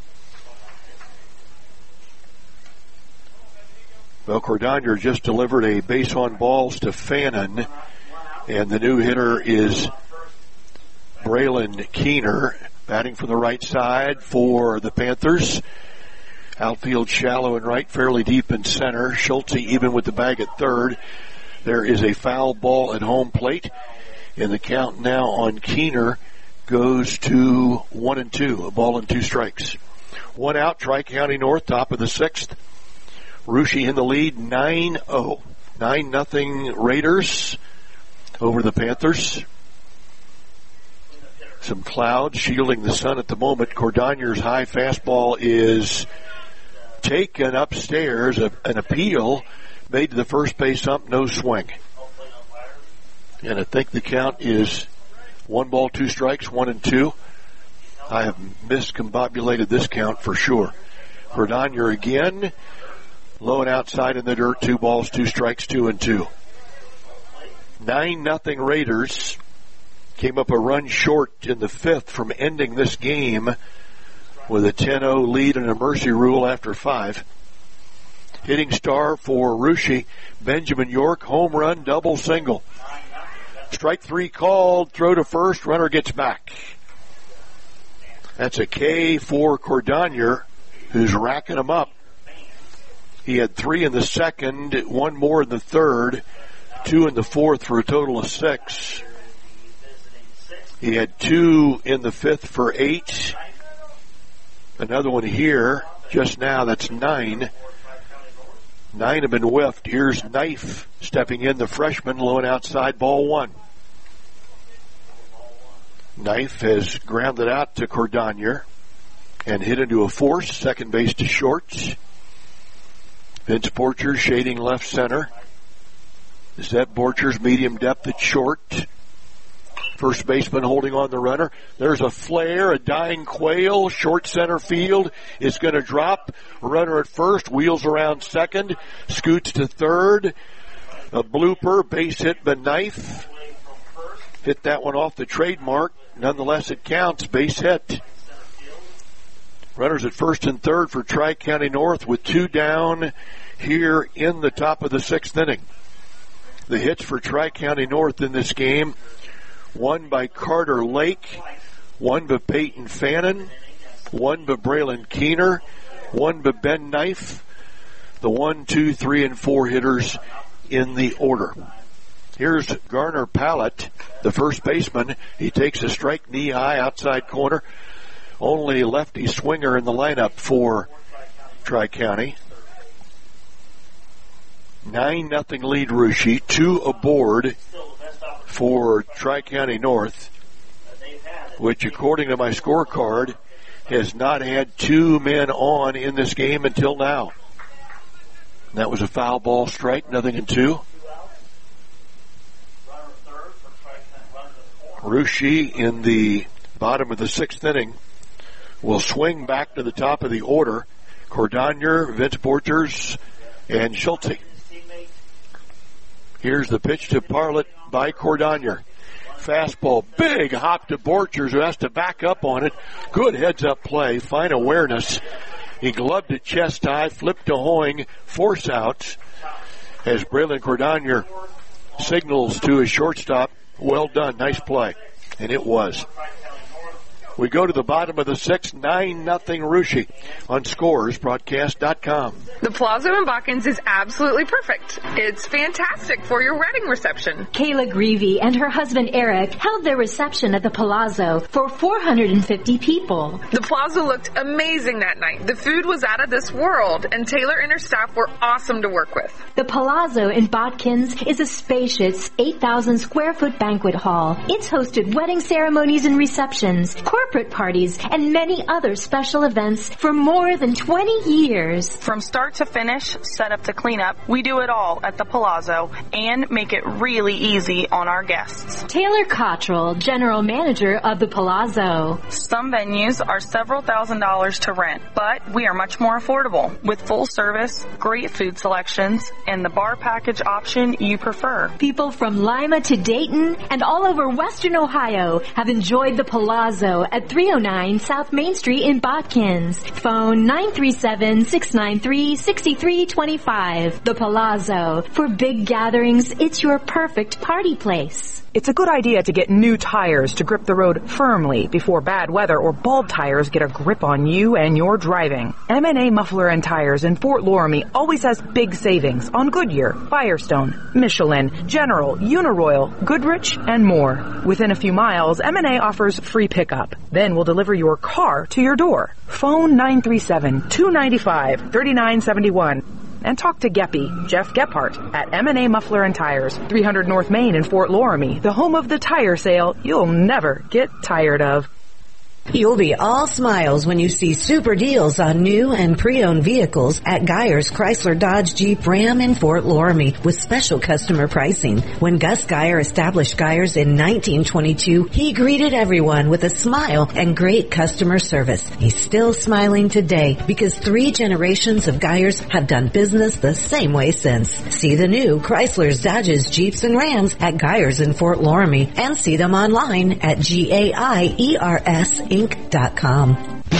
Well, Cordonier just delivered a base on balls to Fannin, and the new hitter is Braylon Keener, batting from the right side for the Panthers. Outfield shallow and right, fairly deep in center. Schulte even with the bag at third. There is a foul ball at home plate, and the count now on Keener goes to one and two, a ball and two strikes. One out, Tri-County North, top of the sixth. Russia in the lead, nine oh. nine nothing Raiders over the Panthers. Some clouds shielding the sun at the moment. Cordonier's high fastball is taken upstairs, a, an appeal made to the first base ump, no swing. And I think the count is one ball, two strikes, one and two. I have miscombobulated this count for sure. Cordonier again, low and outside in the dirt, two balls, two strikes, two and two. Nine nothing Raiders. Came up a run short in the fifth from ending this game with a ten oh lead and a mercy rule after five. Hitting star for Russia, Benjamin York, home run, double, single. Strike three called, throw to first, runner gets back. That's a K for Cordonier, who's racking them up. He had three in the second, one more in the third, two in the fourth for a total of six. He had two in the fifth for eight. Another one here just now, that's nine. Nine have been whiffed. Here's Knife stepping in, the freshman, low and outside, ball one. Knife has grounded out to Cordonier and hit into a force, second base to short. Vince Borcher shading left center. Zeb Borcher's medium depth at short. First baseman holding on the runner. There's a flare, a dying quail, short center field. It's going to drop. Runner at first, wheels around second, scoots to third. A blooper, base hit by Knife. Hit that one off the trademark. Nonetheless, it counts. Base hit. Runners at first and third for Tri-County North with two down here in the top of the sixth inning. The hits for Tri-County North in this game, one by Carter Lake, one by Peyton Fannin, one by Braylon Keener, one by Ben Knife, the one, two, three, and four hitters in the order. Here's Garner Pallett, the first baseman. He takes a strike knee high outside corner. Only lefty swinger in the lineup for Tri-County. Nine nothing lead Russia, two aboard for Tri-County North, which according to my scorecard has not had two men on in this game until now. That was a foul ball strike, nothing in two. Russia in the bottom of the sixth inning will swing back to the top of the order. Cordonier, Vince Borchers, and Schulte. Here's the pitch to Parlett by Cordonier. Fastball, big hop to Borchers, who has to back up on it. Good heads-up play, fine awareness. He gloved it chest high, flipped to Hoying, force outs. As Braylon Cordonier signals to his shortstop, well done, nice play. And it was. We go to the bottom of the sixth, nine nothing Russia on scores broadcast dot com. The Palazzo in Botkins is absolutely perfect. It's fantastic for your wedding reception. Kayla Greavy and her husband Eric held their reception at the Palazzo for four hundred fifty people. The Palazzo looked amazing that night. The food was out of this world, and Taylor and her staff were awesome to work with. The Palazzo in Botkins is a spacious eight thousand square foot banquet hall. It's hosted wedding ceremonies and receptions, corporate parties, and many other special events for more than twenty years. From start to finish, set up to clean up, we do it all at the Palazzo and make it really easy on our guests. Taylor Cottrell, General Manager of the Palazzo. Some venues are several thousand dollars to rent, but we are much more affordable with full service, great food selections, and the bar package option you prefer. People from Lima to Dayton and all over Western Ohio have enjoyed the Palazzo at three oh nine South Main Street in Botkins. Phone nine three seven, six nine three, six three two five. The Palazzo. For big gatherings, it's your perfect party place. It's a good idea to get new tires to grip the road firmly before bad weather or bald tires get a grip on you and your driving. M and A Muffler and Tires in Fort Loramie always has big savings on Goodyear, Firestone, Michelin, General, Uniroyal, Goodrich, and more. Within a few miles, M and A offers free pickup. Then we'll deliver your car to your door. Phone nine three seven, two nine five, three nine seven one. And talk to Geppy, Jeff Gephardt, at M and A Muffler and Tires, three hundred North Main in Fort Loramie, the home of the tire sale you'll never get tired of. You'll be all smiles when you see super deals on new and pre-owned vehicles at Geyer's Chrysler Dodge Jeep Ram in Fort Loramie with special customer pricing. When Gus Geyer established Geyer's in nineteen twenty-two, he greeted everyone with a smile and great customer service. He's still smiling today because three generations of Geyer's have done business the same way since. See the new Chrysler's, Dodges, Jeeps, and Rams at Geyer's in Fort Loramie and see them online at G A I E R S Inc dot com.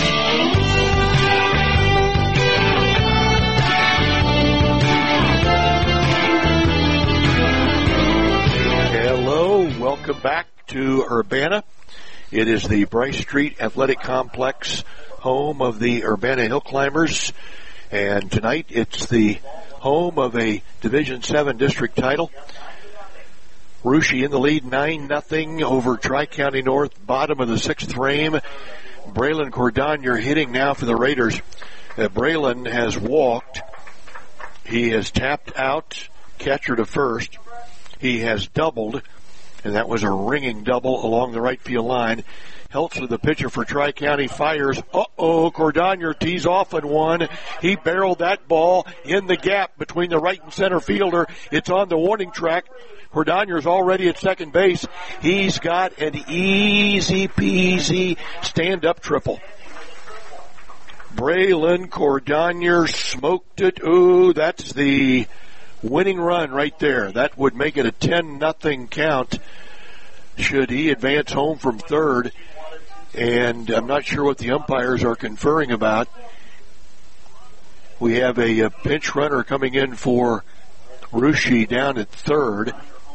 Hello, welcome back to Urbana. It is the Bryce Street Athletic Complex, home of the Urbana Hill Climbers, and tonight it's the home of a Division seven district title. Russia in the lead, nine nothing over Tri-County North, bottom of the sixth frame. Braylon Cordonier hitting now for the Raiders. Uh, Braylon has walked. He has tapped out, catcher to first. He has doubled, and that was a ringing double along the right field line. Heltzer, the pitcher for Tri-County, fires. Uh-oh, Cordonier tees off on one. He barreled that ball in the gap between the right and center fielder. It's on the warning track. Cordonier's already at second base. He's got an easy peasy stand-up triple. Braylon Cordonier smoked it. Ooh, that's the winning run right there. That would make it a ten nothing count should he advance home from third. And I'm not sure what the umpires are conferring about. We have a, a pinch runner coming in for Russia down at third.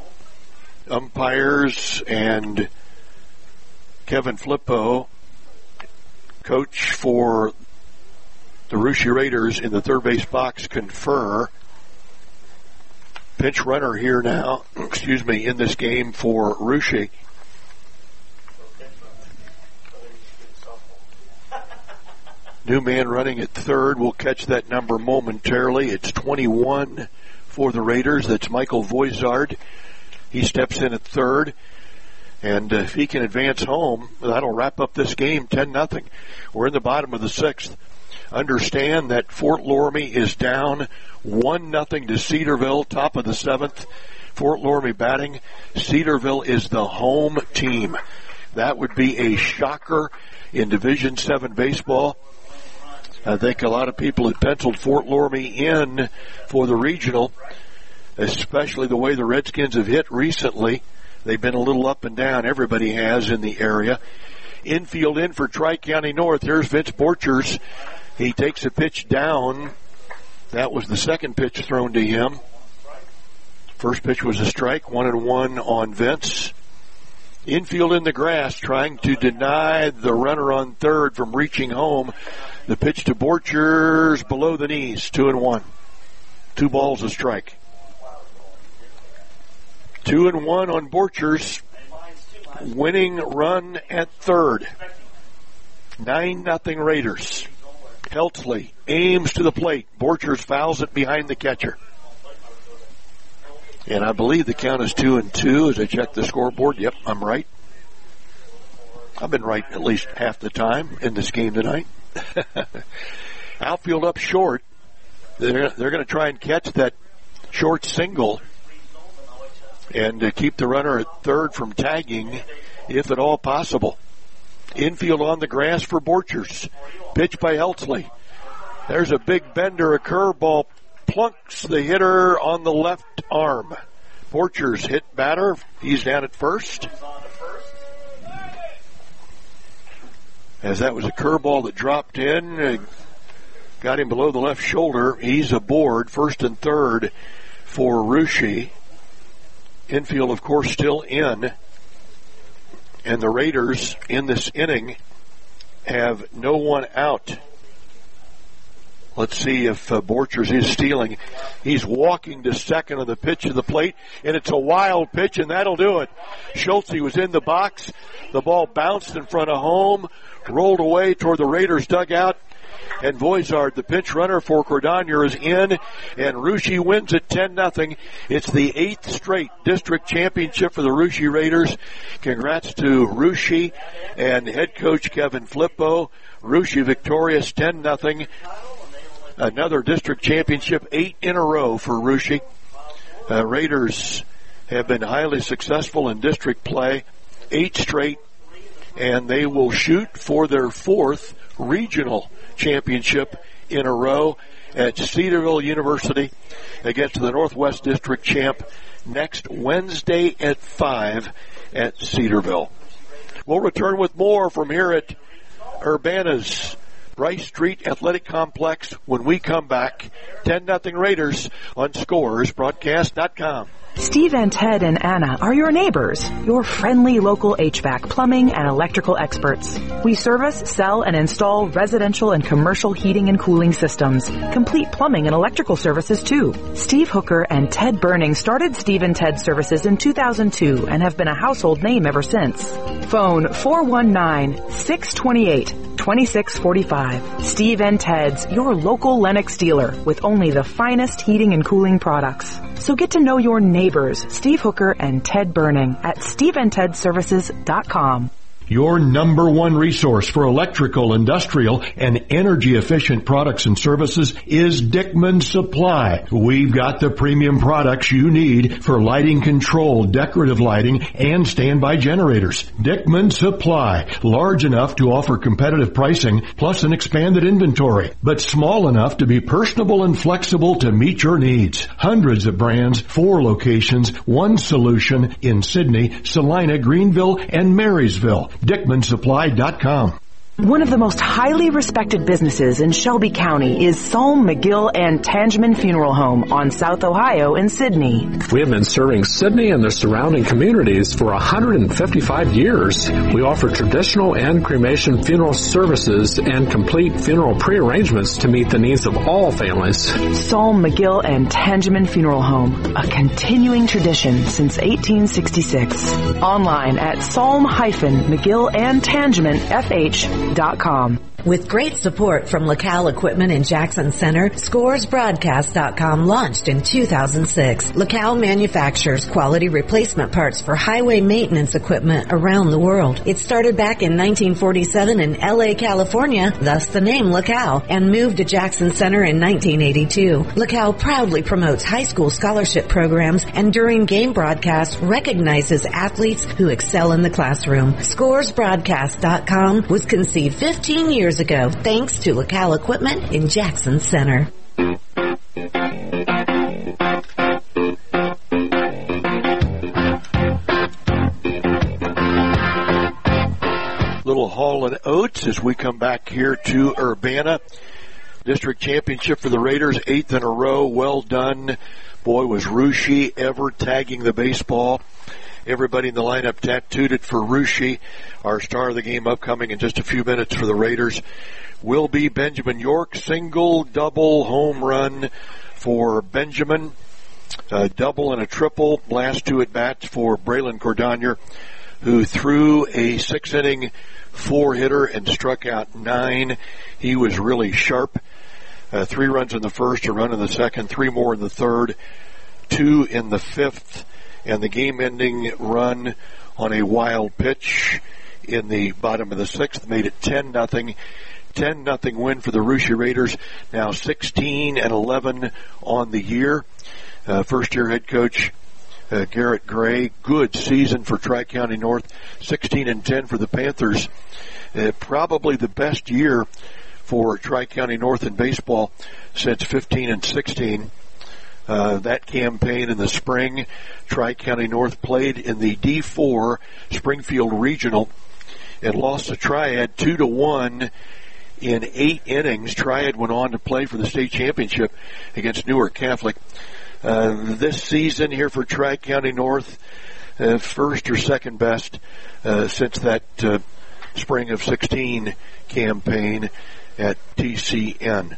Umpires and Kevin Flippo, coach for the Russia Raiders in the third base box, confer. Pinch runner here now, excuse me, in this game for Russia. New man running at third. We'll catch that number momentarily. It's twenty-one for the Raiders. That's Michael Voizard. He steps in at third. And uh, if he can advance home, that'll wrap up this game ten nothing. We're in the bottom of the sixth. Understand that Fort Loramie is down one nothing to Cedarville, top of the seventh. Fort Loramie batting. Cedarville is the home team. That would be a shocker in Division seven baseball. I think a lot of people had penciled Fort Loramie in for the regional. especially the way the Redskins have hit recently. They've been a little up and down. Everybody has in the area. Infield in for Tri-County North. Here's Vince Borchers. He takes a pitch down. That was the second pitch thrown to him. First pitch was a strike, one and one on Vince. Infield in the grass, trying to deny the runner on third from reaching home. The pitch to Borchers below the knees, two and one. Two balls a strike. Two and one on Borchers. Winning run at third. Nine nothing Raiders. Heltzley aims to the plate. Borchers fouls it behind the catcher. And I believe the count is two and two as I check the scoreboard. Yep, I'm right. I've been right at least half the time in this game tonight. Outfield up short. They're, they're going to try and catch that short single and uh, keep the runner at third from tagging, if at all possible. Infield on the grass for Borchers. Pitch by Heltzley. There's a big bender, a curveball. Plunks the hitter on the left arm. Borchers hit batter. He's down at first. As that was a curveball that dropped in, uh, got him below the left shoulder. He's aboard, first and third for Ruschi. Infield, of course, still in. And the Raiders in this inning have no one out. Let's see if uh, Borchers is stealing. He's walking to second on the pitch of the plate, and it's a wild pitch, and that'll do it. Schultze was in the box. The ball bounced in front of home, rolled away toward the Raiders' dugout, and Voizard, the pinch runner for Cordonier, is in, and Ruschi wins at ten nothing. It's the eighth straight district championship for the Ruschi Raiders. Congrats to Ruschi and head coach Kevin Flippo. Ruschi victorious ten nothing. Another district championship, eight in a row for Ruschi. Uh, Raiders have been highly successful in district play, eight straight, and they will shoot for their fourth regional championship in a row at Cedarville University against the Northwest District champ next Wednesday at five at Cedarville. We'll return with more from here at Urbana's Rice Street Athletic Complex when we come back. ten nothing Raiders on Scores Broadcast dot com. Steve and Ted and Anna are your neighbors, your friendly local H V A C, plumbing, and electrical experts. We service, sell, and install residential and commercial heating and cooling systems. Complete plumbing and electrical services, too. Steve Hooker and Ted Burning started Steve and Ted Services in two thousand two and have been a household name ever since. Phone four one nine, six two eight, two six four five. Steve and Ted's, your local Lennox dealer with only the finest heating and cooling products. So get to know your neighbors, Steve Hooker and Ted Burning, at steve and ted services dot com. Your number one resource for electrical, industrial, and energy-efficient products and services is Dickman Supply. We've got the premium products you need for lighting control, decorative lighting, and standby generators. Dickman Supply, large enough to offer competitive pricing, plus an expanded inventory, but small enough to be personable and flexible to meet your needs. Hundreds of brands, four locations, one solution in Sydney, Salina, Greenville, and Marysville. Dickman Supply dot com. One of the most highly respected businesses in Shelby County is Salm, McGill, and Tangeman Funeral Home on South Ohio in Sydney. We have been serving Sydney and the surrounding communities for one hundred fifty-five years. We offer traditional and cremation funeral services and complete funeral pre-arrangements to meet the needs of all families. Salm, McGill, and Tangeman Funeral Home, a continuing tradition since eighteen sixty-six. Online at salm mcgill and tangeman f h dot com. With great support from LaCal Equipment in Jackson Center, Scores Broadcast dot com launched in two thousand six. LaCal manufactures quality replacement parts for highway maintenance equipment around the world. It started back in nineteen forty-seven in L A, California, thus the name LaCal, and moved to Jackson Center in nineteen eighty-two. LaCal proudly promotes high school scholarship programs and during game broadcasts recognizes athletes who excel in the classroom. Scores Broadcast dot com was conceived fifteen years ago, thanks to LaCal Equipment in Jackson Center. Little Hall and Oates as we come back here to Urbana. District championship for the Raiders, eighth in a row. Well done. Boy, was Rusci ever tagging the baseball. Everybody in the lineup tattooed it for Rusci. Our star of the game upcoming in just a few minutes for the Raiders will be Benjamin York. Single, double, home run for Benjamin. A double and a triple. Last two at bats for Braylon Cordonier, who threw a six-inning four-hitter and struck out nine. He was really sharp. Uh, three runs in the first, a run in the second, three more in the third, two in the fifth, and the game-ending run on a wild pitch in the bottom of the sixth made it ten nothing. ten nothing win for the Rusci Raiders, now sixteen and eleven on the year. Uh, first-year head coach uh, Garrett Gray, good season for Tri-County North, sixteen and ten for the Panthers. Uh, probably the best year for Tri-County North in baseball since fifteen and sixteen. Uh, that campaign in the spring, Tri-County North played in the D four Springfield Regional and lost to Triad two to one in eight innings. Triad went on to play for the state championship against Newark Catholic. Uh, this season here for Tri-County North, uh, first or second best uh, since that uh, spring of sixteen campaign at T C N.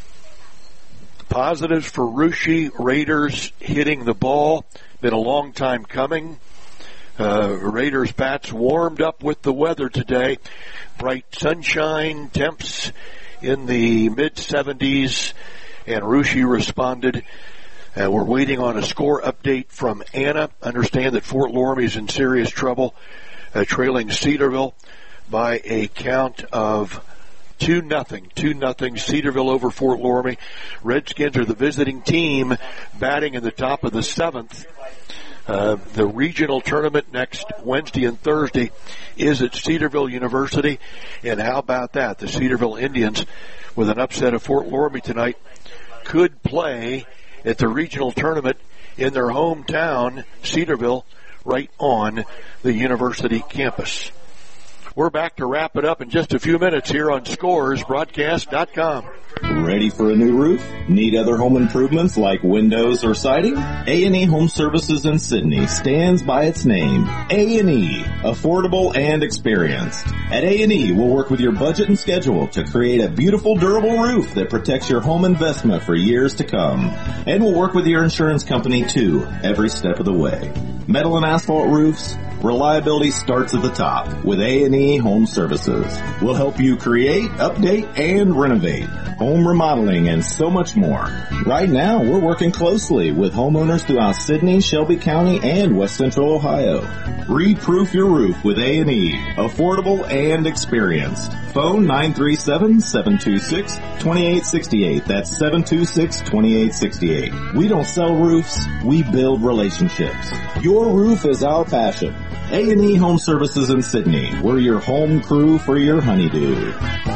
Positives for Rusci Raiders hitting the ball. Been a long time coming. Uh, Raiders bats warmed up with the weather today. Bright sunshine, temps in the mid seventies, and Rusci responded. Uh, we're waiting on a score update from Anna. Understand that Fort Loramie is in serious trouble, uh, trailing Cedarville by a count of Two nothing, two nothing. Cedarville over Fort Loramie. Redskins are the visiting team, batting in the top of the seventh. Uh, the regional tournament next Wednesday and Thursday is at Cedarville University. And how about that? The Cedarville Indians, with an upset of Fort Loramie tonight, could play at the regional tournament in their hometown, Cedarville, right on the university campus. We're back to wrap it up in just a few minutes here on Scores Broadcast dot com. Ready for a new roof? Need other home improvements like windows or siding? A and E Home Services in Sidney stands by its name. A and E, affordable and experienced. At A and E, we'll work with your budget and schedule to create a beautiful, durable roof that protects your home investment for years to come. And we'll work with your insurance company too, every step of the way. Metal and asphalt roofs, reliability starts at the top with A and E Home Services. We'll help you create, update, and renovate, home remodeling, and so much more. Right now, we're working closely with homeowners throughout Sidney, Shelby County, and West Central Ohio. Re-proof your roof with A and E, affordable and experienced. Phone nine three seven, seven two six, two eight six eight. That's seven two six, two eight six eight. We don't sell roofs, we build relationships. Your roof is our passion. A and E Home Services in Sidney. We're your home crew for your honeydew.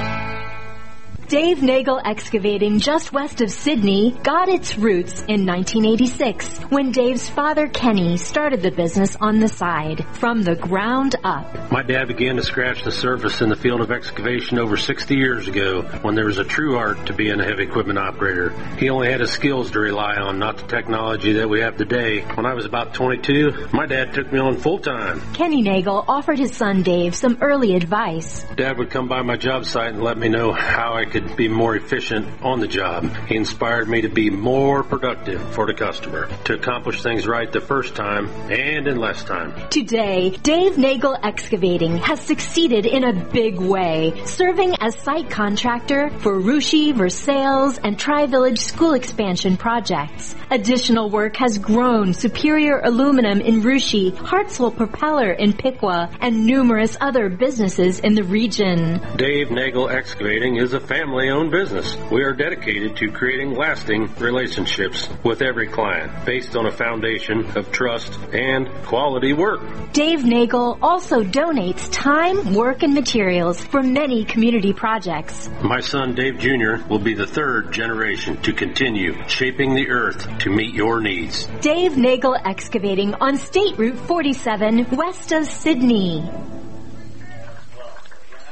Dave Nagel Excavating, just west of Sidney, got its roots in nineteen eighty-six when Dave's father, Kenny, started the business on the side, from the ground up. My dad began to scratch the surface in the field of excavation over sixty years ago when there was a true art to being a heavy equipment operator. He only had his skills to rely on, not the technology that we have today. When I was about twenty-two, my dad took me on full time. Kenny Nagel offered his son Dave some early advice. Dad would come by my job site and let me know how I could be more efficient on the job. He inspired me to be more productive for the customer, to accomplish things right the first time and in less time. Today, Dave Nagel Excavating has succeeded in a big way, serving as site contractor for Rusci, Versailles, and Tri-Village school expansion projects. Additional work has grown Superior Aluminum in Rusci, Hartsville Propeller in Piqua, and numerous other businesses in the region. Dave Nagel Excavating is a family-owned business. We are dedicated to creating lasting relationships with every client based on a foundation of trust and quality work. Dave Nagel also donates time, work, and materials for many community projects. My son Dave Junior will be the third generation to continue shaping the earth to meet your needs. Dave Nagel Excavating on State Route forty-seven, west of Sidney.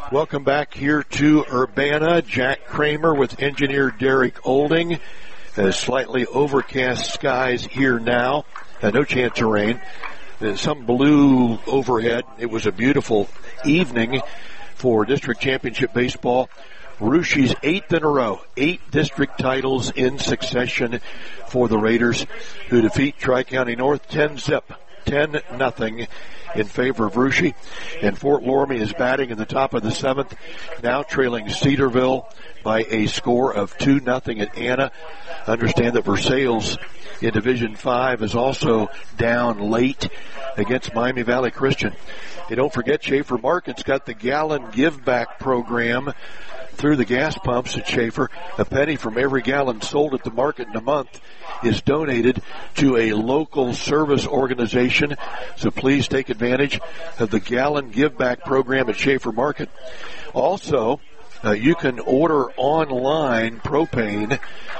Welcome back here to Urbana. Jack Kramer with engineer Derek Olding. Uh, slightly overcast skies here now. Uh, no chance of rain. Uh, some blue overhead. It was a beautiful evening for district championship baseball. Rushie's eighth in a row. Eight district titles in succession for the Raiders, who defeat Tri-County North ten zip. ten nothing in favor of Russia. And Fort Loramie is batting in the top of the seventh, now trailing Cedarville by a score of two nothing at Anna. Understand that Versailles in Division five is also down late against Miami Valley Christian. And don't forget, Schaefer Market's got the gallon give back program through the gas pumps at Schaefer. A penny from every gallon sold at the market in a month is donated to a local service organization. So please take advantage of the gallon give back program at Schaefer Market. Also, uh, you can order online propane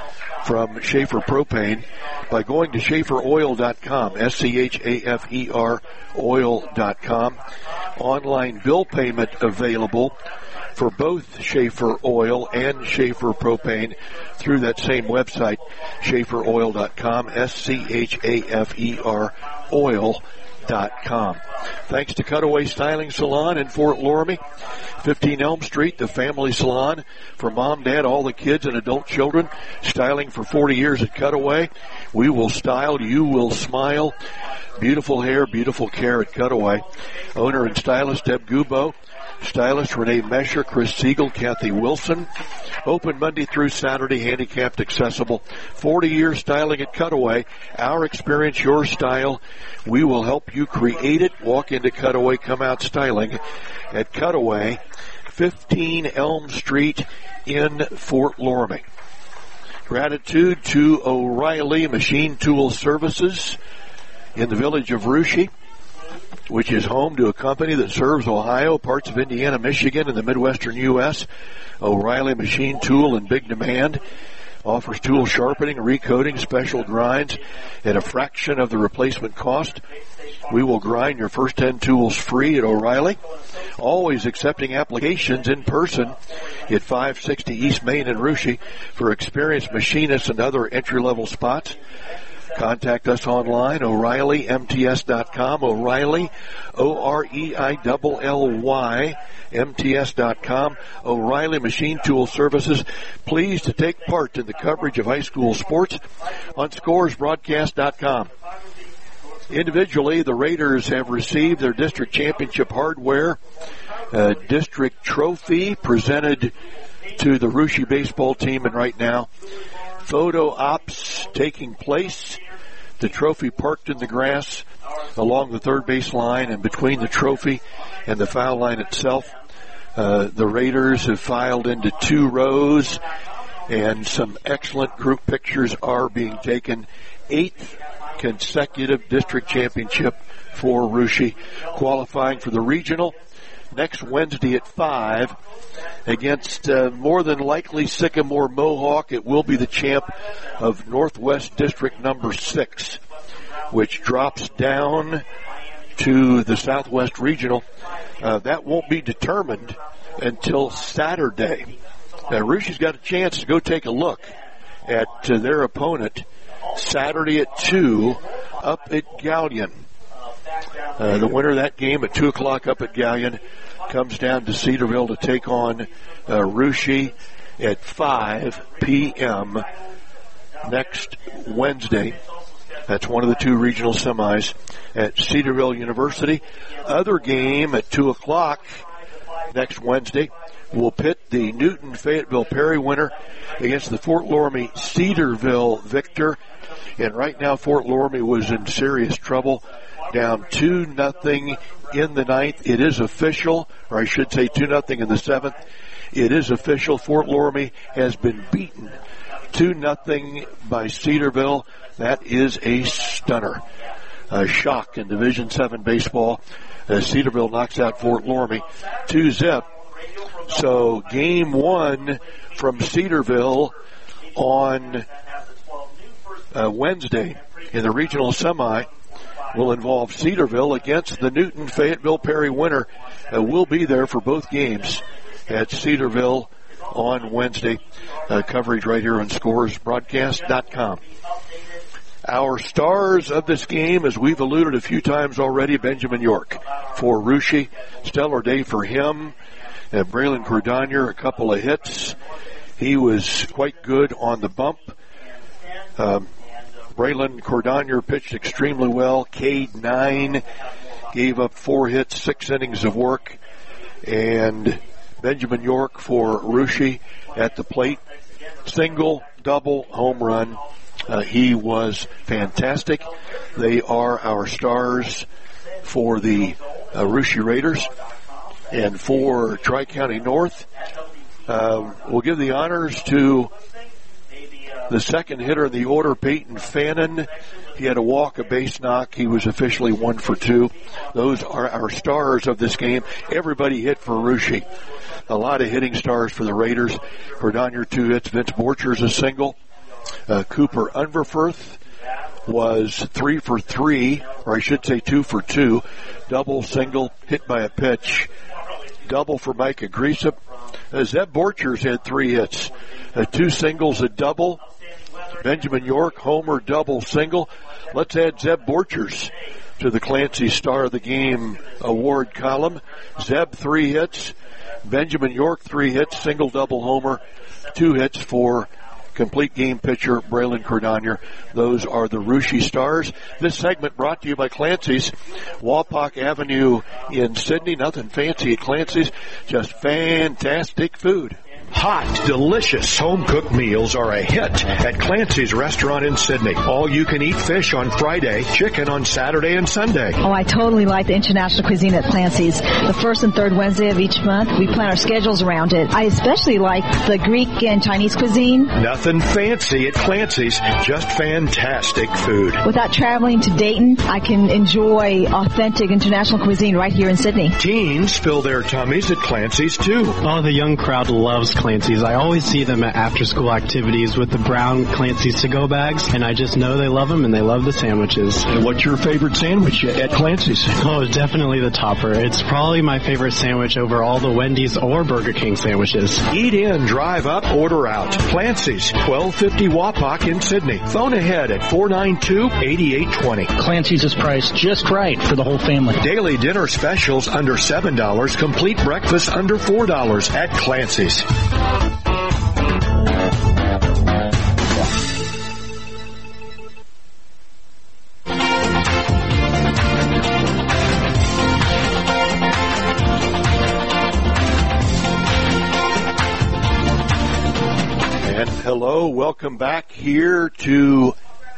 from Schaefer Propane by going to Schaefer Oil dot com, S C H A F E R oil dot com. Online bill payment available for both Schaefer Oil and Schaefer Propane through that same website, Schaefer Oil dot com, S C H A F E R oil dot com. Thanks to Cutaway Styling Salon in Fort Loramie, fifteen Elm Street, the family salon for mom, dad, all the kids and adult children. Styling for forty years at Cutaway. We will style, you will smile. Beautiful hair, beautiful care at Cutaway. Owner and stylist Deb Gubo. Stylist Renee Mesher, Chris Siegel, Kathy Wilson. Open Monday through Saturday, handicapped accessible. forty years styling at Cutaway. Our experience, your style. We will help you create it. Walk into Cutaway, come out styling at Cutaway, fifteen Elm Street in Fort Loramie. Gratitude to O'Reilly Machine Tool Services in the village of Russia, which is home to a company that serves Ohio, parts of Indiana, Michigan, and the Midwestern U S O'Reilly Machine Tool in big demand. Offers tool sharpening, recoating, special grinds at a fraction of the replacement cost. We will grind your first ten tools free at O'Reilly. Always accepting applications in person at five sixty East Main in Russia for experienced machinists and other entry-level spots. Contact us online, O'Reilly M T S dot com, O'Reilly, O R E I L L Y, M T S dot com, O'Reilly Machine Tool Services. Pleased to take part in the coverage of high school sports on Scores Broadcast dot com. Individually, the Raiders have received their district championship hardware, uh, district trophy presented to the Russia baseball team, and right now, photo ops taking place. The trophy parked in the grass along the third base line, and between the trophy and the foul line itself, uh, the Raiders have filed into two rows, and some excellent group pictures are being taken. Eighth consecutive district championship for Russia, qualifying for the regional next Wednesday at five against uh, more than likely Sycamore Mohawk. It will be the champ of Northwest District number six, which drops down to the Southwest Regional. Uh, that won't be determined until Saturday. Now, Russia's got a chance to go take a look at uh, their opponent Saturday at two up at Gallion. Uh, the winner of that game at two o'clock up at Gallion comes down to Cedarville to take on uh, Russia at five p.m. next Wednesday. That's one of the two regional semis at Cedarville University. Other game at two o'clock next Wednesday will pit the Newton Fayetteville Perry winner against the Fort Loramie Cedarville victor. And right now Fort Loramie was in serious trouble, down two nothing in the ninth. It is official, or I should say two nothing in the seventh. It is official. Fort Loramie has been beaten two nothing by Cedarville. That is a stunner. A shock in Division seven baseball as Cedarville knocks out Fort Loramie two zip. So game one from Cedarville on uh, Wednesday in the regional semi will involve Cedarville against the Newton Fayetteville Perry winner. Uh, will be there for both games at Cedarville on Wednesday. Uh, coverage right here on scores broadcast dot com. Our stars of this game, as we've alluded a few times already, Benjamin York for Russia. Stellar day for him. Uh, Braylon Cordonier, a couple of hits. He was quite good on the bump. Um, Braylon Cordonier pitched extremely well. K'd nine, gave up four hits, six innings of work. And Benjamin York for Russia at the plate. Single, double, home run. Uh, he was fantastic. They are our stars for the uh, Russia Raiders. And for Tri-County North, uh, we'll give the honors to the second hitter in the order, Peyton Fannin. He had a walk, a base knock. He was officially one for two. Those are our stars of this game. Everybody hit for Russia. A lot of hitting stars for the Raiders. Cordonier, two hits. Vince Borchers, a single. Uh, Cooper Unverfurth was three for three, or I should say two for two. Double, single, hit by a pitch. Double for Micah Griesop. Uh, Zeb Borchers had three hits. Uh, two singles, a double. Benjamin York, homer, double, single. Let's add Zeb Borchers to the Clancy Star of the Game award column. Zeb, three hits. Benjamin York, three hits, single, double, homer. Two hits for complete game pitcher Braylon Cordonier. Those are the Russia Stars. This segment brought to you by Clancy's. Wapak Avenue in Sydney. Nothing fancy at Clancy's, just fantastic food. Hot, delicious home-cooked meals are a hit at Clancy's Restaurant in Sydney. All-you-can-eat fish on Friday, chicken on Saturday and Sunday. Oh, I totally like the international cuisine at Clancy's. The first and third Wednesday of each month, we plan our schedules around it. I especially like the Greek and Chinese cuisine. Nothing fancy at Clancy's, just fantastic food. Without traveling to Dayton, I can enjoy authentic international cuisine right here in Sydney. Teens fill their tummies at Clancy's, too. Oh, the young crowd loves Clancy's. I always see them at after-school activities with the brown Clancy's to-go bags, and I just know they love them and they love the sandwiches. And what's your favorite sandwich at Clancy's? Oh, definitely the topper. It's probably my favorite sandwich over all the Wendy's or Burger King sandwiches. Eat in, drive up, order out. Clancy's, twelve fifty Wapak in Sydney. Phone ahead at four nine two, eight eight two zero. Clancy's is priced just right for the whole family. Daily dinner specials under seven dollars. Complete breakfast under four dollars at Clancy's. And hello, welcome back here to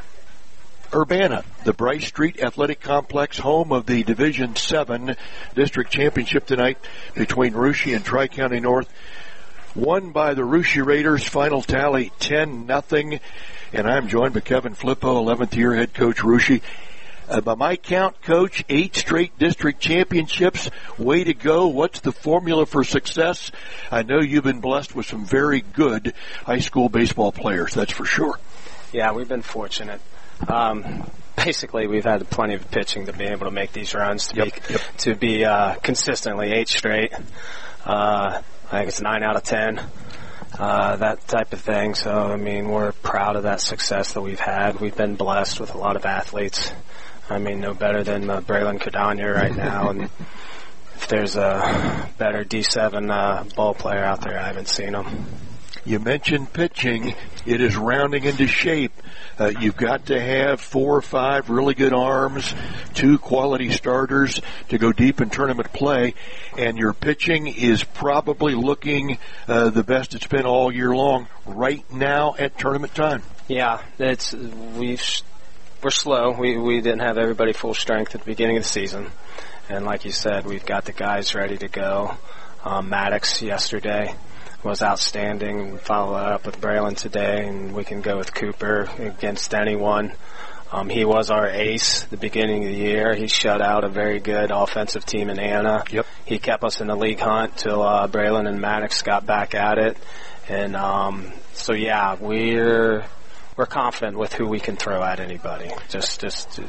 Urbana, the Bryce Street Athletic Complex, home of the Division seven District Championship tonight between Russia and Tri-County North. Won by the Russia Raiders, final tally ten nothing. And I'm joined by Kevin Flippo, eleventh year head coach Russia. Uh, by my count, Coach, eight straight district championships. Way to go. What's the formula for success? I know you've been blessed with some very good high school baseball players, that's for sure. Yeah, we've been fortunate. Um, basically, we've had plenty of pitching to be able to make these runs, to yep, be, yep. to be uh, consistently eight straight. Uh, I think it's nine out of ten, uh, that type of thing. So, I mean, we're proud of that success that we've had. We've been blessed with a lot of athletes. I mean, no better than uh, Braylon Cordonier right now. And if there's a better D seven uh, ball player out there, I haven't seen him. You mentioned pitching. It is rounding into shape. Uh, you've got to have four or five really good arms, two quality starters to go deep in tournament play, and your pitching is probably looking uh, the best it's been all year long right now at tournament time. Yeah, it's we've we're slow. We we didn't have everybody full strength at the beginning of the season, and like you said, we've got the guys ready to go. Um, Maddox yesterday was outstanding, and follow that up with Braylon today, and we can go with Cooper against anyone. Um, he was our ace at the beginning of the year. He shut out a very good offensive team in Anna. Yep. He kept us in the league hunt till uh, Braylon and Maddox got back at it. And um, so, yeah, we're we're confident with who we can throw at anybody. Just, just, just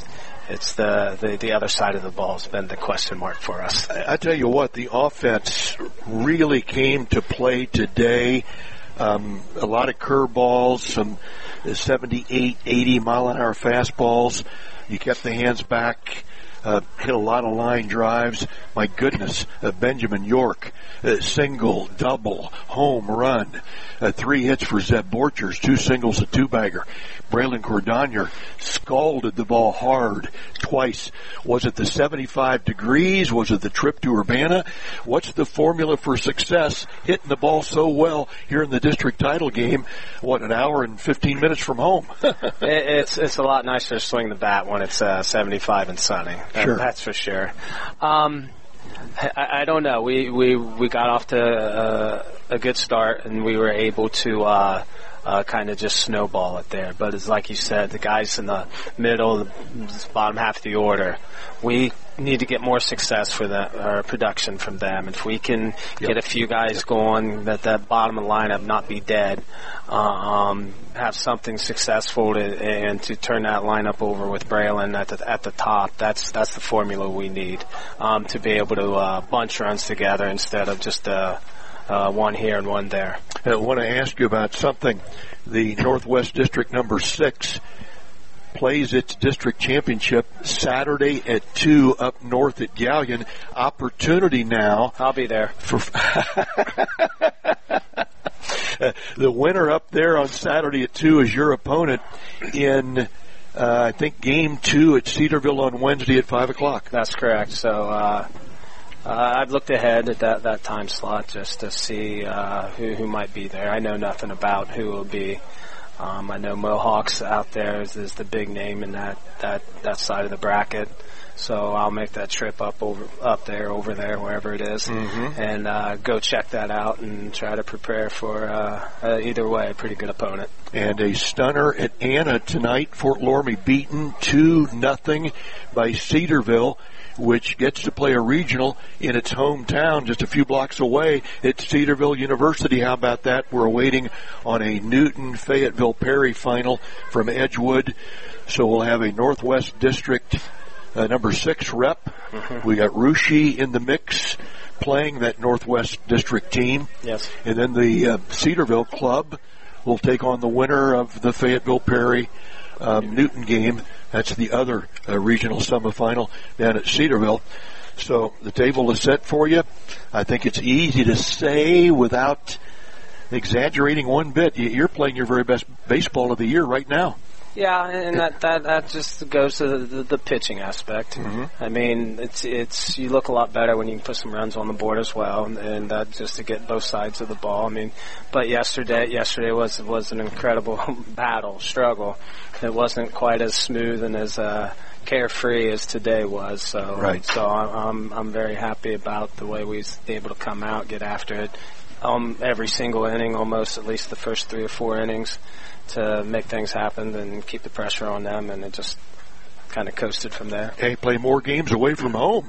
it's the, the, the other side of the ball has been the question mark for us. I tell you what, the offense really came to play today. Um, a lot of curveballs, some seventy-eight, eighty mile an hour fastballs. You kept the hands back. Uh, hit a lot of line drives. My goodness, uh, Benjamin York, uh, single, double, home run. Uh, three hits for Zeb Borchers, two singles, a two-bagger. Braylon Cordonier scalded the ball hard twice. Was it the seventy-five degrees? Was it the trip to Urbana? What's the formula for success hitting the ball so well here in the district title game, what, an hour and fifteen minutes from home? it, it's it's a lot nicer to swing the bat when it's uh, seventy-five and sunny. That, sure. That's for sure. Um, I, I don't know. We, we, we got off to uh, a good start, and we were able to uh, uh, kind of just snowball it there. But it's like you said, the guys in the middle, the bottom half of the order, we need to get more success for the uh, production from them. If we can yep. get a few guys going, that that bottom of the lineup not be dead, uh, um, have something successful to, and to turn that lineup over with Braylon at the at the top. That's that's the formula we need um, to be able to uh, bunch runs together instead of just uh, uh, one here and one there. I want to ask you about something. The Northwest District number six plays its district championship Saturday at two up north at Gallion. Opportunity now. I'll be there. For the winner up there on Saturday at two is your opponent in, uh, I think, game two at Cedarville on Wednesday at five o'clock. That's correct. So uh, uh, I've looked ahead at that, that time slot just to see uh, who, who might be there. I know nothing about who will be. Um, I know Mohawks out there is, is the big name in that, that, that side of the bracket. So I'll make that trip up over up there, over there, wherever it is, mm-hmm. and uh, go check that out and try to prepare for uh, uh, either way a pretty good opponent. And a stunner at Anna tonight. Fort Loramie beaten two nothing by Cedarville, which gets to play a regional in its hometown just a few blocks away at Cedarville University. How about that? We're waiting on a Newton Fayetteville Perry final from Edgewood. So we'll have a Northwest District uh, number six rep. Mm-hmm. We got Russia in the mix playing that Northwest District team. Yes. And then the uh, Cedarville club will take on the winner of the Fayetteville Perry um, Newton game. That's the other uh, regional semifinal down at Cedarville. So the table is set for you. I think it's easy to say without exaggerating one bit. You're playing your very best baseball of the year right now. Yeah, and that that, that just goes to the, the, the pitching aspect. Mm-hmm. I mean, it's it's you look a lot better when you can put some runs on the board as well, and, and uh, just to get both sides of the ball. I mean, but yesterday yesterday was was an incredible battle, struggle. It wasn't quite as smooth and as uh, carefree as today was. So right. so I'm I'm very happy about the way we was able to come out, get after it. Um, every single inning, almost at least the first three or four innings, to make things happen and keep the pressure on them, and it just kind of coasted from there. Hey, play more games away from home.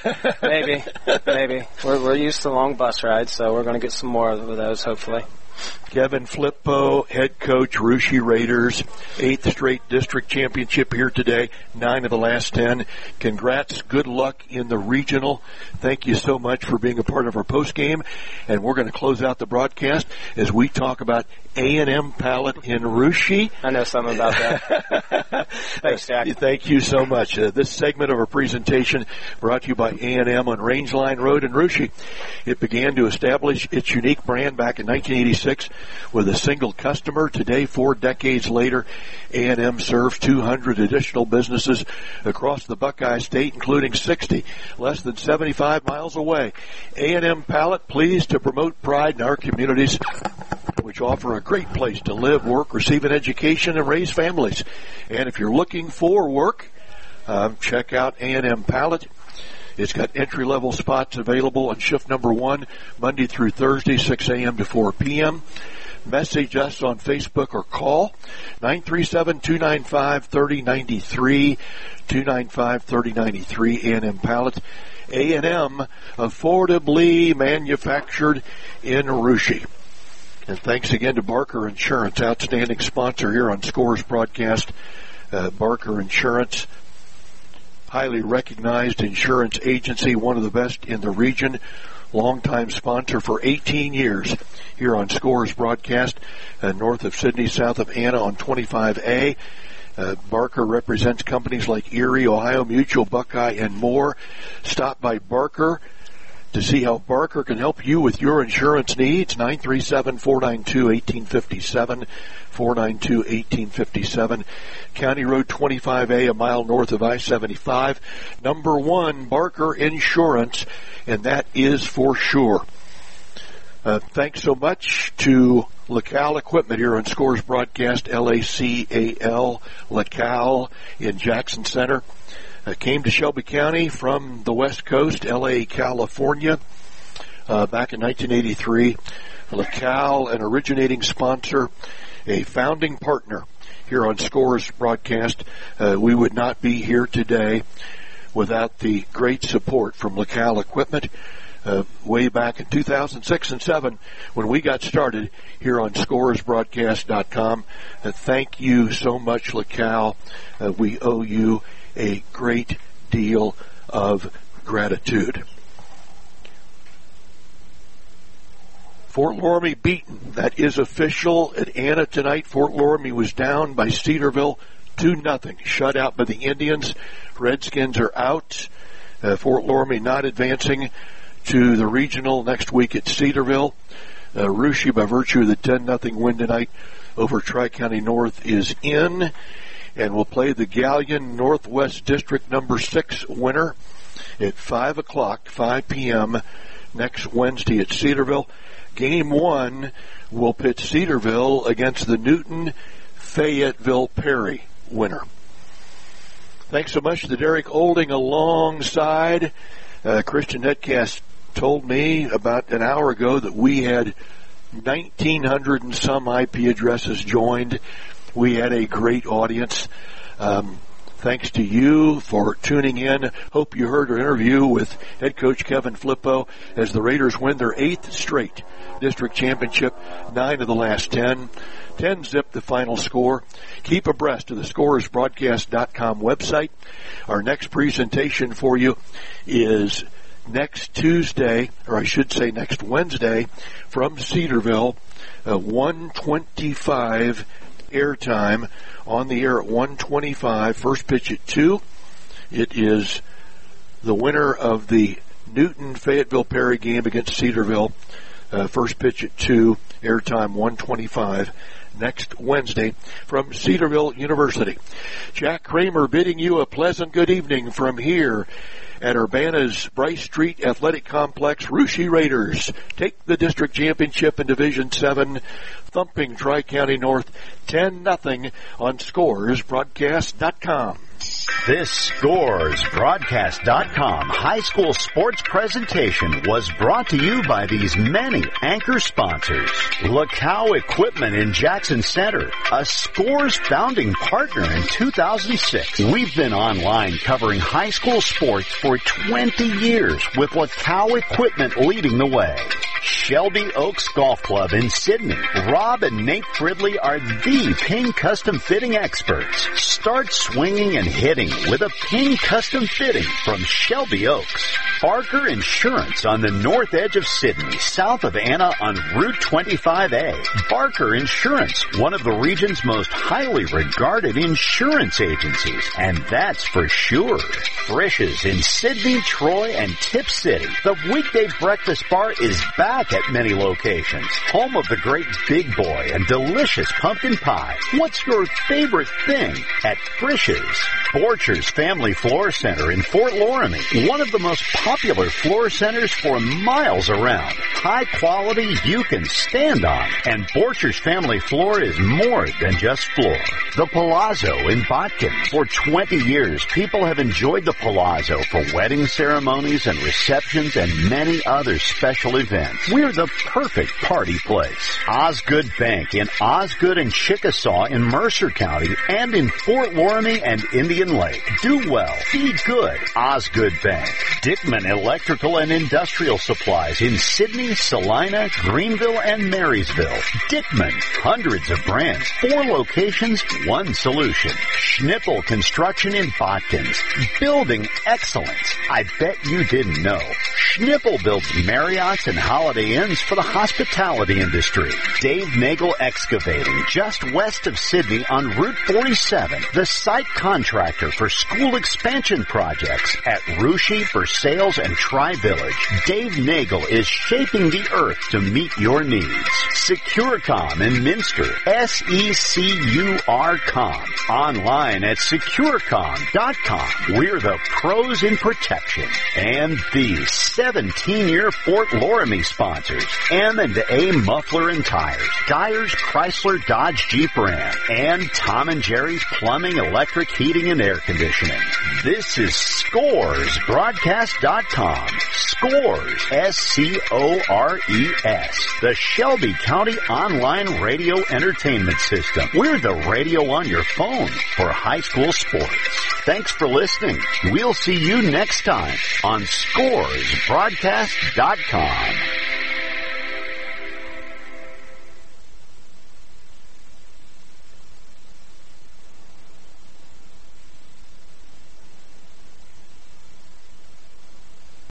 maybe, maybe. We're, we're used to long bus rides, so we're going to get some more of those, hopefully. Kevin Flippo, head coach, Russia Raiders, eighth straight district championship here today, nine of the last ten. Congrats, good luck in the regional. Thank you so much for being a part of our post game, and we're going to close out the broadcast as we talk about A and M Pallet in Russia. I know something about that. Thanks, Jack. Thank you so much. Uh, this segment of our presentation brought to you by A and M on Rangeline Road in Russia. It began to establish its unique brand back in nineteen eighty-six with a single customer. Today, four decades later, A and M serves two hundred additional businesses across the Buckeye State, including sixty less than seventy-five miles away. A and M Pallet, pleased to promote pride in our communities, which offer a great place to live, work, receive an education, and raise families. And if you're looking for work, um, check out A and M Pallet. It's got entry-level spots available on shift number one, Monday through Thursday, six a.m. to four p.m. Message us on Facebook or call nine three seven, two nine five, three oh nine three, two nine five, three oh nine three, A and M Pallet. A and M, affordably manufactured in Russia. And thanks again to Barker Insurance, outstanding sponsor here on Scores broadcast. Uh, Barker Insurance, highly recognized insurance agency, one of the best in the region. Longtime sponsor for eighteen years here on Scores broadcast, uh, north of Sydney, south of Anna on twenty-five A. Uh, Barker represents companies like Erie, Ohio Mutual, Buckeye, and more. Stop by Barker to see how Barker can help you with your insurance needs. nine three seven, four nine two, one eight five seven, four nine two, one eight five seven. County Road twenty-five A, a mile north of I seventy-five. Number one, Barker Insurance, and that is for sure. Uh, thanks so much to LaCal Equipment here on Scores broadcast, L A C A L, LaCal in Jackson Center. Uh, came to Shelby County from the West Coast, L A, California, uh, back in nineteen eighty-three. LaCal, an originating sponsor, a founding partner here on Scores broadcast. Uh, we would not be here today without the great support from LaCal Equipment. Uh, way back in two thousand six and seven when we got started here on Scores Broadcast dot com. Uh, thank you so much, LaCal. Uh, we owe you a great deal of gratitude. Fort Loramie beaten. That is official at Anna tonight. Fort Loramie was down by Cedarville two nothing. Shut out by the Indians. Redskins are out. Uh, Fort Loramie not advancing to the regional next week at Cedarville. Uh, Russia, by virtue of the ten nothing win tonight over Tri-County North, is in and will play the Galleon Northwest District number six winner at five o'clock, five p.m. next Wednesday at Cedarville. Game one will pit Cedarville against the Newton Fayetteville Perry winner. Thanks so much to Derek Olding alongside. Uh, Christian Netcast told me about an hour ago that we had nineteen hundred and some I P addresses joined. We had a great audience. Um, thanks to you for tuning in. Hope you heard our interview with head coach Kevin Flippo as the Raiders win their eighth straight district championship, nine of the last ten. ten zip the final score. Keep abreast of the Scores Broadcast dot com website. Our next presentation for you is next Tuesday, or I should say next Wednesday, from Cedarville, uh, one twenty-five airtime, on the air at one twenty-five, first pitch at two. It is the winner of the Newton Fayetteville Perry game against Cedarville, uh, first pitch at two, airtime one twenty-five. Next Wednesday from Cedarville University. Jack Kramer bidding you a pleasant good evening from here at Urbana's Bryce Street Athletic Complex. Russia Raiders take the district championship in Division seven, thumping Tri-County North ten nothing on Scores Broadcast dot com. This Scores Broadcast dot com high school sports presentation was brought to you by these many anchor sponsors. LaCal Equipment in Jackson Center, a Scores founding partner in two thousand six. We've been online covering high school sports for twenty years with LaCal Equipment leading the way. Shelby Oaks Golf Club in Sydney. Rob and Nate Fridley are the Ping Custom Fitting experts. Start swinging and hitting with a Ping Custom Fitting from Shelby Oaks. Barker Insurance on the north edge of Sydney, south of Anna on Route twenty-five A. Barker Insurance, one of the region's most highly regarded insurance agencies, and that's for sure. Frisch's in Sydney, Troy, and Tip City. The weekday breakfast bar is back at many locations. Home of the great Big Boy and delicious pumpkin pie. What's your favorite thing at Frisch's? Borchers Family Floor Center in Fort Loramie, one of the most popular floor centers for miles around. High quality you can stand on, and Borchers Family Floor is more than just floor. The Palazzo in Botkin. For twenty years, people have enjoyed the Palazzo for wedding ceremonies and receptions and many other special events. We're the perfect party place. Osgood Bank in Osgood and Chickasaw in Mercer County and in Fort Loramie and Indian Lake. Do well. Be good. Osgood Bank. Dickman Electrical and Industrial Supplies in Sidney, Salina, Greenville, and Marysville. Dickman. Hundreds of brands. Four locations. One solution. Schnippel Construction in Botkins. Building excellence. I bet you didn't know. Schnippel builds Marriotts and Holiday Inns for the hospitality industry. Dave Nagel Excavating, just west of Sydney on Route forty-seven, the site contractor for school expansion projects at Rushy, Versailles, and Tri-Village. Dave Nagel is shaping the earth to meet your needs. Securecom in Minster, S E C U R com. Online at securecom dot com. We're the pros in protection. And these seventeen-year Fort Loramie sponsors, M and A Muffler and Tires, Geyers Chrysler Dodge Jeep Ram, and Tom and Jerry's Plumbing, Electric, Heating, and Air Conditioning. This is Scores Broadcast dot com. Scores, S C O R E S. The Shelby County Online Radio Entertainment System. We're the radio on your phone for high school sports. Thanks for listening. We'll see you next time on Scores Broadcast dot com.